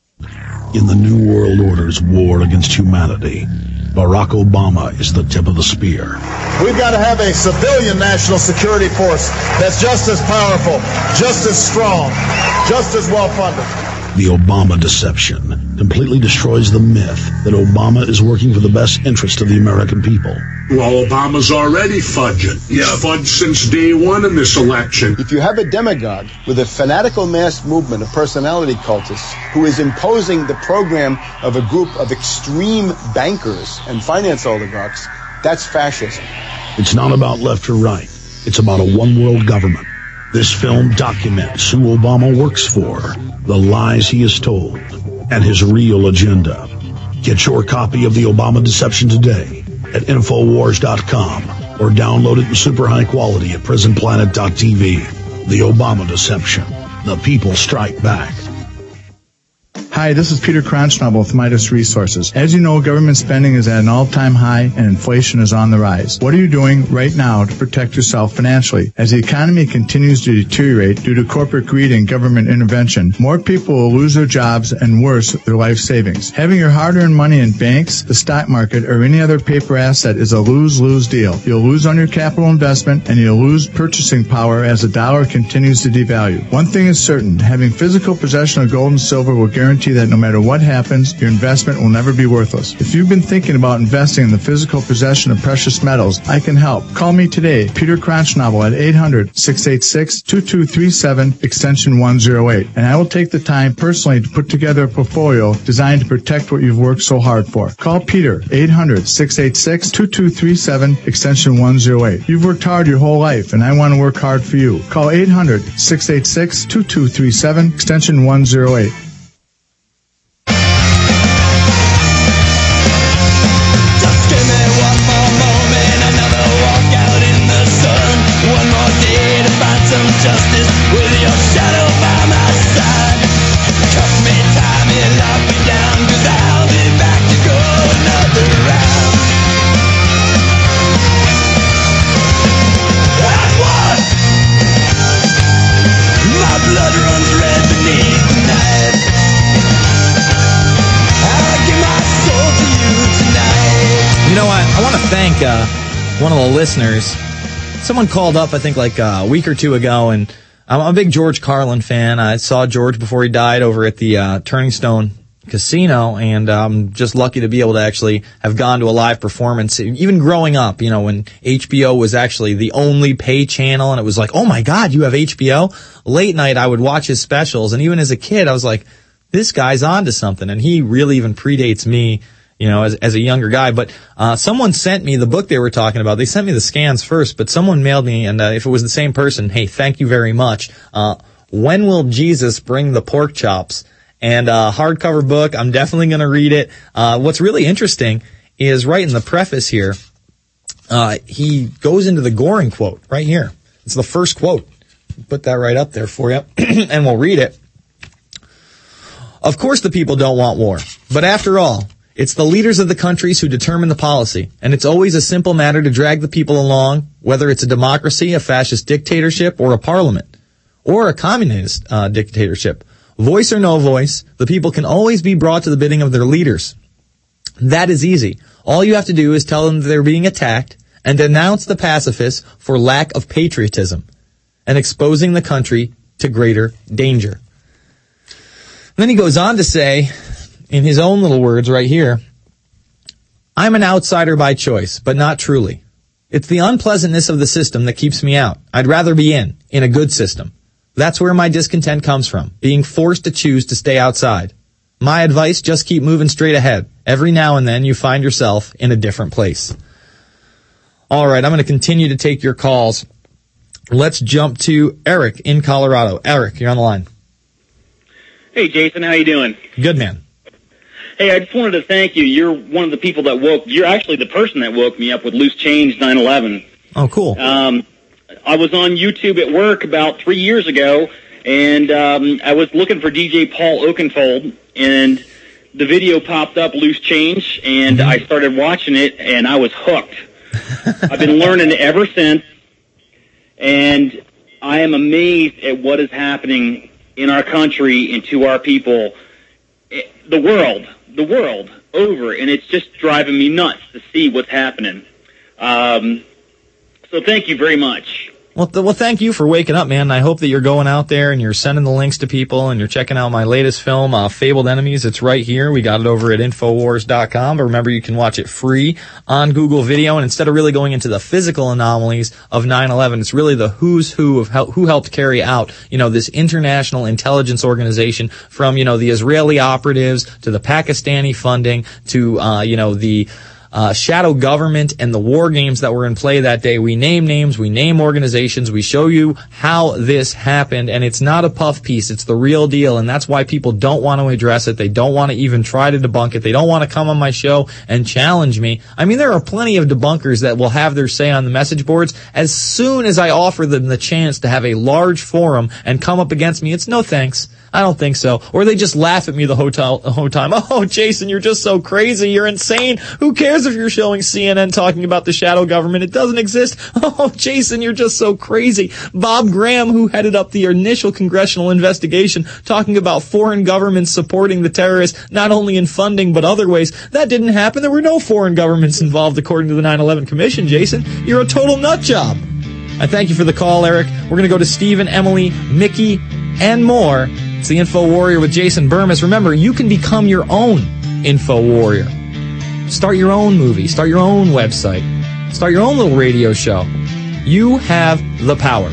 In the New World Order's war against humanity, Barack Obama is the tip of the spear. We've got to have a civilian national security force that's just as powerful, just as strong, just as well-funded. The Obama deception completely destroys the myth that Obama is working for the best interest of the American people. Well, Obama's already fudging. He's fudged since day one in this election. If you have a demagogue with a fanatical mass movement of personality cultists who is imposing the program of a group of extreme bankers and finance oligarchs, that's fascism. It's not about left or right. It's about a one-world government. This film documents who Obama works for, the lies he has told, and his real agenda. Get your copy of The Obama Deception today at Infowars dot com or download it in super high quality at Prison Planet dot T V. The Obama Deception. The people strike back. Hi, this is Peter Kronschnabel with Midas Resources. As you know, government spending is at an all-time high and inflation is on the rise. What are you doing right now to protect yourself financially? As the economy continues to deteriorate due to corporate greed and government intervention, more people will lose their jobs and worse, their life savings. Having your hard-earned money in banks, the stock market, or any other paper asset is a lose-lose deal. You'll lose on your capital investment and you'll lose purchasing power as the dollar continues to devalue. One thing is certain, having physical possession of gold and silver will guarantee that no matter what happens, your investment will never be worthless. If you've been thinking about investing in the physical possession of precious metals, I can help. Call me today, Peter Kronschnabel, at eight hundred, six eight six, two two three seven, extension one oh eight, and I will take the time personally to put together a portfolio designed to protect what you've worked so hard for. Call Peter, eight hundred, six eight six, two two three seven, extension one oh eight. You've worked hard your whole life, and I want to work hard for you. Call eight hundred, six eight six, two two three seven, extension one oh eight. Justice with your shadow by my side. Cost me time and lock me down, 'cause I'll be back to go another round. At what? My blood runs red beneath the knife. I give my soul to you tonight. You know what? I want to thank uh, one of the listeners. someone called up, I think, like uh, a week or two ago, and I'm a big George Carlin fan. I saw George before he died over at the uh, Turning Stone Casino, and I'm just lucky to be able to actually have gone to a live performance. Even growing up, you know, when H B O was actually the only pay channel, and it was like, oh my God, you have H B O? Late night, I would watch his specials, and even as a kid, I was like, this guy's onto something, and he really even predates me, you know, as, as a younger guy. But uh someone sent me the book they were talking about. They sent me the scans first, but someone mailed me, and uh, if it was the same person, hey, thank you very much. Uh When Will Jesus Bring the Pork Chops? And uh hardcover book. I'm definitely going to read it. Uh what's really interesting is right in the preface here, uh he goes into the Goring quote right here. It's the first quote. Put that right up there for you, and we'll read it. Of course the people don't want war, but after all, it's the leaders of the countries who determine the policy, and it's always a simple matter to drag the people along, whether it's a democracy, a fascist dictatorship, or a parliament, or a communist uh, dictatorship. Voice or no voice, the people can always be brought to the bidding of their leaders. That is easy. All you have to do is tell them they're being attacked and denounce the pacifists for lack of patriotism and exposing the country to greater danger. And then he goes on to say, in his own little words right here, I'm an outsider by choice, but not truly. It's the unpleasantness of the system that keeps me out. I'd rather be in, in a good system. That's where my discontent comes from, being forced to choose to stay outside. My advice, just keep moving straight ahead. Every now and then you find yourself in a different place. All right, I'm going to continue to take your calls. Let's jump to Eric in Colorado. Eric, you're on the line. Hey, Jason, how you doing? Good, man. Hey, I just wanted to thank you. You're one of the people that woke, you're actually the person that woke me up with Loose Change nine eleven. Oh, cool. Um, I was on YouTube at work about three years ago, and um, I was looking for D J Paul Oakenfold, and the video popped up, Loose Change, and mm-hmm. I started watching it, and I was hooked. I've been learning ever since, and I am amazed at what is happening in our country and to our people, the world, the world over, and it's just driving me nuts to see what's happening. Um, so thank you very much. Well, th- well, thank you for waking up, man. I hope that you're going out there and you're sending the links to people and you're checking out my latest film, uh, Fabled Enemies. It's right here. We got it over at Infowars dot com. But remember, you can watch it free on Google Video. And instead of really going into the physical anomalies of nine eleven, it's really the who's who of how, who helped carry out, you know, this international intelligence organization, from, you know, the Israeli operatives to the Pakistani funding to, uh, you know, the Uh, shadow government and the war games that were in play that day. We name names, we name organizations, we show you how this happened, and it's not a puff piece, it's the real deal, and that's why people don't want to address it. They don't want to even try to debunk it. They don't want to come on my show and challenge me. I mean, there are plenty of debunkers that will have their say on the message boards. As soon as I offer them the chance to have a large forum and come up against me, it's no thanks. I don't think so. Or they just laugh at me the whole, the whole time. Oh, Jason, you're just so crazy. You're insane. Who cares if you're showing C N N talking about the shadow government? It doesn't exist. Oh, Jason, you're just so crazy. Bob Graham, who headed up the initial congressional investigation, talking about foreign governments supporting the terrorists, not only in funding but other ways. That didn't happen. There were no foreign governments involved, according to the nine eleven Commission, Jason. You're a total nut job. I thank you for the call, Eric. We're going to go to Stephen, Emily, Mickey, and more. It's the Info Warrior with Jason Burmis. Remember, you can become your own Info Warrior. Start your own movie. Start your own website. Start your own little radio show. You have the power.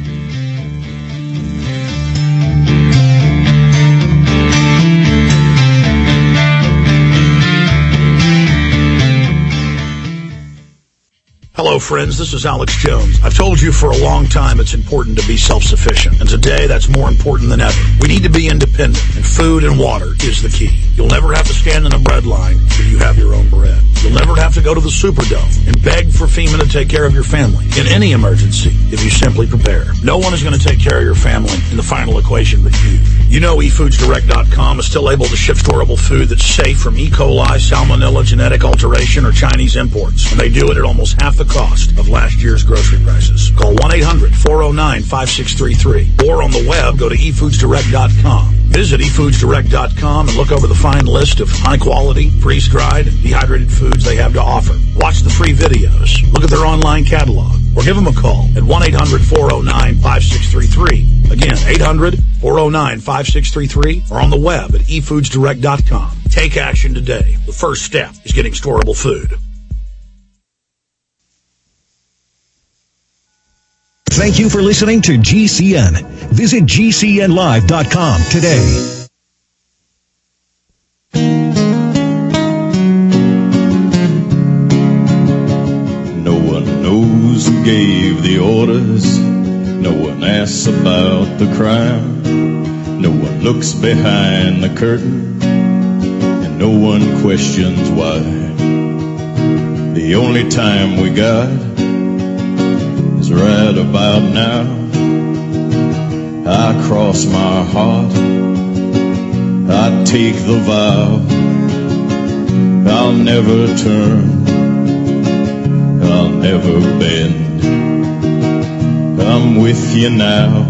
Hello, friends. This is Alex Jones. I've told you for a long time it's important to be self-sufficient, and today that's more important than ever. We need to be independent, and food and water is the key. You'll never have to stand in a bread line if you have your own bread. You'll never have to go to the Superdome and beg for FEMA to take care of your family in any emergency if you simply prepare. No one is going to take care of your family in the final equation but you. You know e foods direct dot com is still able to ship storable food that's safe from E. coli, salmonella, genetic alteration, or Chinese imports, and they do it at almost half the cost of last year's grocery prices. Call one eight hundred four oh nine five six three three or on the web go to e foods direct dot com. Visit e foods direct dot com and look over the fine list of high-quality, freeze-dried, and dehydrated foods they have to offer. Watch the free videos. Look at their online catalog. or give them a call at one eight hundred four oh nine five six three three. Again, eight hundred four oh nine five six three three or on the web at e foods direct dot com. Take action today. The first step is getting storable food. Thank you for listening to G C N. Visit G C N live dot com today. No one knows who gave the orders. No one asks about the crime. No one looks behind the curtain. And no one questions why. The only time we got is right about now. I cross my heart. I take the vow. I'll never turn. I'll never bend. I'm with you now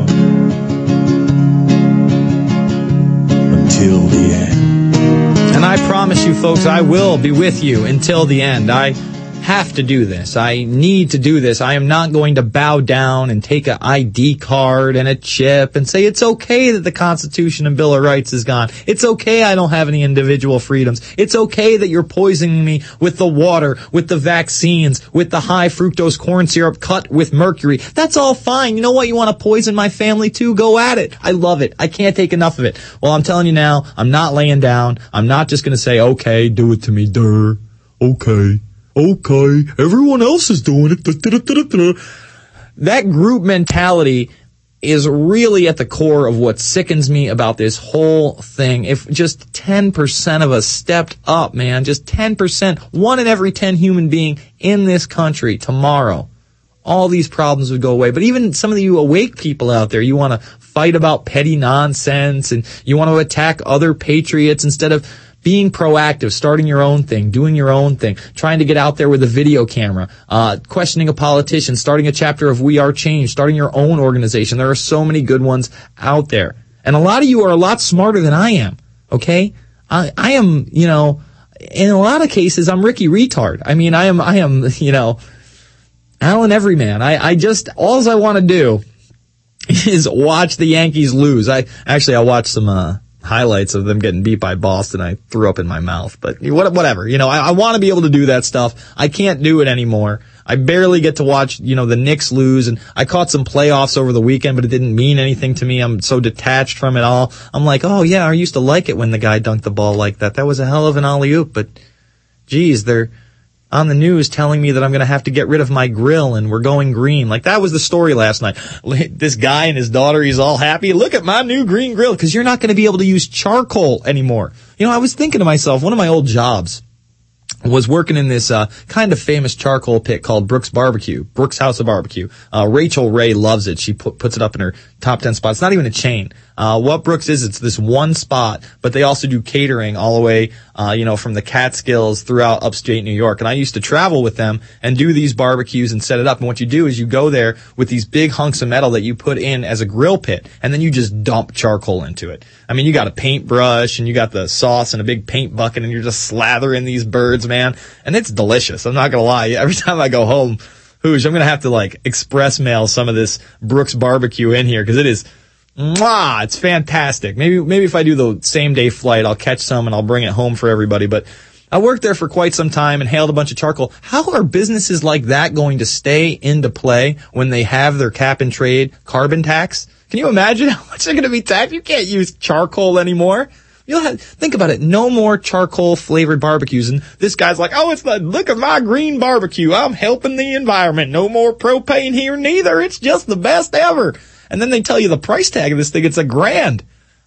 until the end. And I promise you, folks, I will be with you until the end. I have to do this. I need to do this. I am not going to bow down and take an I D card and a chip and say it's okay that the Constitution and Bill of Rights is gone. It's okay I don't have any individual freedoms. It's okay that you're poisoning me with the water, with the vaccines, with the high fructose corn syrup cut with mercury. That's all fine. You know what? You want to poison my family too? Go at it. I love it. I can't take enough of it. Well, I'm telling you now, I'm not laying down. I'm not just going to say, okay, do it to me, durr. Okay. Okay, everyone else is doing it. That group mentality is really at the core of what sickens me about this whole thing. If just ten percent of us stepped up, man, just ten percent, one in every ten human being in this country tomorrow, all these problems would go away. But even some of you awake people out there, you want to fight about petty nonsense and you want to attack other patriots instead of being proactive, starting your own thing, doing your own thing, trying to get out there with a video camera, uh, questioning a politician, starting a chapter of We Are Change, starting your own organization. There are so many good ones out there. And a lot of you are a lot smarter than I am, okay? I, I am, you know, in a lot of cases, I'm Ricky Retard. I mean, I am, I am, you know, Alan Everyman. I, I just, all I want to do is watch the Yankees lose. I, actually, I watched some, uh, highlights of them getting beat by Boston. I threw up in my mouth, but whatever. You know, I, I want to be able to do that stuff. I can't do it anymore. I barely get to watch, you know, the Knicks lose, and I caught some playoffs over the weekend, but it didn't mean anything to me. I'm so detached from it all. I'm like, oh yeah, I used to like it when the guy dunked the ball like that. That was a hell of an alley-oop, but geez, they're on the news telling me that I'm going to have to get rid of my grill and we're going green. Like, that was the story last night. This guy and his daughter, he's all happy. Look at my new green grill, because you're not going to be able to use charcoal anymore. You know, I was thinking to myself, one of my old jobs was working in this uh kind of famous charcoal pit called Brooks Barbecue, Brooks House of Barbecue. Uh Rachel Ray loves it. She put, puts it up in her top ten spots. It's not even a chain. Uh what Brooks is, it's this one spot, but they also do catering all the way, uh you know, from the Catskills throughout upstate New York. And I used to travel with them and do these barbecues and set it up. And what you do is you go there with these big hunks of metal that you put in as a grill pit, and then you just dump charcoal into it. I mean, you got a paintbrush and you got the sauce and a big paint bucket, and you're just slathering these birds, man. And it's delicious. I'm not gonna lie. Every time I go home, Hoosh, I'm gonna have to like express mail some of this Brooks Barbecue in here, because it is, mwah, it's fantastic. Maybe, maybe if I do the same day flight, I'll catch some and I'll bring it home for everybody. But I worked there for quite some time and hailed a bunch of charcoal. How are businesses like that going to stay into play when they have their cap and trade carbon tax? Can you imagine how much they're going to be taxed? You can't use charcoal anymore. You'll have, think about it. No more charcoal flavored barbecues. And this guy's like, oh, it's the, look at my green barbecue. I'm helping the environment. No more propane here neither. It's just the best ever. And then they tell you the price tag of this thing. It's a grand.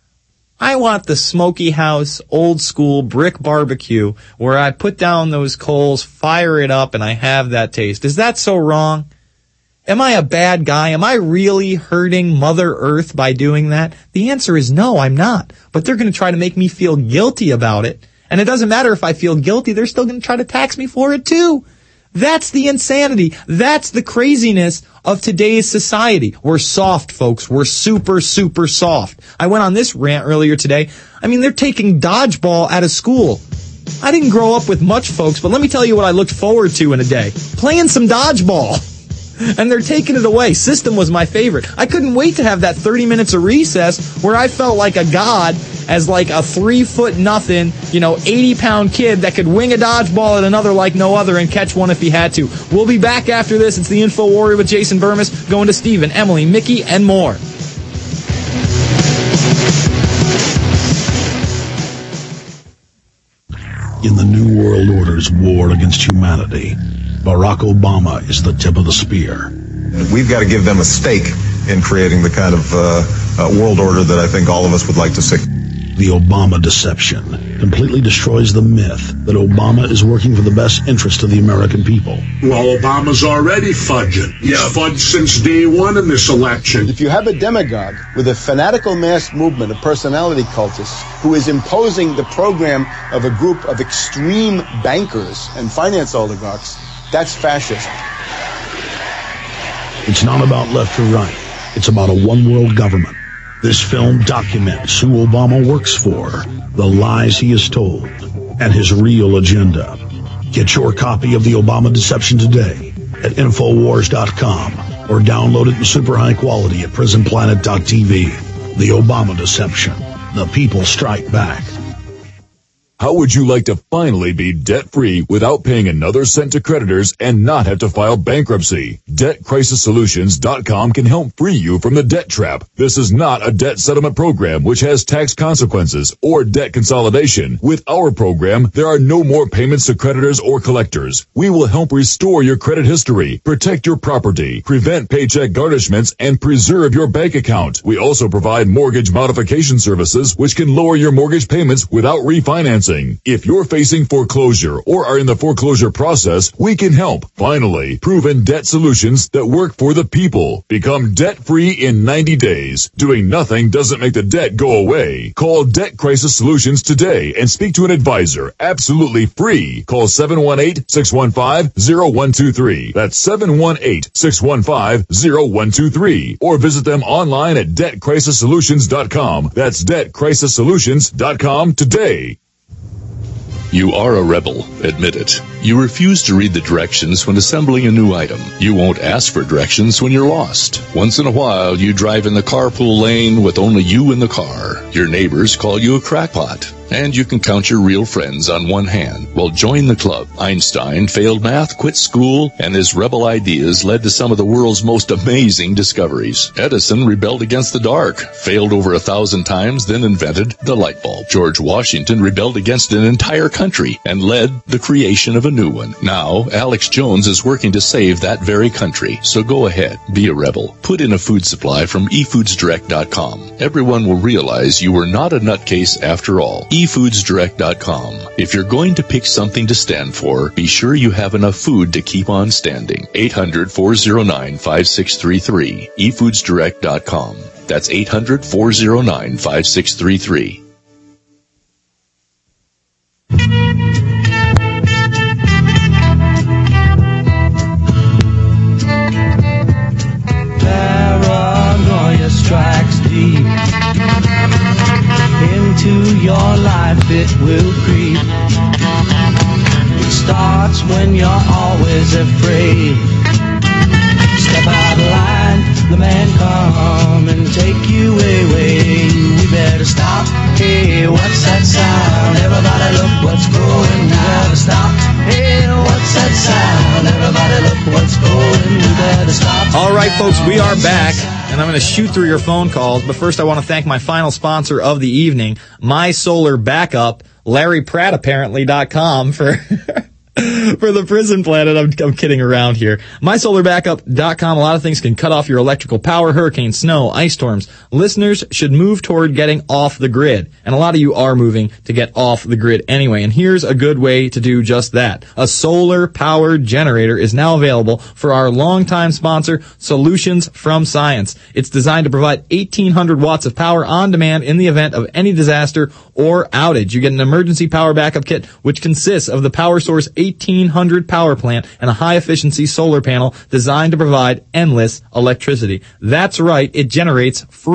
I want the smoky house, old school brick barbecue where I put down those coals, fire it up, and I have that taste. Is that so wrong? Am I a bad guy? Am I really hurting Mother Earth by doing that? The answer is no, I'm not. But they're going to try to make me feel guilty about it. And it doesn't matter if I feel guilty, they're still going to try to tax me for it too. That's the insanity. That's the craziness of today's society. We're soft, folks. We're super, super soft. I went on this rant earlier today. I mean, they're taking dodgeball out of school. I didn't grow up with much, folks, but let me tell you what I looked forward to in a day. Playing some dodgeball. And they're taking it away. System was my favorite. I couldn't wait to have that thirty minutes of recess where I felt like a god as like a three foot nothing, you know, eighty pound kid that could wing a dodgeball at another like no other and catch one if he had to. We'll be back after this. It's the Info Warrior with Jason Burmis, going to Steven, Emily, Mickey, and more. In the New World Order's war against humanity, Barack Obama is the tip of the spear. We've got to give them a stake in creating the kind of uh, uh, world order that I think all of us would like to see. The Obama deception completely destroys the myth that Obama is working for the best interest of the American people. Well, Obama's already fudging. He's yeah. fudged since day one in this election. If you have a demagogue with a fanatical mass movement of personality cultists who is imposing the program of a group of extreme bankers and finance oligarchs, that's fascism. It's not about left or right. It's about a one-world government. This film documents who Obama works for, the lies he has told, and his real agenda. Get your copy of The Obama Deception today at Infowars dot com or download it in super high quality at Prison Planet dot T V. The Obama Deception. The people strike back. How would you like to finally be debt-free without paying another cent to creditors and not have to file bankruptcy? Debt Crisis Solutions dot com can help free you from the debt trap. This is not a debt settlement program which has tax consequences or debt consolidation. With our program, there are no more payments to creditors or collectors. We will help restore your credit history, protect your property, prevent paycheck garnishments, and preserve your bank account. We also provide mortgage modification services which can lower your mortgage payments without refinancing. If you're facing foreclosure or are in the foreclosure process, we can help. Finally, proven debt solutions that work for the people. Become debt-free in ninety days. Doing nothing doesn't make the debt go away. Call Debt Crisis Solutions today and speak to an advisor absolutely free. Call seven one eight, six one five, zero one two three. That's seven one eight, six one five, zero one two three. Or visit them online at Debt Crisis Solutions dot com. That's Debt Crisis Solutions dot com today. You are a rebel, admit it. You refuse to read the directions when assembling a new item. You won't ask for directions when you're lost. Once in a while, you drive in the carpool lane with only you in the car. Your neighbors call you a crackpot. And you can count your real friends on one hand. Well, join the club. Einstein failed math, quit school, and his rebel ideas led to some of the world's most amazing discoveries. Edison rebelled against the dark, failed over a thousand times, then invented the light bulb. George Washington rebelled against an entire country and led the creation of a new one. Now, Alex Jones is working to save that very country. So go ahead, be a rebel. Put in a food supply from e foods direct dot com. Everyone will realize you were not a nutcase after all. e foods direct dot com. If you're going to pick something to stand for, be sure you have enough food to keep on standing. eight hundred, four oh nine, five six three three. e foods direct dot com. That's eight hundred, four oh nine, five six three three. Paranoia strikes deep into your life, it will creep. It starts when you're always afraid. Step out of line, the man come and take you away. We better stop. Hey, what's that sound? Everybody look what's going. We better stop. Hey, what's that sound? Everybody look what's going. We better stop. All right, folks, we are back. And I'm going to shoot through your phone calls, but first I want to thank my final sponsor of the evening, My Solar Backup, Larry Pratt apparently dot com for for the Prison Planet. I'm, I'm kidding around here. My Solar Backup dot com. A lot of things can cut off your electrical power, hurricanes, snow, ice storms. Listeners should move toward getting off the grid. And a lot of you are moving to get off the grid anyway. And here's a good way to do just that. A solar powered generator is now available for our longtime sponsor, Solutions from Science. It's designed to provide eighteen hundred watts of power on demand in the event of any disaster or outage. You get an emergency power backup kit, which consists of the Power Source eighteen hundred power plant and a high-efficiency solar panel designed to provide endless electricity. That's right, it generates free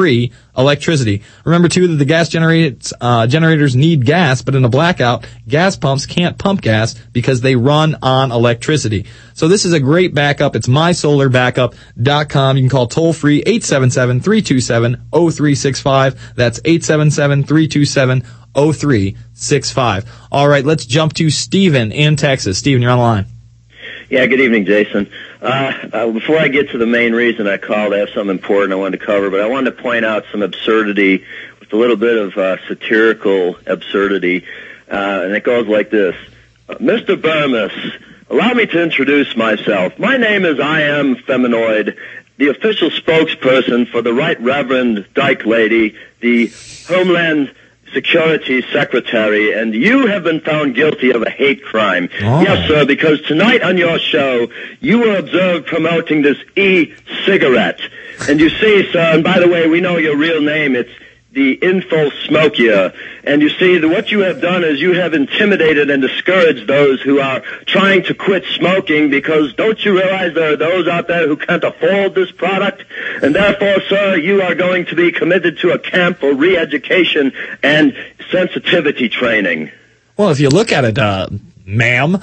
electricity. Remember, too, that the gas generates, uh, generators need gas, but in a blackout, gas pumps can't pump gas because they run on electricity. So this is a great backup. It's my solar backup dot com. You can call toll-free eight seven seven, three two seven, zero three six five. That's eight seven seven, three two seven, zero three six five. All right, let's jump to Stephen in Texas. Stephen, you're on the line. Yeah, good evening, Jason. Uh, uh, before I get to the main reason I called, I have something important I wanted to cover, but I wanted to point out some absurdity with a little bit of uh, satirical absurdity, uh, and it goes like this. Uh, Mister Burmis, allow me to introduce myself. My name is I Am Feminoid, the official spokesperson for the Right Reverend Dyke Lady, the Homeland Security Secretary, and you have been found guilty of a hate crime. Oh. Yes, sir, because tonight on your show, you were observed promoting this e-cigarette. And you see, sir, and by the way, we know your real name, it's the Info Smokia. And you see, that what you have done is you have intimidated and discouraged those who are trying to quit smoking, because don't you realize there are those out there who can't afford this product? And therefore, sir, you are going to be committed to a camp for re-education and sensitivity training. Well, if you look at it, uh, ma'am,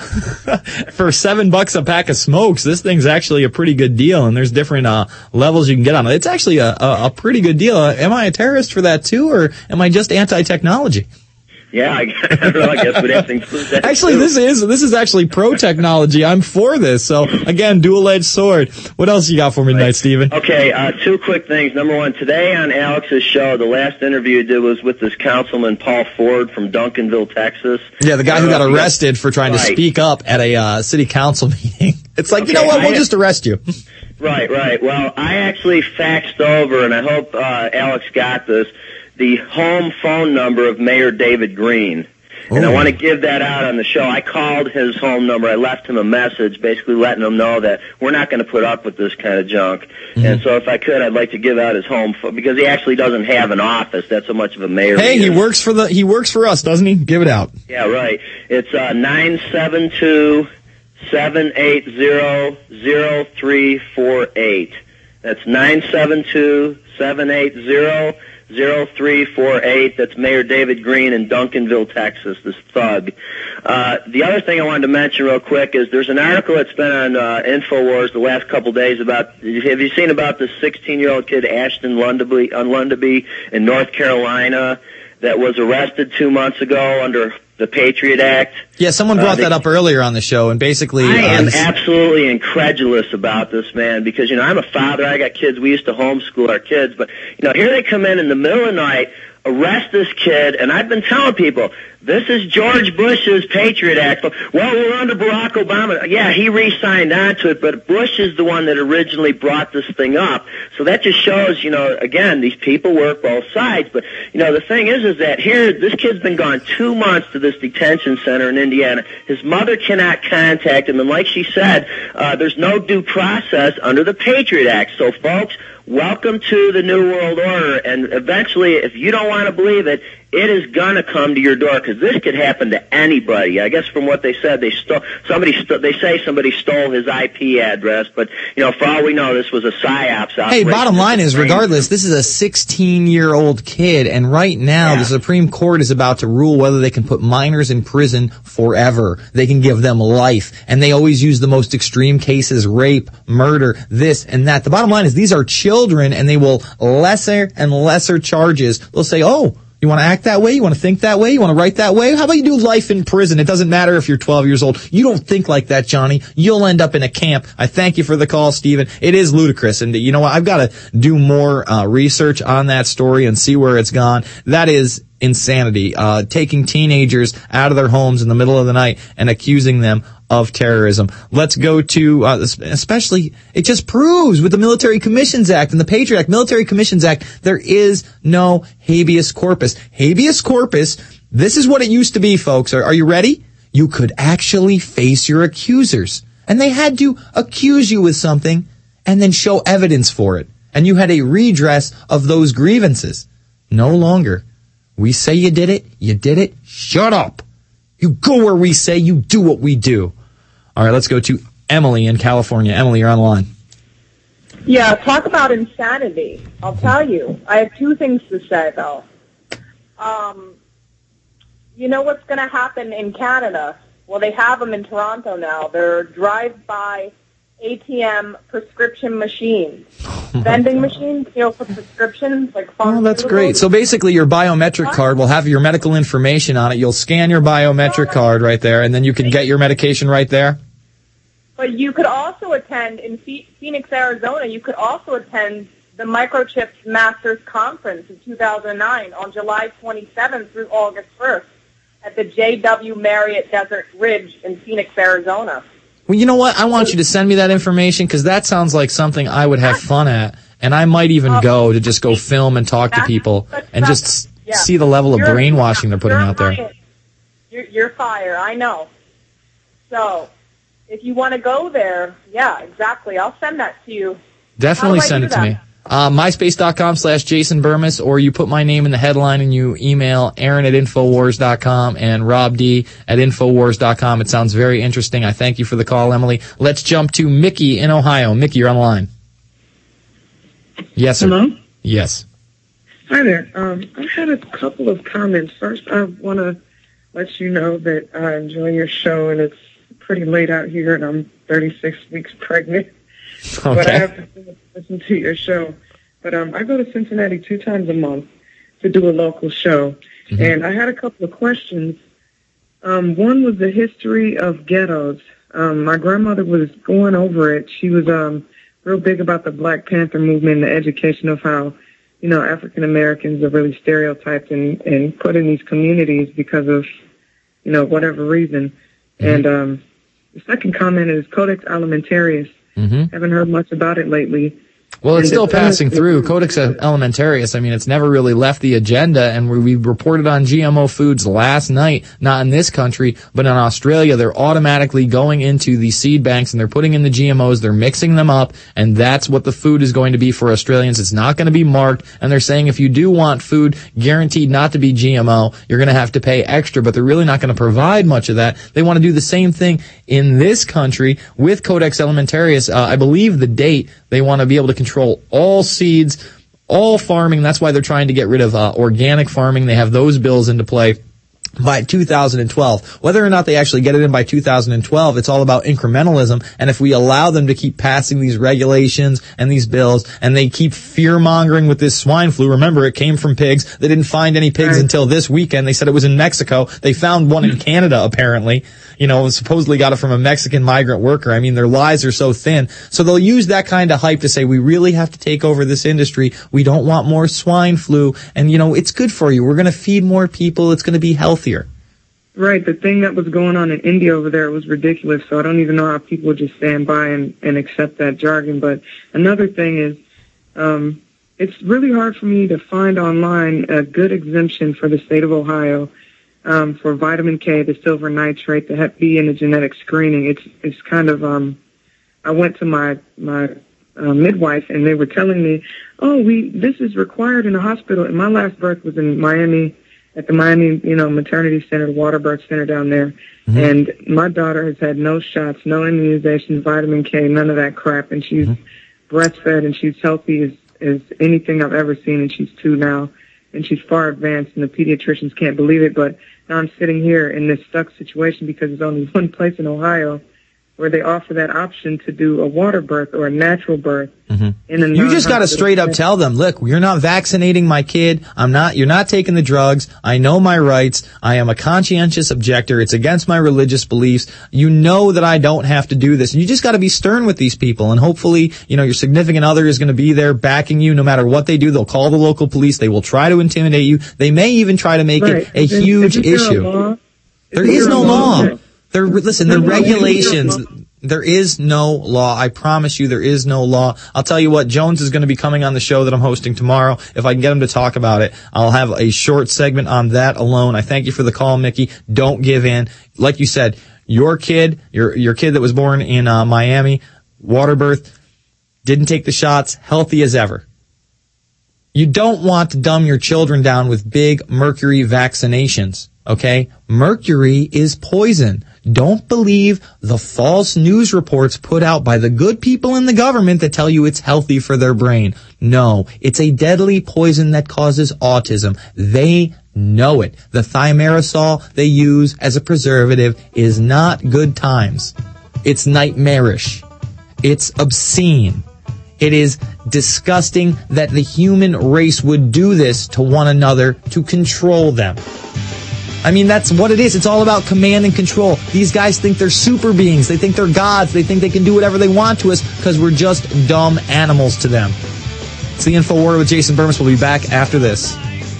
for seven bucks a pack of smokes, this thing's actually a pretty good deal, and there's different uh levels you can get on it. It's actually a, a, a pretty good deal. Uh, am I a terrorist for that too, or am I just anti-technology? Yeah, I, I don't know. I guess we'd have to include that. Actually, too. this is this is actually pro-technology. I'm for this. So again, dual-edged sword. What else you got for me tonight, right. Stephen? Okay, uh, two quick things. Number one, today on Alex's show, the last interview you did was with this councilman Paul Ford from Duncanville, Texas. Yeah, the guy who got arrested for trying right. to speak up at a uh, city council meeting. It's like, okay, you know what? We'll I, just arrest you. Right, right. Well, I actually faxed over, and I hope uh, Alex got this, the home phone number of Mayor David Green. Ooh. And I want to give that out on the show. I called his home number. I left him a message basically letting him know that we're not going to put up with this kind of junk. Mm-hmm. And so if I could, I'd like to give out his home phone, because he actually doesn't have an office. That's so much of a mayor. Hey, he, he works for the he works for us, doesn't he? Give it out. Yeah, right. It's uh, nine seven two, seven eight zero, zero three four eight. That's nine seven two, seven eight zero, zero three four eight. That's Mayor David Green in Duncanville, Texas, this thug. Uh, the other thing I wanted to mention real quick is there's an article that's been on uh, InfoWars the last couple days about, have you seen about this sixteen-year-old kid, Ashton Lundaby, on Lundaby in North Carolina, that was arrested two months ago under the Patriot Act? Yeah, someone brought uh, they, that up earlier on the show, and basically... I uh, am absolutely incredulous about this, man, because, you know, I'm a father, I got kids, we used to homeschool our kids, but, you know, here they come in in the middle of the night, arrest this kid, and I've been telling people, this is George Bush's Patriot Act. Well, we're under Barack Obama. Yeah, he re-signed onto it, but Bush is the one that originally brought this thing up. So that just shows, you know, again, these people work both sides. But, you know, the thing is, is that here, this kid's been gone two months to this detention center in Indiana. His mother cannot contact him, and like she said, uh, there's no due process under the Patriot Act. So, folks, welcome to the New World Order, and eventually, if you don't want to believe it, it is gonna come to your door, because this could happen to anybody. I guess from what they said, they stole somebody. St- they say somebody stole his I P address, but you know, for all we know, this was a psyops operation. Hey, bottom line is, regardless, this is a sixteen-year-old kid, and right now yeah. the Supreme Court is about to rule whether they can put minors in prison forever. They can give them life, and they always use the most extreme cases: rape, murder, this and that. The bottom line is, these are children, and they will lesser and lesser charges. They'll say, "Oh, you want to act that way? You want to think that way? You want to write that way? How about you do life in prison? It doesn't matter if you're twelve years old. You don't think like that, Johnny. You'll end up in a camp." I thank you for the call, Stephen. It is ludicrous. And you know what? I've got to do more uh, research on that story and see where it's gone. That is insanity. Uh, taking teenagers out of their homes in the middle of the night and accusing them of terrorism. Let's go to, uh, especially, it just proves with the Military Commissions Act and the Patriot Act, Military Commissions Act, there is no habeas corpus. Habeas corpus, this is what it used to be, folks. Are, are you ready? You could actually face your accusers. And they had to accuse you with something and then show evidence for it. And you had a redress of those grievances. No longer. We say you did it, you did it, shut up. You go where we say, you do what we do. All right, let's go to Emily in California. Emily, you're on the line. Yeah, talk about insanity. I'll tell you. I have two things to say, though. Um, you know what's going to happen in Canada? Well, they have them in Toronto now. They're drive-by A T M prescription machines. Vending machines, you know, for prescriptions, like Oh, that's great. So basically your biometric card will have your medical information on it. You'll scan your biometric card right there, and then you can get your medication right there? But you could also attend, in Phoenix, Arizona, you could also attend the Microchips Masters Conference in two thousand nine on July twenty-seventh through August first at the J W Marriott Desert Ridge in Phoenix, Arizona. Well, you know what? I want you to send me that information because that sounds like something I would have fun at, and I might even go to just go film and talk to people and just Yeah. see the level of You're- brainwashing they're putting you're out there. fire. You're, you're fire, I know. So, if you want to go there, yeah, exactly. I'll send that to you. Definitely How do I send do it to that? me. Uh, MySpace.com slash Jason Burmis, or you put my name in the headline and you email Aaron at Infowars dot com and Rob D at Infowars dot com. It sounds very interesting. I thank you for the call, Emily. Let's jump to Mickey in Ohio. Mickey, you're on the line. Yes, sir. Hello? Yes. Hi there. Um, I had a couple of comments. First, I want to let you know that I enjoy your show, and it's pretty late out here, and I'm thirty-six weeks pregnant. But I have to listen to your show. But um, I go to Cincinnati two times a month to do a local show. Mm-hmm. And I had a couple of questions. Um, one was the history of ghettos. Um, my grandmother was going over it. She was um, real big about the Black Panther movement and the education of how, you know, African Americans are really stereotyped and, and put in these communities because of, you know, whatever reason. Mm-hmm. And um, the second comment is Codex Alimentarius. Mm-hmm. Haven't heard much about it lately. Well, it's And still the- passing through. Codex Alimentarius, I mean, it's never really left the agenda, and we, we reported on G M O foods last night, not in this country, but in Australia. They're automatically going into the seed banks, and they're putting in the G M Os, they're mixing them up, and that's what the food is going to be for Australians. It's not going to be marked, and they're saying if you do want food guaranteed not to be G M O, you're going to have to pay extra, but they're really not going to provide much of that. They want to do the same thing in this country with Codex Alimentarius. Uh, I believe the date, they want to be able to control all seeds, all farming. That's why they're trying to get rid of uh, organic farming. They have those bills into play by two thousand twelve. Whether or not they actually get it in by two thousand twelve, it's all about incrementalism. And if we allow them to keep passing these regulations and these bills, and they keep fear-mongering with this swine flu, remember, it came from pigs. They didn't find any pigs until this weekend. They said it was in Mexico. They found one in Canada, apparently. You know, supposedly got it from a Mexican migrant worker. I mean, their lies are so thin. So they'll use that kind of hype to say, we really have to take over this industry. We don't want more swine flu. And, you know, it's good for you. We're going to feed more people. It's going to be healthier. Right. The thing that was going on in India over there was ridiculous. So I don't even know how people would just stand by and, and accept that jargon. But another thing is, um, it's really hard for me to find online a good exemption for the state of Ohio um, for vitamin K, the silver nitrate, the Hep B, and the genetic screening. It's it's kind of. Um, I went to my my uh, midwife, and they were telling me, "Oh, we this is required in the hospital." And my last birth was in Miami. At the Miami, you know, maternity center, the water birth center down there. Mm-hmm. And my daughter has had no shots, no immunizations, vitamin K, none of that crap. And she's mm-hmm. breastfed, and she's healthy as, as anything I've ever seen. And she's two now, and she's far advanced, and the pediatricians can't believe it. But now I'm sitting here in this stuck situation because there's only one place in Ohio where they offer that option to do a water birth or a natural birth. Mm-hmm. In a You just got to non-hospital straight up setting. tell them, look, you're not vaccinating my kid. I'm not, you're not taking the drugs. I know my rights. I am a conscientious objector. It's against my religious beliefs. You know that I don't have to do this. And you just got to be stern with these people. And hopefully, you know, your significant other is going to be there backing you no matter what they do. They'll call the local police. They will try to intimidate you. They may even try to make Right. it a Isn't- huge isn't there a issue. law? There Isn't is there no a law? law. There, listen, the Isn't there a law? regulations, there is no law. I promise you there is no law. I'll tell you what, Jones is going to be coming on the show that I'm hosting tomorrow. If I can get him to talk about it, I'll have a short segment on that alone. I thank you for the call, Mickey. Don't give in. Like you said, your kid, your, your kid that was born in uh, Miami, water birth, didn't take the shots, healthy as ever. You don't want to dumb your children down with big mercury vaccinations, okay? Mercury is poison. Don't believe the false news reports put out by the good people in the government that tell you it's healthy for their brain. No, it's a deadly poison that causes autism. They know it. The thimerosal they use as a preservative is not good times. It's nightmarish. It's obscene. It is disgusting that the human race would do this to one another to control them. I mean, that's what it is. It's all about command and control. These guys think they're super beings. They think they're gods. They think they can do whatever they want to us because we're just dumb animals to them. It's the InfoWar with Jason Burmis. We'll be back after this.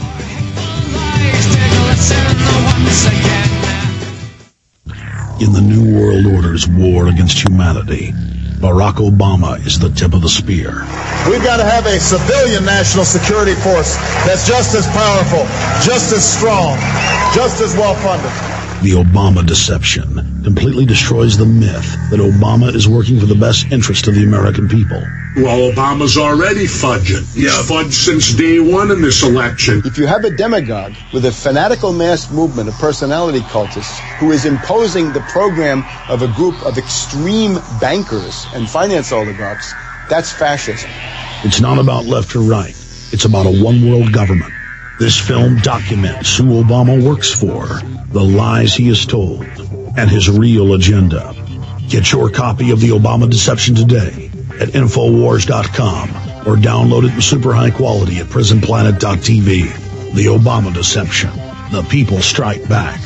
In the New World Order's war against humanity, Barack Obama is the tip of the spear. We've got to have a civilian national security force that's just as powerful, just as strong, just as well-funded. The Obama deception completely destroys the myth that Obama is working for the best interest of the American people. Well, Obama's already fudging. He's yeah. fudged since day one in this election. If you have a demagogue with a fanatical mass movement of personality cultists who is imposing the program of a group of extreme bankers and finance oligarchs, that's fascism. It's not about left or right. It's about a one-world government. This film documents who Obama works for, the lies he has told, and his real agenda. Get your copy of The Obama Deception today at Infowars dot com or download it in super high quality at Prison Planet dot T V. The Obama Deception. The people strike back.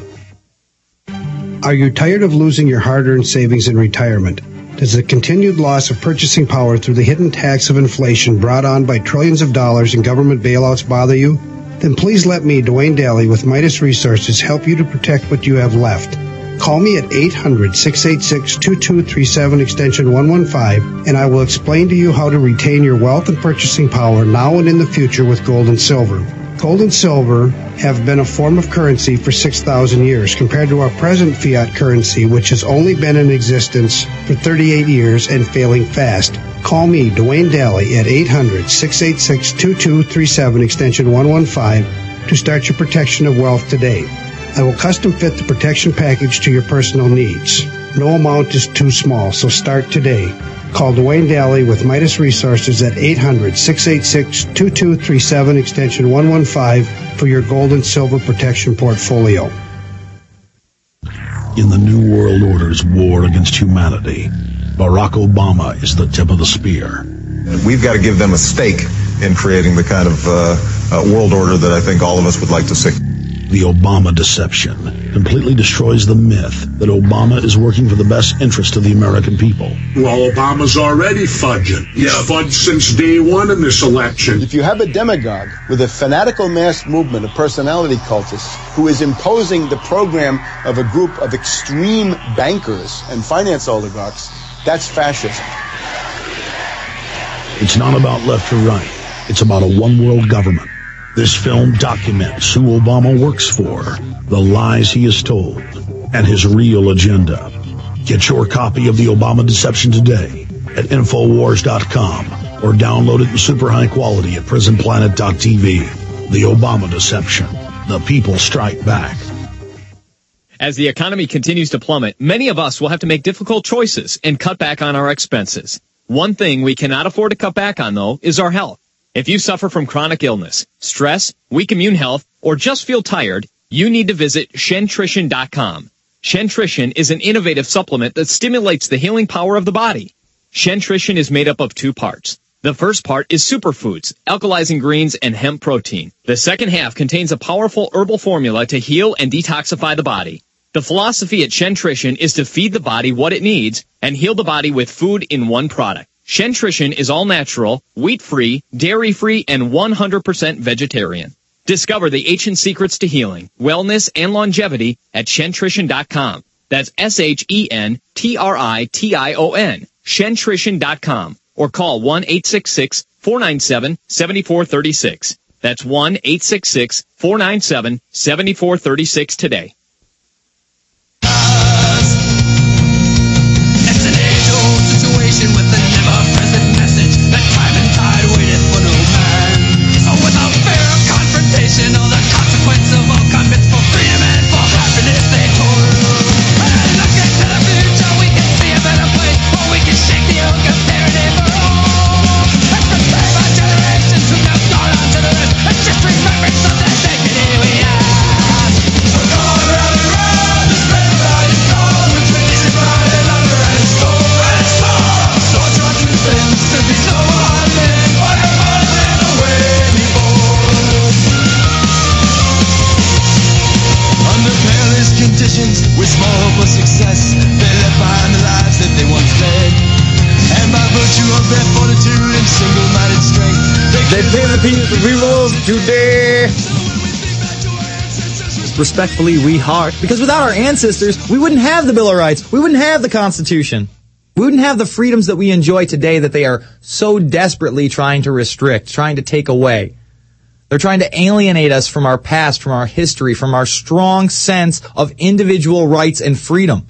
Are you tired of losing your hard-earned savings in retirement? Does the continued loss of purchasing power through the hidden tax of inflation brought on by trillions of dollars in government bailouts bother you? Then please let me, Dwayne Daly with Midas Resources, help you to protect what you have left. Call me at eight hundred, six eight six, two two three seven extension one one five and I will explain to you how to retain your wealth and purchasing power now and in the future with gold and silver. Gold and silver have been a form of currency for six thousand years compared to our present fiat currency, which has only been in existence for thirty-eight years and failing fast. Call me, Dwayne Daly, at eight hundred, six eight six, two two three seven extension one one five to start your protection of wealth today. I will custom fit the protection package to your personal needs. No amount is too small, so start today. Call Dwayne Daly with Midas Resources at eight hundred, six eight six, two two three seven extension one one five for your gold and silver protection portfolio. In the New World Order's war against humanity, Barack Obama is the tip of the spear. We've got to give them a stake in creating the kind of uh, uh, world order that I think all of us would like to see. The Obama deception completely destroys the myth that Obama is working for the best interest of the American people. Well, Obama's already fudging. He's yeah. fudged since day one in this election. If you have a demagogue with a fanatical mass movement of personality cultists who is imposing the program of a group of extreme bankers and finance oligarchs, that's fascism. It's not about left or right. It's about a one-world government. This film documents who Obama works for, the lies he has told, and his real agenda. Get your copy of The Obama Deception today at Infowars dot com or download it in super high quality at Prison Planet dot T V. The Obama Deception. The people strike back. As the economy continues to plummet, many of us will have to make difficult choices and cut back on our expenses. One thing we cannot afford to cut back on, though, is our health. If you suffer from chronic illness, stress, weak immune health, or just feel tired, you need to visit Shentrition dot com. Shentrition is an innovative supplement that stimulates the healing power of the body. Shentrition is made up of two parts. The first part is superfoods, alkalizing greens, and hemp protein. The second half contains a powerful herbal formula to heal and detoxify the body. The philosophy at Shentrition is to feed the body what it needs and heal the body with food in one product. Shentrition is all natural, wheat-free, dairy-free, and one hundred percent vegetarian. Discover the ancient secrets to healing, wellness, and longevity at Shentrition dot com. That's S H E N T R I T I O N, Shentrition dot com, or call one eight six six, four nine seven, seven four three six. That's one eight six six, four nine seven, seven four three six today. It's an age-old situation with an ever-present message that time and tide waited for no man. Oh, without fear of confrontation or the consequence of all commits for freedom and for happiness, they told. with small hope of success, they left behind the lives that they once led. And by virtue of their fortitude and single-minded strength, they pay the people today. Respectfully, we heart. Because without our ancestors, we wouldn't have the Bill of Rights. We wouldn't have the Constitution. We wouldn't have the freedoms that we enjoy today that they are so desperately trying to restrict, trying to take away. They're trying to alienate us from our past, from our history, from our strong sense of individual rights and freedom.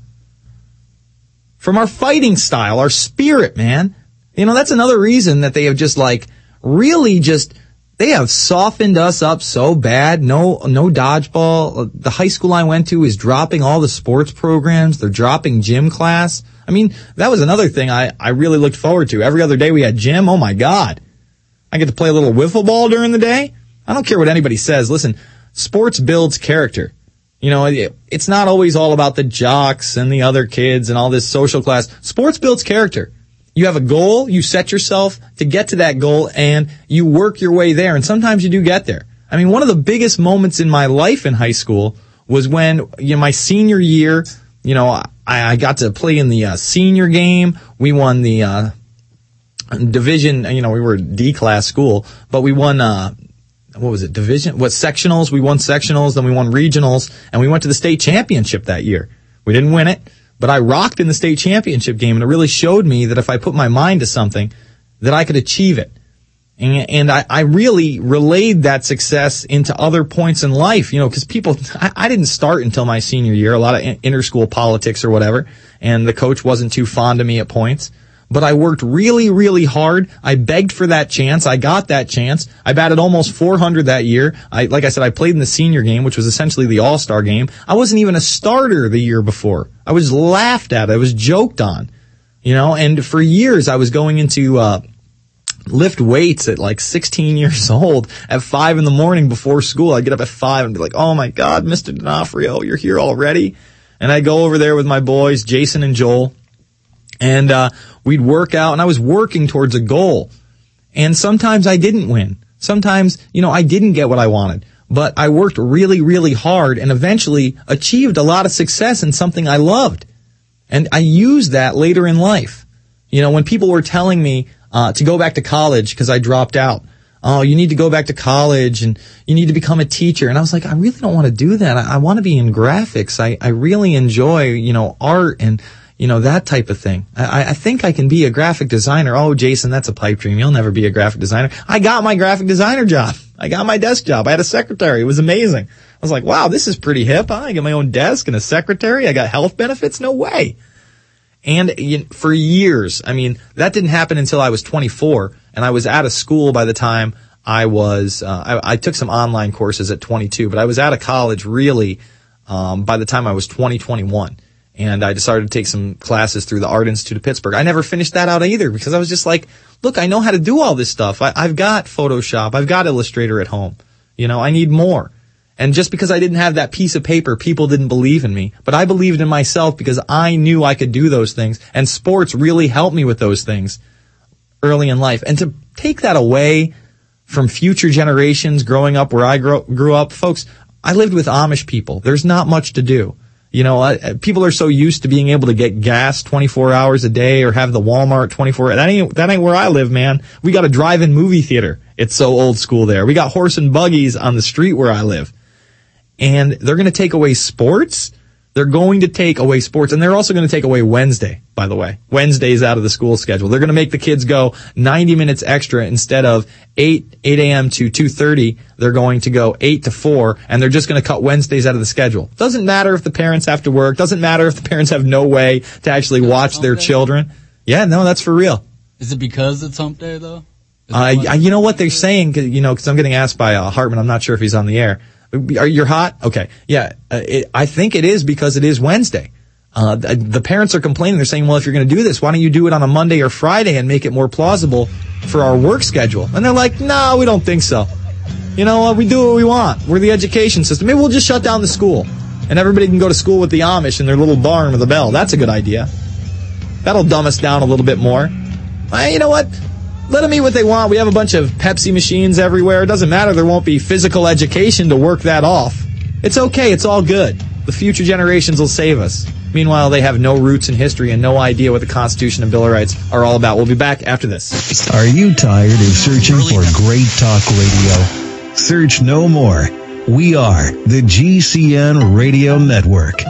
From our fighting style, our spirit, man. You know, that's another reason that they have just like really just, they have softened us up so bad. No, no dodgeball. The high school I went to is dropping all the sports programs. They're dropping gym class. I mean, that was another thing I, I really looked forward to. Every other day we had gym. Oh my God. I get to play a little wiffle ball during the day. I don't care what anybody says. Listen, sports builds character. You know, it's not always all about the jocks and the other kids and all this social class. Sports builds character. You have a goal, you set yourself to get to that goal, and you work your way there. And sometimes you do get there. I mean, one of the biggest moments in my life in high school was when, you know, my senior year, you know, I, I got to play in the uh, senior game. We won the uh, division, you know, we were a D-class school, but we won, uh, what was it, division, what, sectionals? We won sectionals, then we won regionals, and we went to the state championship that year. We didn't win it, but I rocked in the state championship game, and it really showed me that if I put my mind to something, that I could achieve it. And, and I, I really relayed that success into other points in life, you know, because people, I, I didn't start until my senior year, a lot of inter-school politics or whatever, and the coach wasn't too fond of me at points. But I worked really, really hard. I begged for that chance. I got that chance. I batted almost four hundred that year. I, like I said, I played in the senior game, which was essentially the all-star game. I wasn't even a starter the year before. I was laughed at. I was joked on, you know, and for years I was going into, uh, lift weights at like sixteen years old at five in the morning before school. I'd get up at five and be like, oh my God, Mister D'Onofrio, you're here already. And I'd go over there with my boys, Jason and Joel. And, uh, we'd work out, and I was working towards a goal. And sometimes I didn't win. Sometimes, you know, I didn't get what I wanted. But I worked really, really hard and eventually achieved a lot of success in something I loved. And I used that later in life. You know, when people were telling me, uh, to go back to college because I dropped out. Oh, you need to go back to college and you need to become a teacher. And I was like, I really don't want to do that. I, I want to be in graphics. I, I really enjoy, you know, art and, you know, that type of thing. I, I think I can be a graphic designer. Oh, Jason, that's a pipe dream. You'll never be a graphic designer. I got my graphic designer job. I got my desk job. I had a secretary. It was amazing. I was like, wow, this is pretty hip. Huh? I got my own desk and a secretary. I got health benefits. No way. And you know, for years, I mean, that didn't happen until I was twenty-four, and I was out of school by the time I was, uh, I, I took some online courses at twenty-two, but I was out of college really, um, by the time I was twenty, twenty-one. And I decided to take some classes through the Art Institute of Pittsburgh. I never finished that out either because I was just like, look, I know how to do all this stuff. I, I've got Photoshop. I've got Illustrator at home. You know, I need more. And just because I didn't have that piece of paper, people didn't believe in me. But I believed in myself because I knew I could do those things. And sports really helped me with those things early in life. And to take that away from future generations growing up where I grew, grew up, folks, I lived with Amish people. There's not much to do. You know, uh, people are so used to being able to get gas twenty-four hours a day or have the Walmart twenty-four. That ain't, that ain't where I live, man. We got a drive-in movie theater. It's so old school there. We got horse and buggies on the street where I live. And they're going to take away sports. They're going to take away sports. And they're also going to take away Wednesday, by the way. Wednesday's out of the school schedule. They're going to make the kids go ninety minutes extra instead of eight a.m. to two thirty. They're going to go eight to four, and they're just going to cut Wednesdays out of the schedule. Doesn't matter if the parents have to work. Doesn't matter if the parents have no way to actually watch their children. Yeah, no, that's for real. Is it because it's hump day, though? Uh, I, you know what they're saying, you know, because I'm getting asked by uh, Hartman. I'm not sure if he's on the air. Are you hot? Okay. Yeah. Uh, it, I think it is because it is Wednesday. Uh, the, the parents are complaining. They're saying, well, if you're going to do this, why don't you do it on a Monday or Friday and make it more plausible for our work schedule? And they're like, no, we don't think so. You know what? We do what we want. We're the education system. Maybe we'll just shut down the school and everybody can go to school with the Amish in their little barn with a bell. That's a good idea. That'll dumb us down a little bit more. Uh, you know what? Let them eat what they want. We have a bunch of Pepsi machines everywhere. It doesn't matter. There won't be physical education to work that off. It's okay. It's all good. The The future generations will save us. Meanwhile, they have no roots in history and no idea what the Constitution and Bill of Rights are all about. We'll be back after this. Are you tired of searching for great talk radio? Search no more. We are the G C N Radio Network.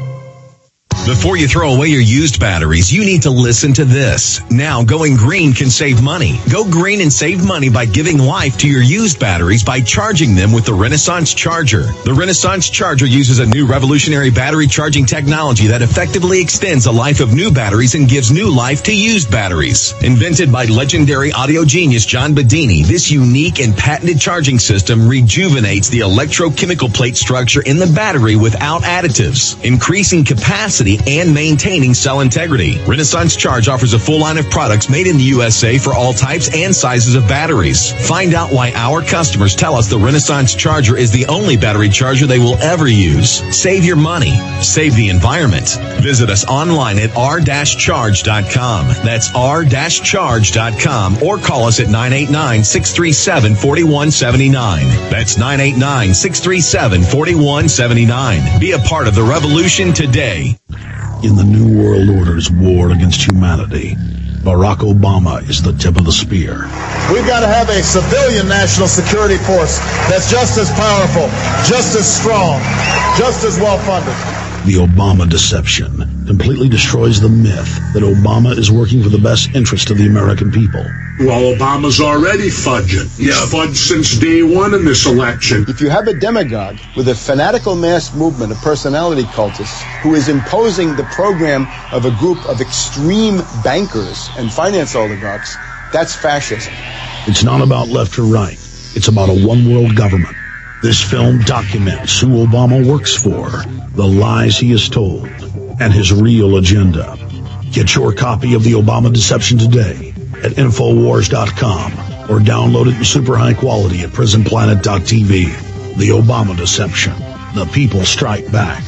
Before you throw away your used batteries, you need to listen to this. Now, going green can save money. Go green and save money by giving life to your used batteries by charging them with the Renaissance Charger. The Renaissance Charger uses a new revolutionary battery charging technology that effectively extends the life of new batteries and gives new life to used batteries. Invented by legendary audio genius John Bedini, this unique and patented charging system rejuvenates the electrochemical plate structure in the battery without additives, increasing capacity and maintaining cell integrity. Renaissance Charge offers a full line of products made in the U S A for all types and sizes of batteries. Find out why our customers tell us the Renaissance Charger is the only battery charger they will ever use. Save your money. Save the environment. Visit us online at r dash charge dot com. That's r dash charge dot com or call us at nine eight nine, six three seven, four one seven nine. That's nine eight nine, six three seven, four one seven nine. Be a part of the revolution today. In the New World Order's war against humanity, Barack Obama is the tip of the spear. We've got to have a civilian national security force that's just as powerful, just as strong, just as well-funded. The Obama deception completely destroys the myth that Obama is working for the best interest of the American people. Well, Obama's already fudging. He's yeah. fudged since day one in this election. If you have a demagogue with a fanatical mass movement of personality cultists who is imposing the program of a group of extreme bankers and finance oligarchs, that's fascism. It's not about left or right. It's about a one-world government. This film documents who Obama works for, the lies he has told, and his real agenda. Get your copy of The Obama Deception today at Infowars dot com or download it in super high quality at Prison Planet dot t v. The Obama Deception. The people strike back.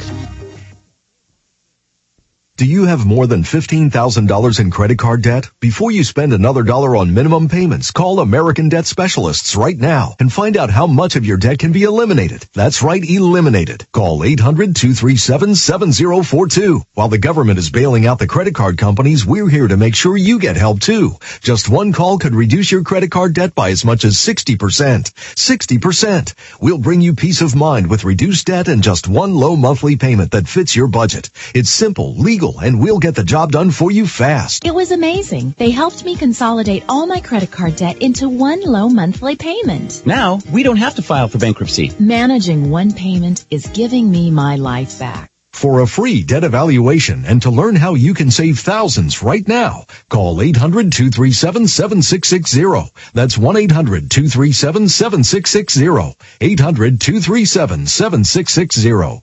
Do you have more than fifteen thousand dollars in credit card debt? Before you spend another dollar on minimum payments, call American Debt Specialists right now and find out how much of your debt can be eliminated. That's right, eliminated. Call eight hundred, two three seven, seven zero four two. While the government is bailing out the credit card companies, we're here to make sure you get help too. Just one call could reduce your credit card debt by as much as sixty percent. sixty percent. We'll bring you peace of mind with reduced debt and just one low monthly payment that fits your budget. It's simple, legal, and we'll get the job done for you fast. It was amazing. They helped me consolidate all my credit card debt into one low monthly payment. Now, we don't have to file for bankruptcy. Managing one payment is giving me my life back. For a free debt evaluation and to learn how you can save thousands right now, call eight hundred, two three seven, seven six six zero. That's one eight hundred, two three seven, seven six six zero. eight hundred, two three seven, seven six six zero.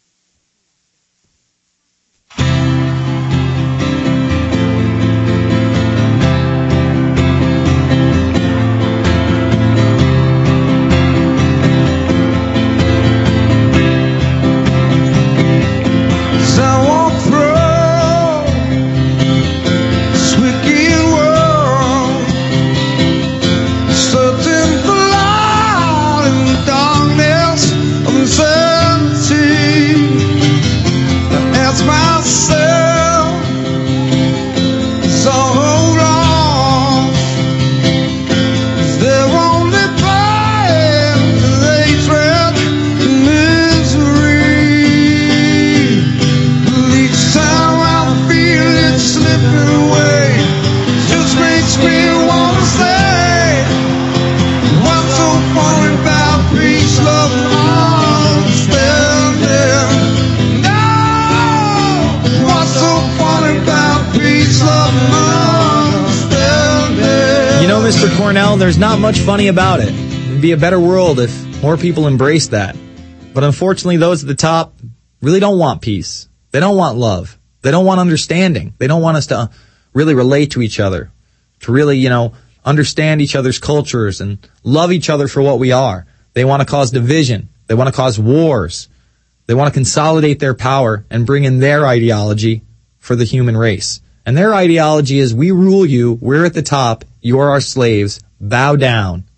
Mister Cornell, there's not much funny about it. It'd be a better world if more people embraced that. But unfortunately, those at the top really don't want peace. They don't want love. They don't want understanding. They don't want us to really relate to each other, to really, you know, understand each other's cultures and love each other for what we are. They want to cause division. They want to cause wars. They want to consolidate their power and bring in their ideology for the human race. And their ideology is, we rule you, we're at the top, you're our slaves, bow down.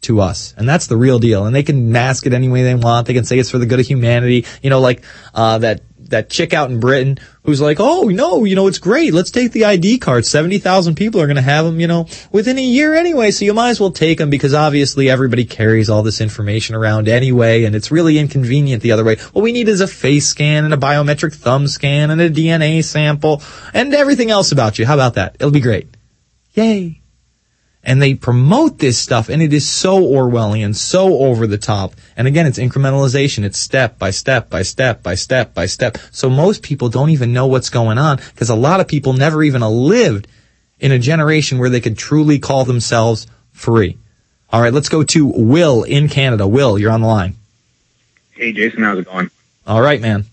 to us. And that's the real deal. And they can mask it any way they want. They can say it's for the good of humanity. You know, like, uh, that, that chick out in Britain who's like, oh, no, you know, it's great. Let's take the I D cards. seventy thousand people are going to have them, you know, within a year anyway. So you might as well take them because obviously everybody carries all this information around anyway. And it's really inconvenient the other way. What we need is a face scan and a biometric thumb scan and a D N A sample and everything else about you. How about that? It'll be great. Yay. And they promote this stuff, and it is so Orwellian, so over the top. And again, it's incrementalization. It's step by step by step by step by step. So most people don't even know what's going on because a lot of people never even lived in a generation where they could truly call themselves free. All right, let's go to Will in Canada. Will, you're on the line. Hey, Jason, how's it going? All right, man.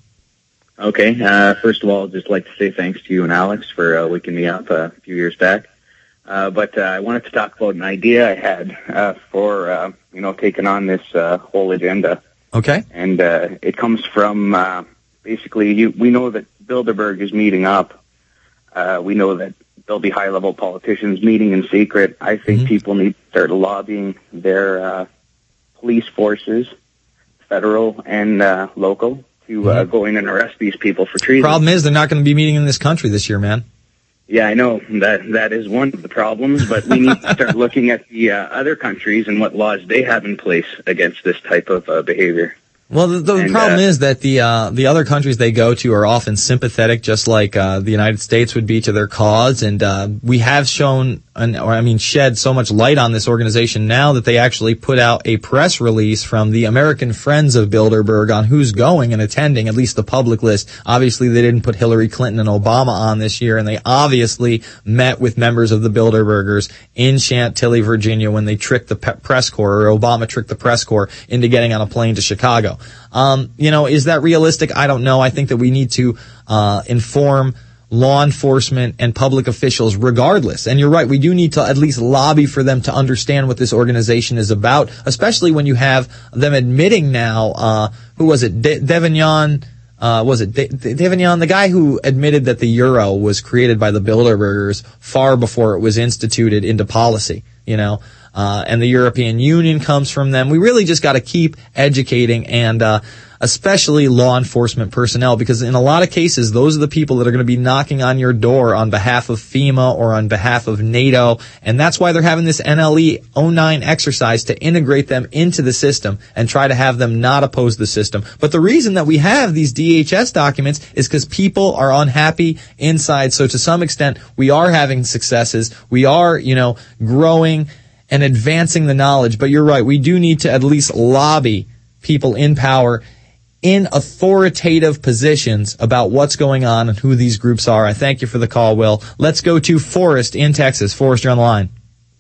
Okay, uh, first of all, I'd just like to say thanks to you and Alex for uh, waking me up uh, a few years back. Uh, but uh, I wanted to talk about an idea I had uh, for, uh, you know, taking on this uh, whole agenda. Okay. And uh, it comes from, uh, basically, you, we know that Bilderberg is meeting up. Uh, we know that there'll be high-level politicians meeting in secret. I think mm-hmm. people need to start lobbying their uh, police forces, federal and uh, local, to mm-hmm. uh, go in and arrest these people for treason. Problem is they're not going to be meeting in this country this year, man. Yeah, I know that that is one of the problems, but we need to start looking at the uh, other countries and what laws they have in place against this type of uh, behavior. Well, the, the and, problem uh, is that the uh, the other countries they go to are often sympathetic, just like uh, the United States would be to their cause. And uh, we have shown, an, or I mean, shed so much light on this organization now that they actually put out a press release from the American Friends of Bilderberg on who's going and attending, at least the public list. Obviously, they didn't put Hillary Clinton and Obama on this year, and they obviously met with members of the Bilderbergers in Chantilly, Virginia, when they tricked the pe- press corps, or Obama tricked the press corps into getting on a plane to Chicago. Um, you know, is that realistic? I don't know. I think that we need to uh inform law enforcement and public officials regardless. And you're right, we do need to at least lobby for them to understand what this organization is about, especially when you have them admitting now, uh who was it, De- Devignon, uh was it De- De- Devignon, the guy who admitted that the euro was created by the Bilderbergers far before it was instituted into policy, you know. Uh, and the European Union comes from them. We really just got to keep educating, and uh, especially law enforcement personnel, because in a lot of cases, those are the people that are going to be knocking on your door on behalf of FEMA or on behalf of NATO, and that's why they're having this N L E oh nine exercise to integrate them into the system and try to have them not oppose the system. But the reason that we have these D H S documents is because people are unhappy inside. So to some extent, we are having successes. We are, you know, growing and advancing the knowledge. But you're right, we do need to at least lobby people in power in authoritative positions about what's going on and who these groups are. I thank you for the call, Will. Let's go to Forrest in Texas. Forrest, you're on the line.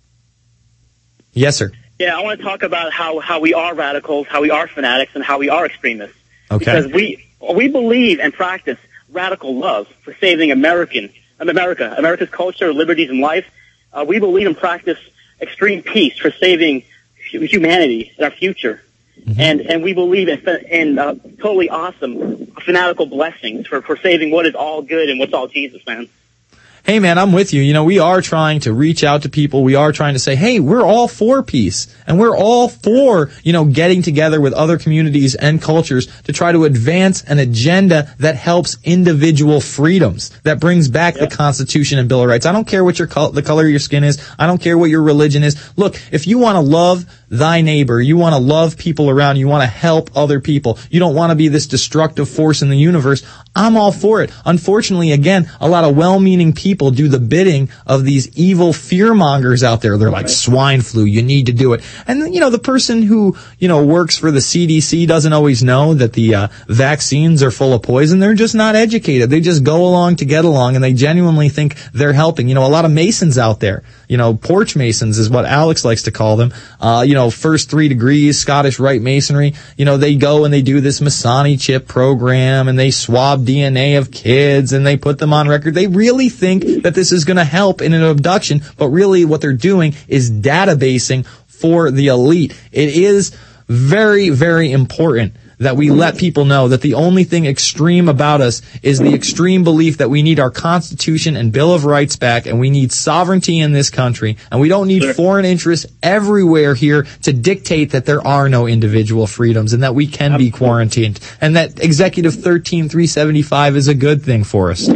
Yes, sir. Yeah, I want to talk about how, how we are radicals, how we are fanatics, and how we are extremists. Okay. Because we we believe and practice radical love for saving American, America, America's culture, liberties, and life. Uh, we believe and practice extreme peace for saving humanity and our future. Mm-hmm. And and we believe in, in uh, totally awesome fanatical blessings for, for saving what is all good and what's all Jesus, man. Hey, man, I'm with you. You know, we are trying to reach out to people. We are trying to say, hey, we're all for peace. And we're all for, you know, getting together with other communities and cultures to try to advance an agenda that helps individual freedoms, that brings back yep. the Constitution and Bill of Rights. I don't care what your col- the color of your skin is. I don't care what your religion is. Look, if you want to love thy neighbor, you want to love people around you, you want to help other people, you don't want to be this destructive force in the universe, I'm all for it. Unfortunately, again, a lot of well-meaning people do the bidding of these evil fear-mongers out there. They're like, swine flu, you need to do it. And, you know, the person who, you know, works for the C D C doesn't always know that the uh, vaccines are full of poison. They're just not educated. They just go along to get along, and they genuinely think they're helping. You know, a lot of Masons out there, you know, porch Masons is what Alex likes to call them. Uh, you know, first three degrees, Scottish Rite Masonry. You know, they go and they do this Masoni chip program, and they swab D N A of kids, and they put them on record. They really think that this is going to help in an abduction, but really what they're doing is databasing for the elite. It is very, very important that we let people know that the only thing extreme about us is the extreme belief that we need our Constitution and Bill of Rights back, and we need sovereignty in this country, and we don't need sure. foreign interests everywhere here to dictate that there are no individual freedoms and that we can Absolutely. be quarantined, and that Executive thirteen three seventy-five is a good thing for us.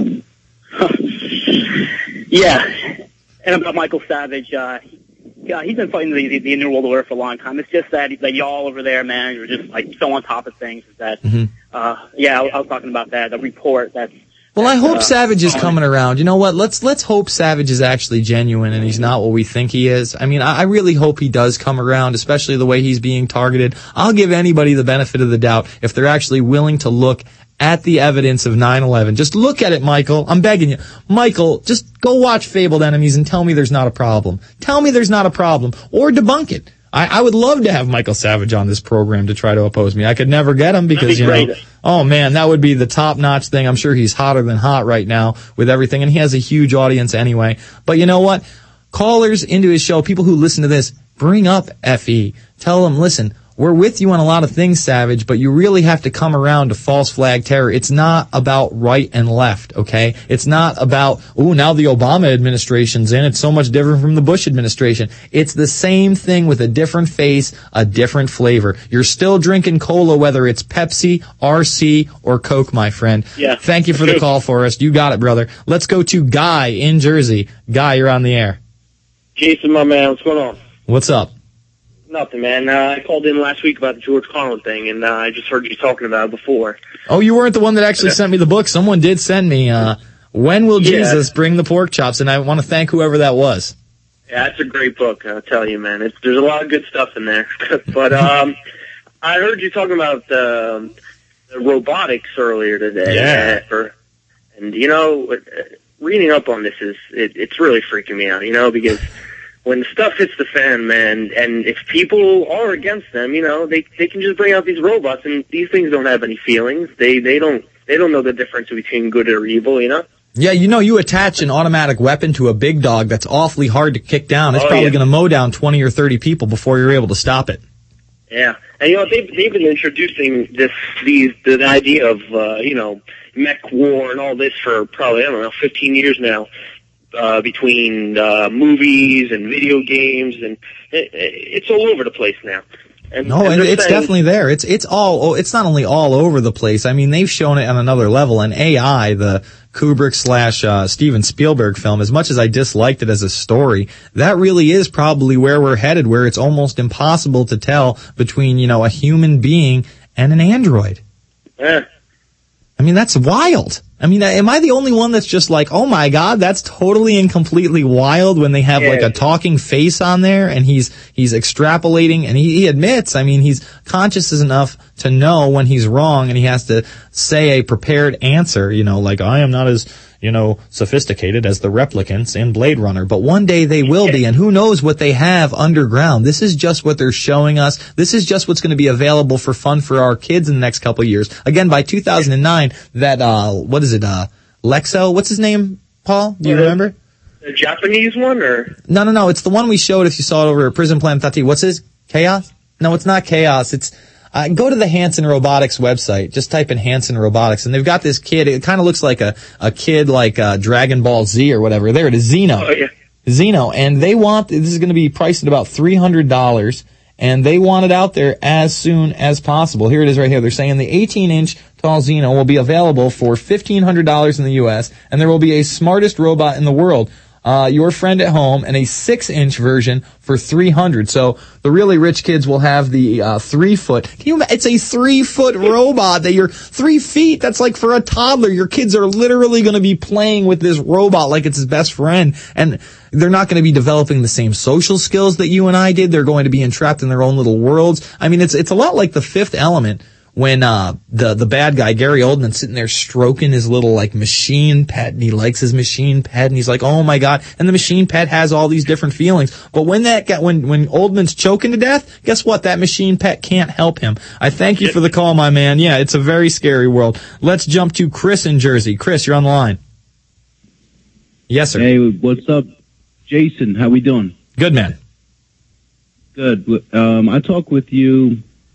Yeah, and about Michael Savage, uh, yeah, he's been fighting the, the, the New World Order for a long time. It's just that, that y'all over there, man, you're just like so on top of things. Is that, mm-hmm. uh, yeah, I, I was talking about that, the report that's. Well, I hope uh, Savage is coming around. You know what? Let's let's hope Savage is actually genuine and he's not what we think he is. I mean, I, I really hope he does come around, especially the way he's being targeted. I'll give anybody the benefit of the doubt if they're actually willing to look at the evidence of nine eleven. Just look at it, Michael. I'm begging you. Michael, just go watch Fabled Enemies and tell me there's not a problem. Tell me there's not a problem. Or debunk it. I, I would love to have Michael Savage on this program to try to oppose me. I could never get him because, you know, oh man, that would be the top-notch thing. I'm sure he's hotter than hot right now with everything, and he has a huge audience anyway. But you know what? Callers into his show, people who listen to this, bring up F E. Tell them, listen, we're with you on a lot of things, Savage, but you really have to come around to false flag terror. It's not about right and left, okay? It's not about, ooh, now the Obama administration's in. It's so much different from the Bush administration. It's the same thing with a different face, a different flavor. You're still drinking cola, whether it's Pepsi, R C, or Coke, my friend. Yeah. Thank you for the call, Forrest. You got it, brother. Let's go to Guy in Jersey. Guy, you're on the air. Jason, my man, what's going on? What's up? Nothing, man. Uh, I called in last week about the George Carlin thing, and uh, I just heard you talking about it before. Oh, you weren't the one that actually sent me the book. Someone did send me, uh, When Will Yeah. Jesus Bring the Pork Chops? And I want to thank whoever that was. Yeah, it's a great book, I'll tell you, man. It's, there's a lot of good stuff in there. But um, I heard you talking about uh, the robotics earlier today. Yeah. Uh, or, and, you know, reading up on this is, it, it's really freaking me out, you know, because when the stuff hits the fan, man, and if people are against them, you know, they they can just bring out these robots, and these things don't have any feelings. They they don't they don't know the difference between good or evil, you know. Yeah, you know, you attach an automatic weapon to a big dog that's awfully hard to kick down. It's Oh, probably yeah. going to mow down twenty or thirty people before you're able to stop it. Yeah, and you know they've they've been introducing this these the idea of uh, you know mech war and all this for probably I don't know fifteen years now. Uh, between uh, movies and video games, and it, it's all over the place now. And, No, and and they're it's saying- definitely there. It's it's all oh, it's not only all over the place. I mean, they've shown it on another level. And A I, the Kubrick slash uh, Steven Spielberg film, as much as I disliked it as a story, that really is probably where we're headed, where it's almost impossible to tell between, you know, a human being and an android. Yeah. I mean, that's wild. I mean, am I the only one that's just like, oh my God, that's totally and completely wild when they have Yeah. like a talking face on there and he's, he's extrapolating and he, he admits, I mean, he's conscious enough to know when he's wrong and he has to say a prepared answer, you know, like I am not as, you know, sophisticated as the replicants in Blade Runner, but one day they will be, and who knows what they have underground. This is just what they're showing us. This is just what's going to be available for fun for our kids in the next couple of years. Again, by two thousand nine, that, uh, what is it, uh, Lexo? What's his name, Paul? Do you Uh, remember? The Japanese one, or No, no, no. It's the one we showed if you saw it over at Prison Planet dot T V. What's his? Chaos? No, it's not Chaos. It's, uh, go to the Hanson Robotics website. Just type in Hanson Robotics, and they've got this kid. It kind of looks like a, a kid like, uh, Dragon Ball Z or whatever. There it is, Xeno. Oh, yeah. Xeno. And they want, this is going to be priced at about three hundred dollars, and they want it out there as soon as possible. Here it is right here. They're saying the eighteen inch tall Xeno will be available for fifteen hundred dollars in the U S, and there will be a smartest robot in the world. Uh, your friend at home, and a six inch version for three hundred. So the really rich kids will have the, uh, three foot. Can you, ima- it's a three foot robot that you're, three feet. That's like for a toddler. Your kids are literally going to be playing with this robot like it's his best friend. And they're not going to be developing the same social skills that you and I did. They're going to be entrapped in their own little worlds. I mean, it's, it's a lot like The Fifth Element. When, uh, the, the bad guy, Gary Oldman, sitting there stroking his little, like, machine pet, and he likes his machine pet, and he's like, oh my God, and the machine pet has all these different feelings. But when that guy, when, when Oldman's choking to death, guess what? That machine pet can't help him. I thank you for the call, my man. Yeah, it's a very scary world. Let's jump to Chris in Jersey. Chris, you're on the line. Yes, sir. Hey, what's up? Jason, how we doing? Good, man. Good. Um, I talked with you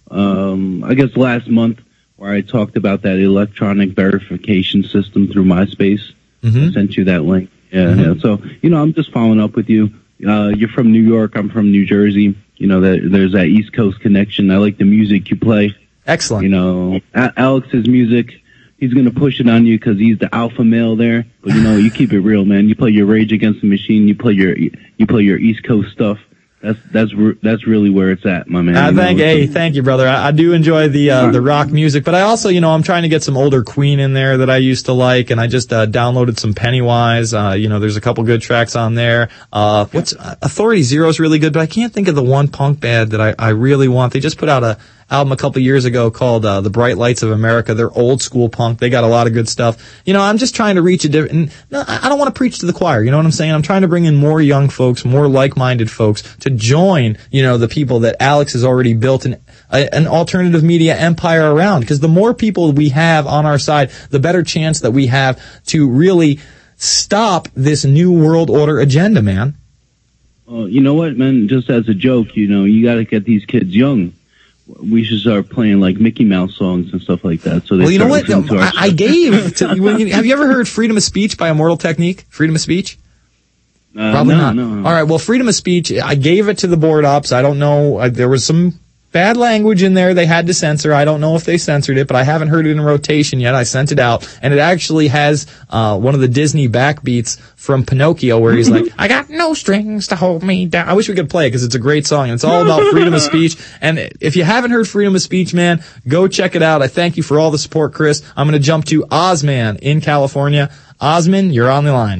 um, I guess last month, where I talked about that electronic verification system through MySpace. Mm-hmm. I sent you that link. Yeah, Mm-hmm. yeah. So, you know, I'm just following up with you. Uh, you're from New York. I'm from New Jersey. You know, that there's that East Coast connection. I like the music you play. Excellent. You know, A- Alex's music, he's going to push it on you because he's the alpha male there. But, you know, you keep it real, man. You play your Rage Against the Machine. You play your, you play your East Coast stuff. That's that's re- that's really where it's at, my man. I You know, thank, so- hey, thank you, brother. I, I do enjoy the uh, the rock music, but I also, you know, I'm trying to get some older Queen in there that I used to like, and I just uh, downloaded some Pennywise. Uh, you know, there's a couple good tracks on there. Uh, what's uh, Authority Zero is really good, but I can't think of the one punk band that I, I really want. They just put out a album a couple years ago called uh, The Bright Lights of America. They're old school punk. They got a lot of good stuff. You know, I'm just trying to reach a different. No, I don't want to preach to the choir. You know what I'm saying? I'm trying to bring in more young folks, more like-minded folks to join. You know, the people that Alex has already built an a, an alternative media empire around. Because the more people we have on our side, the better chance that we have to really stop this new world order agenda, man. Well, you know what, man? Just as a joke, you know, you got to get these kids young. We should start playing like Mickey Mouse songs and stuff like that. So they Well, you know start what? listening to our I, I gave. To, when you, have you ever heard "Freedom of Speech" by Immortal Technique? Freedom of Speech? Uh, Probably no, not. no, no. All right. Well, freedom of speech. I gave it to the board ops. I don't know. Uh, there was some bad language in there. They had to censor. I don't know if they censored it, but I haven't heard it in rotation yet. I sent it out, and it actually has uh one of the Disney backbeats from Pinocchio, where he's like, "I got no strings to hold me down." I wish we could play it because it's a great song. And it's all about freedom of speech. And if you haven't heard freedom of speech, man, go check it out. I thank you for all the support, Chris. I'm going to jump to Ozman in California. Osman, you're on the line.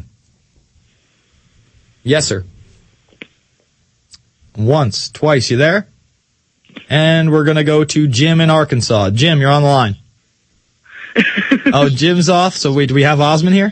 Yes, sir. Once, twice, you there? And we're going to go to Jim in Arkansas. Jim, you're on the line. Oh, Jim's off. So wait, do we have Osman here?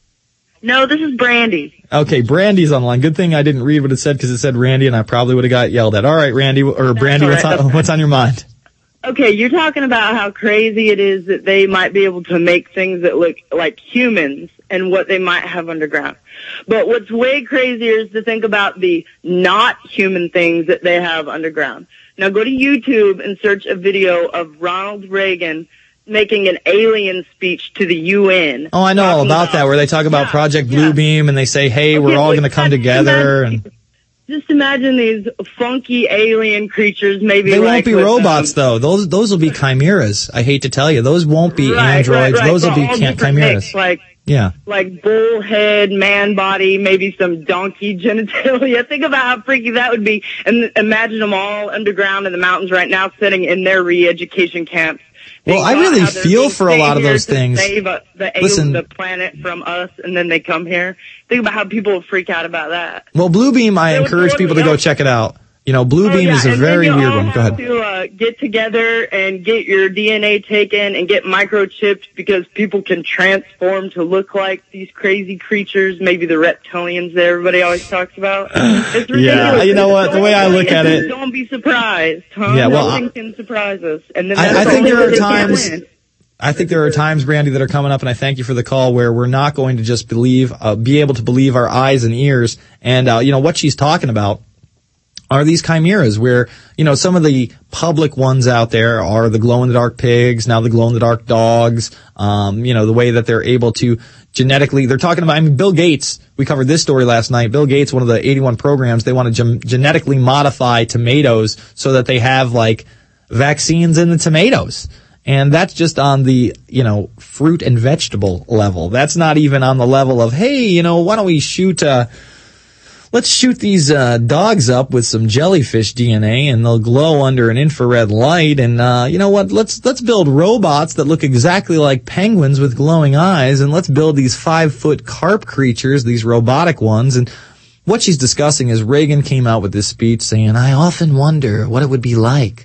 No, this is Brandy. Okay, Brandy's on the line. Good thing I didn't read what it said because it said Randy and I probably would have got yelled at. All right, Randy, or Brandy, all what's right, on, what's on your mind? Okay, you're talking about how crazy it is that they might be able to make things that look like humans and what they might have underground. But what's way crazier is to think about the not human things that they have underground. Now go to YouTube and search a video of Ronald Reagan making an alien speech to the U N. Oh, I know all about that, where they talk about Project Bluebeam and they say, hey, we're all going to come together. And Just imagine these funky alien creatures, maybe they like won't be with, robots, um, though. Those those will be chimeras. I hate to tell you. Those won't be Right, androids. right, right. Those will Well, be all chi- different chimeras. mix, like Yeah. like bullhead, man body, maybe some donkey genitalia. Think about how freaky that would be. And imagine them all underground in the mountains right now, sitting in their re-education camps. Well, Think I about really how they're feel being for a lot of saviors those to things. Save uh, the, al- Listen. the planet from us, and then they come here. Think about how people would freak out about that. Well, Bluebeam, I They would encourage people to go check it out. You know, Bluebeam Oh, yeah, is a and very then you weird all one. Go have ahead. to uh, get together and get your D N A taken and get microchipped because people can transform to look like these crazy creatures, maybe the reptilians that everybody always talks about. It's ridiculous. Yeah, you know what? The way I look at it, Don't be surprised, huh? Yeah, well, Nothing can surprise us. And then I, I that's think the there only are way they can't times. win. I think there are times, Brandy, that are coming up, and I thank you for the call, where we're not going to just believe, uh, be able to believe our eyes and ears. And, uh, you know, what she's talking about are these chimeras where, you know, some of the public ones out there are the glow-in-the-dark pigs, now the glow-in-the-dark dogs, um, you know, the way that they're able to genetically, they're talking about, I mean, Bill Gates, we covered this story last night. Bill Gates, one of the eighty-one programs, they want to gen- genetically modify tomatoes so that they have, like, vaccines in the tomatoes. And that's just on the, you know, fruit and vegetable level. That's not even on the level of, hey, you know, why don't we shoot, uh, let's shoot these, uh, dogs up with some jellyfish D N A and they'll glow under an infrared light. And, uh, you know what? Let's, let's build robots that look exactly like penguins with glowing eyes. And let's build these five foot carp creatures, these robotic ones. And what she's discussing is Reagan came out with this speech saying, I often wonder what it would be like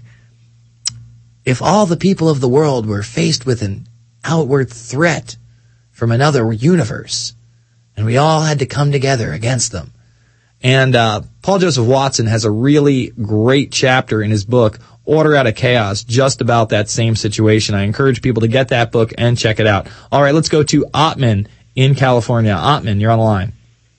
if all the people of the world were faced with an outward threat from another universe, and we all had to come together against them. And uh Paul Joseph Watson has a really great chapter in his book, Order Out of Chaos, just about that same situation. I encourage people to get that book and check it out. All right, let's go to Ottman in California. Ottman, you're on the line.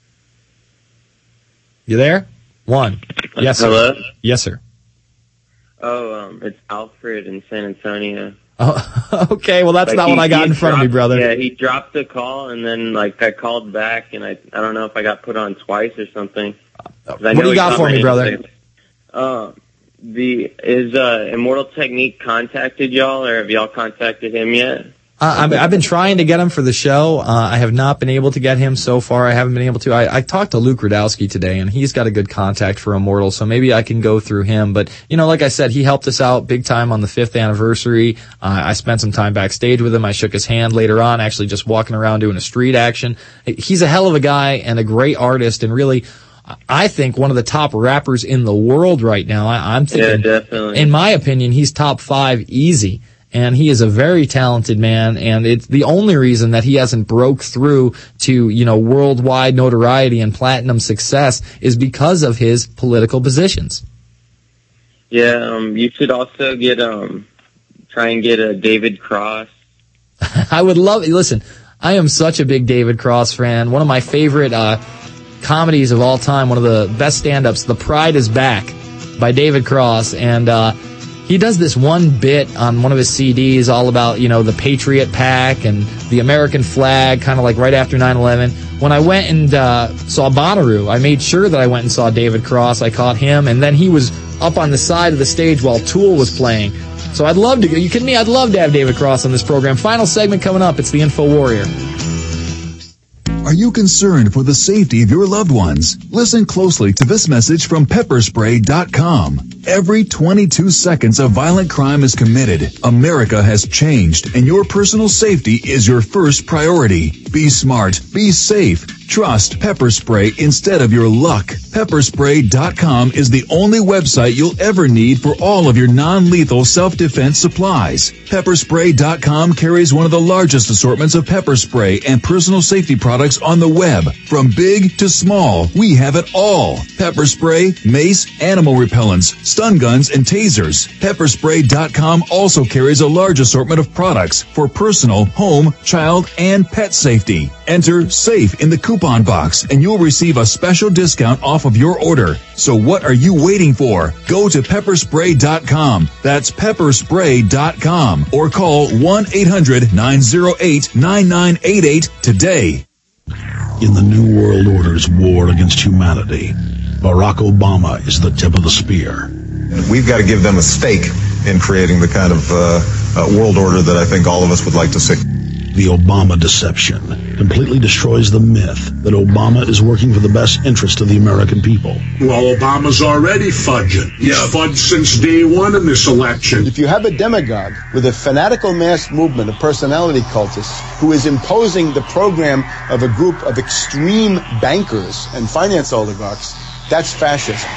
You there? One. Yes, sir. Hello? Yes, sir. Oh, um, it's Alfred in San Antonio. Oh, okay, well, that's Like, not he- what I got he in front of me, dropped- brother. Yeah, he dropped the call, and then, like, I called back, and I I don't know if I got put on twice or something. 'Cause I What know do you he got got for my me, name brother? saved. Uh, the, is uh, Immortal Technique contacted y'all, or have y'all contacted him yet? Uh, I've, I've been trying to get him for the show. Uh, I have not been able to get him so far. I haven't been able to. I, I talked to Luke Radowski today, and he's got a good contact for Immortal, so maybe I can go through him. But, you know, like I said, he helped us out big time on the fifth anniversary. Uh, I spent some time backstage with him. I shook his hand later on, actually just walking around doing a street action. He's a hell of a guy and a great artist, and really, I think one of the top rappers in the world right now. I, I'm thinking, Yeah, definitely. in my opinion, he's top five easy. And he is a very talented man, and it's the only reason that he hasn't broke through to, you know, worldwide notoriety and platinum success is because of his political positions. Yeah, um, you should also get, um, try and get a David Cross. I would love, listen, I am such a big David Cross fan. One of my favorite, uh, comedies of all time, one of the best stand-ups, The Pride is Back by David Cross, and, uh, he does this one bit on one of his C Ds all about, you know, the Patriot Pack and the American flag, kind of like right after nine eleven. When I went and uh, saw Bonnaroo, I made sure that I went and saw David Cross. I caught him, and then he was up on the side of the stage while Tool was playing. So I'd love to go. You kidding me? I'd love to have David Cross on this program. Final segment coming up. It's the Info Warrior. Are you concerned for the safety of your loved ones? Listen closely to this message from pepper spray dot com. Every twenty-two seconds a violent crime is committed. America has changed, and your personal safety is your first priority. Be smart. Be safe. Trust Pepper Spray instead of your luck. pepper spray dot com is the only website you'll ever need for all of your non-lethal self-defense supplies. pepper spray dot com carries one of the largest assortments of pepper spray and personal safety products on the web. From big to small, we have it all. Pepper spray, mace, animal repellents, stun guns, and tasers. pepper spray dot com also carries a large assortment of products for personal, home, child, and pet safety. Enter SAFE in the coupon box and you'll receive a special discount off of your order. So what are you waiting for? Go to pepper spray dot com. That's pepper spray dot com or call one eight hundred nine oh eight nine nine eight eight today. In the New World Order's war against humanity, Barack Obama is the tip of the spear. We've got to give them a stake in creating the kind of uh, uh, world order that I think all of us would like to see. The Obama deception completely destroys the myth that Obama is working for the best interest of the American people. Well, Obama's already fudging. He's fudged since day one in this election. If you have a demagogue with a fanatical mass movement of personality cultists who is imposing the program of a group of extreme bankers and finance oligarchs, that's fascism.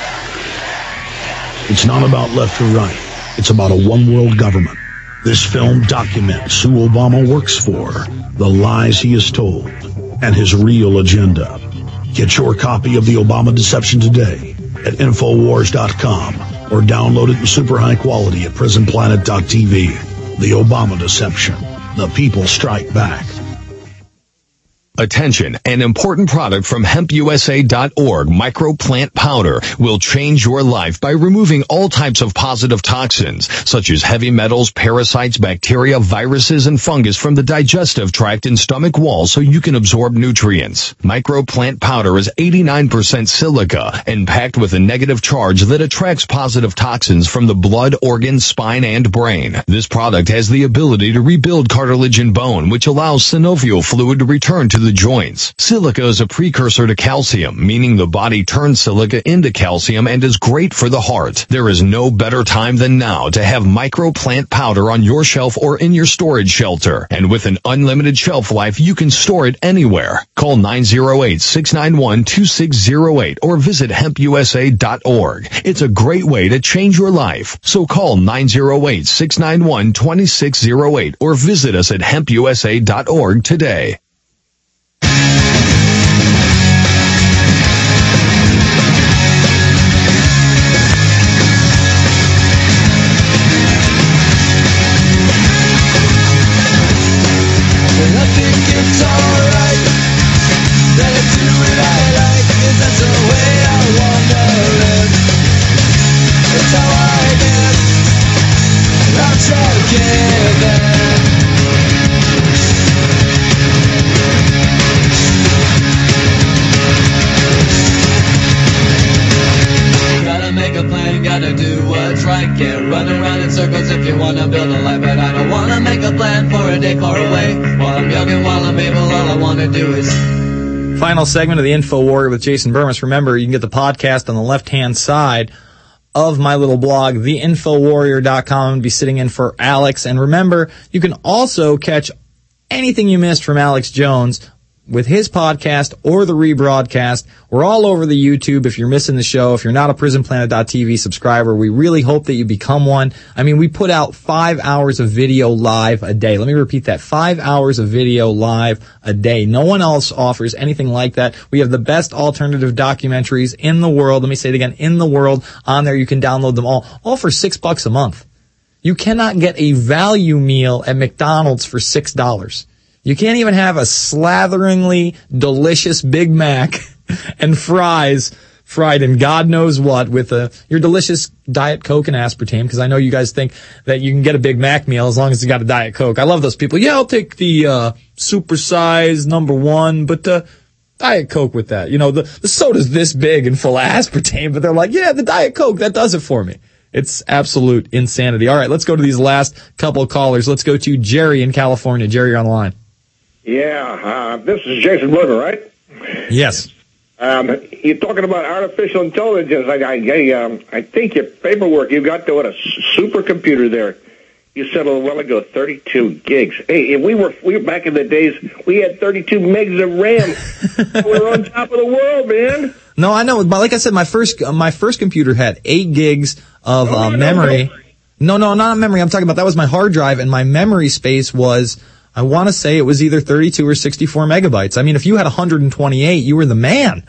It's not about left or right. It's about a one-world government. This film documents who Obama works for, the lies he has told, and his real agenda. Get your copy of The Obama Deception today at infowars dot com or download it in super high quality at prison planet dot t v. The Obama Deception. The people strike back. Attention, an important product from hemp u s a dot org, microplant powder, will change your life by removing all types of positive toxins, such as heavy metals, parasites, bacteria, viruses, and fungus from the digestive tract and stomach wall so you can absorb nutrients. Microplant powder is eighty-nine percent silica and packed with a negative charge that attracts positive toxins from the blood, organs, spine, and brain. This product has the ability to rebuild cartilage and bone, which allows synovial fluid to return to the joints. Silica is a precursor to calcium, meaning the body turns silica into calcium and is great for the heart. There is no better time than now to have microplant powder on your shelf or in your storage shelter. And with an unlimited shelf life, you can store it anywhere. Call nine oh eight, six nine one, two six oh eight or visit hemp u s a dot org. It's a great way to change your life. So call nine oh eight, six nine one, two six oh eight or visit us at hemp u s a dot org today. It's how I get a plan for a decor away. While I'm young and while I'm able, all I want to do is... Final segment of the Info Warrior with Jason Burmis. Remember, you can get the podcast on the left-hand side of my little blog, the info warrior dot com. I'll be sitting in for Alex. And remember, you can also catch anything you missed from Alex Jones with his podcast or the rebroadcast. We're all over the YouTube. If you're missing the show, if you're not a prison planet dot t v subscriber, we really hope that you become one. I mean, we put out five hours of video live a day. Let me repeat that. Five hours of video live a day. No one else offers anything like that. We have the best alternative documentaries in the world. Let me say it again, in the world. On there, you can download them all, all for six bucks a month. You cannot get a value meal at McDonald's for six dollars. You can't even have a slatheringly delicious Big Mac and fries fried in God knows what with a, your delicious Diet Coke and aspartame, because I know you guys think that you can get a Big Mac meal as long as you got a Diet Coke. I love those people. Yeah, I'll take the uh supersize number one, but uh Diet Coke with that. You know, the, the soda's this big and full of aspartame, but they're like, yeah, the Diet Coke, that does it for me. It's absolute insanity. All right, let's go to these last couple of callers. Let's go to Jerry in California. Jerry, you're on the line. Yeah, uh, this is Jason Berger, right? Yes. Um, you're talking about artificial intelligence. I, I, I, um, I think your paperwork, you got to what, a supercomputer there. You said a little while ago, thirty-two gigs. Hey, if we were, we were back in the days, we had thirty-two megs of RAM. We were on top of the world, man. No, I know. But like I said, my first my first computer had eight gigs of uh, memory. No, no, not memory. I'm talking about that was my hard drive, and my memory space was, I want to say it was either thirty-two or sixty-four megabytes. I mean, if you had one hundred twenty-eight, you were the man.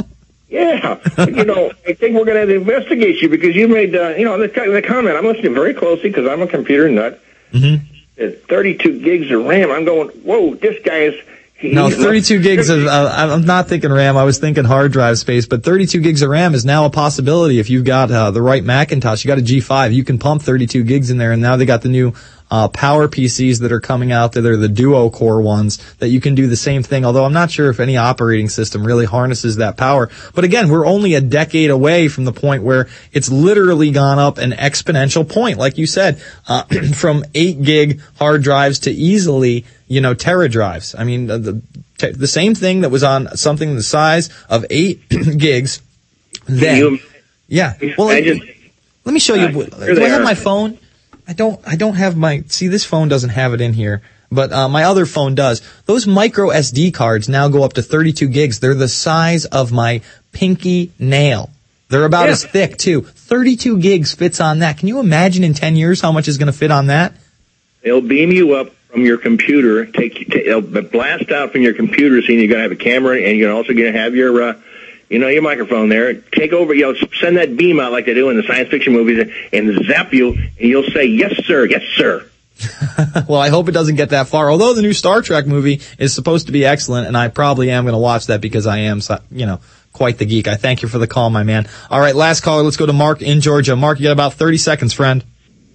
Yeah. You know, I think we're going to have to investigate you because you made, uh, you know, the, the comment. I'm listening very closely because I'm a computer nut. Mm-hmm. It's thirty-two gigs of RAM. I'm going, whoa, this guy is... He, no, thirty-two gigs of, uh, I'm not thinking RAM. I was thinking hard drive space, but thirty-two gigs of RAM is now a possibility if you've got uh, the right Macintosh. You got a G five. You can pump thirty-two gigs in there, and now they got the new uh Power P Cs that are coming out there. They're the duo core ones that you can do the same thing, although I'm not sure if any operating system really harnesses that power. But again, we're only a decade away from the point where it's literally gone up an exponential point. Like you said, uh, from eight gig hard drives to easily, you know, tera drives. I mean, the, the, the same thing that was on something the size of eight gigs. Then, you, yeah. Well, I just, let me show you. uh, Do I have my phone? I don't, I don't have my, see, this phone doesn't have it in here, but, uh, my other phone does. Those micro S D cards now go up to thirty-two gigs. They're the size of my pinky nail. They're about Yeah. as thick, too. thirty-two gigs fits on that. Can you imagine in ten years how much is going to fit on that? They'll beam you up from your computer, take, take it'll blast out from your computer, so you're going to have a camera, and you're also going to have your, uh, you know, your microphone there. Take over, you know, send that beam out like they do in the science fiction movies, and zap you, and you'll say, yes, sir, yes, sir. Well, I hope it doesn't get that far. Although the new Star Trek movie is supposed to be excellent, and I probably am going to watch that because I am, you know, quite the geek. I thank you for the call, my man. All right, last caller. Let's go to Mark in Georgia. Mark, you got about thirty seconds, friend.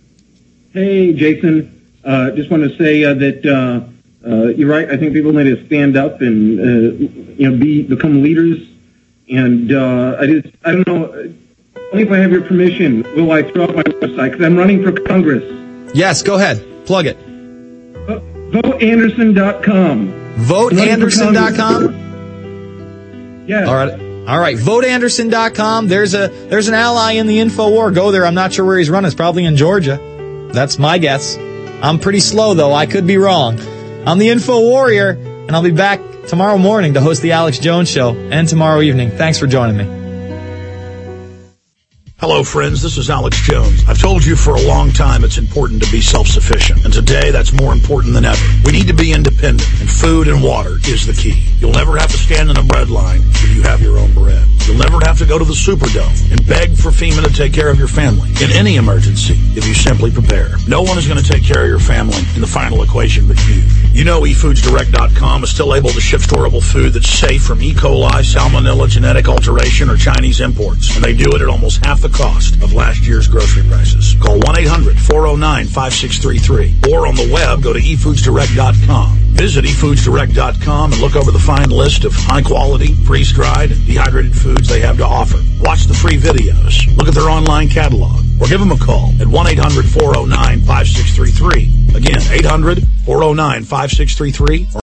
Hey, Jason. Uh, just want to say uh, that uh, uh, you're right. I think people need to stand up and uh, you know be become leaders. And uh, I just I don't know. Only if I have your permission will I throw up my website because I'm running for Congress. Yes, go ahead. Plug it. vote anderson dot com. vote anderson dot com? Yeah. All right. All right. vote anderson dot com. There's a there's an ally in the info war. Go there. I'm not sure where he's running. It's probably in Georgia. That's my guess. I'm pretty slow, though. I could be wrong. I'm the Info Warrior, and I'll be back tomorrow morning to host the Alex Jones Show, and tomorrow evening. Thanks for joining me. Hello, friends. This is Alex Jones. I've told you for a long time it's important to be self-sufficient, and today that's more important than ever. We need to be independent, and food and water is the key. You'll never have to stand in a bread line if you have your own bread. You'll never have to go to the Superdome and beg for FEMA to take care of your family in any emergency if you simply prepare. No one is going to take care of your family in the final equation but you. You know e foods direct dot com is still able to ship storable food that's safe from E. coli, salmonella, genetic alteration, or Chinese imports, and they do it at almost half the cost of last year's grocery prices. Call one eight hundred four oh nine five six three three or on the web go to e foods direct dot com. Visit e foods direct dot com and look over the fine list of high-quality, freeze-dried, dehydrated foods they have to offer. Watch the free videos. Look at their online catalog or give them a call at one eight hundred four oh nine five six three three Again, eight hundred, four oh nine, five six three three.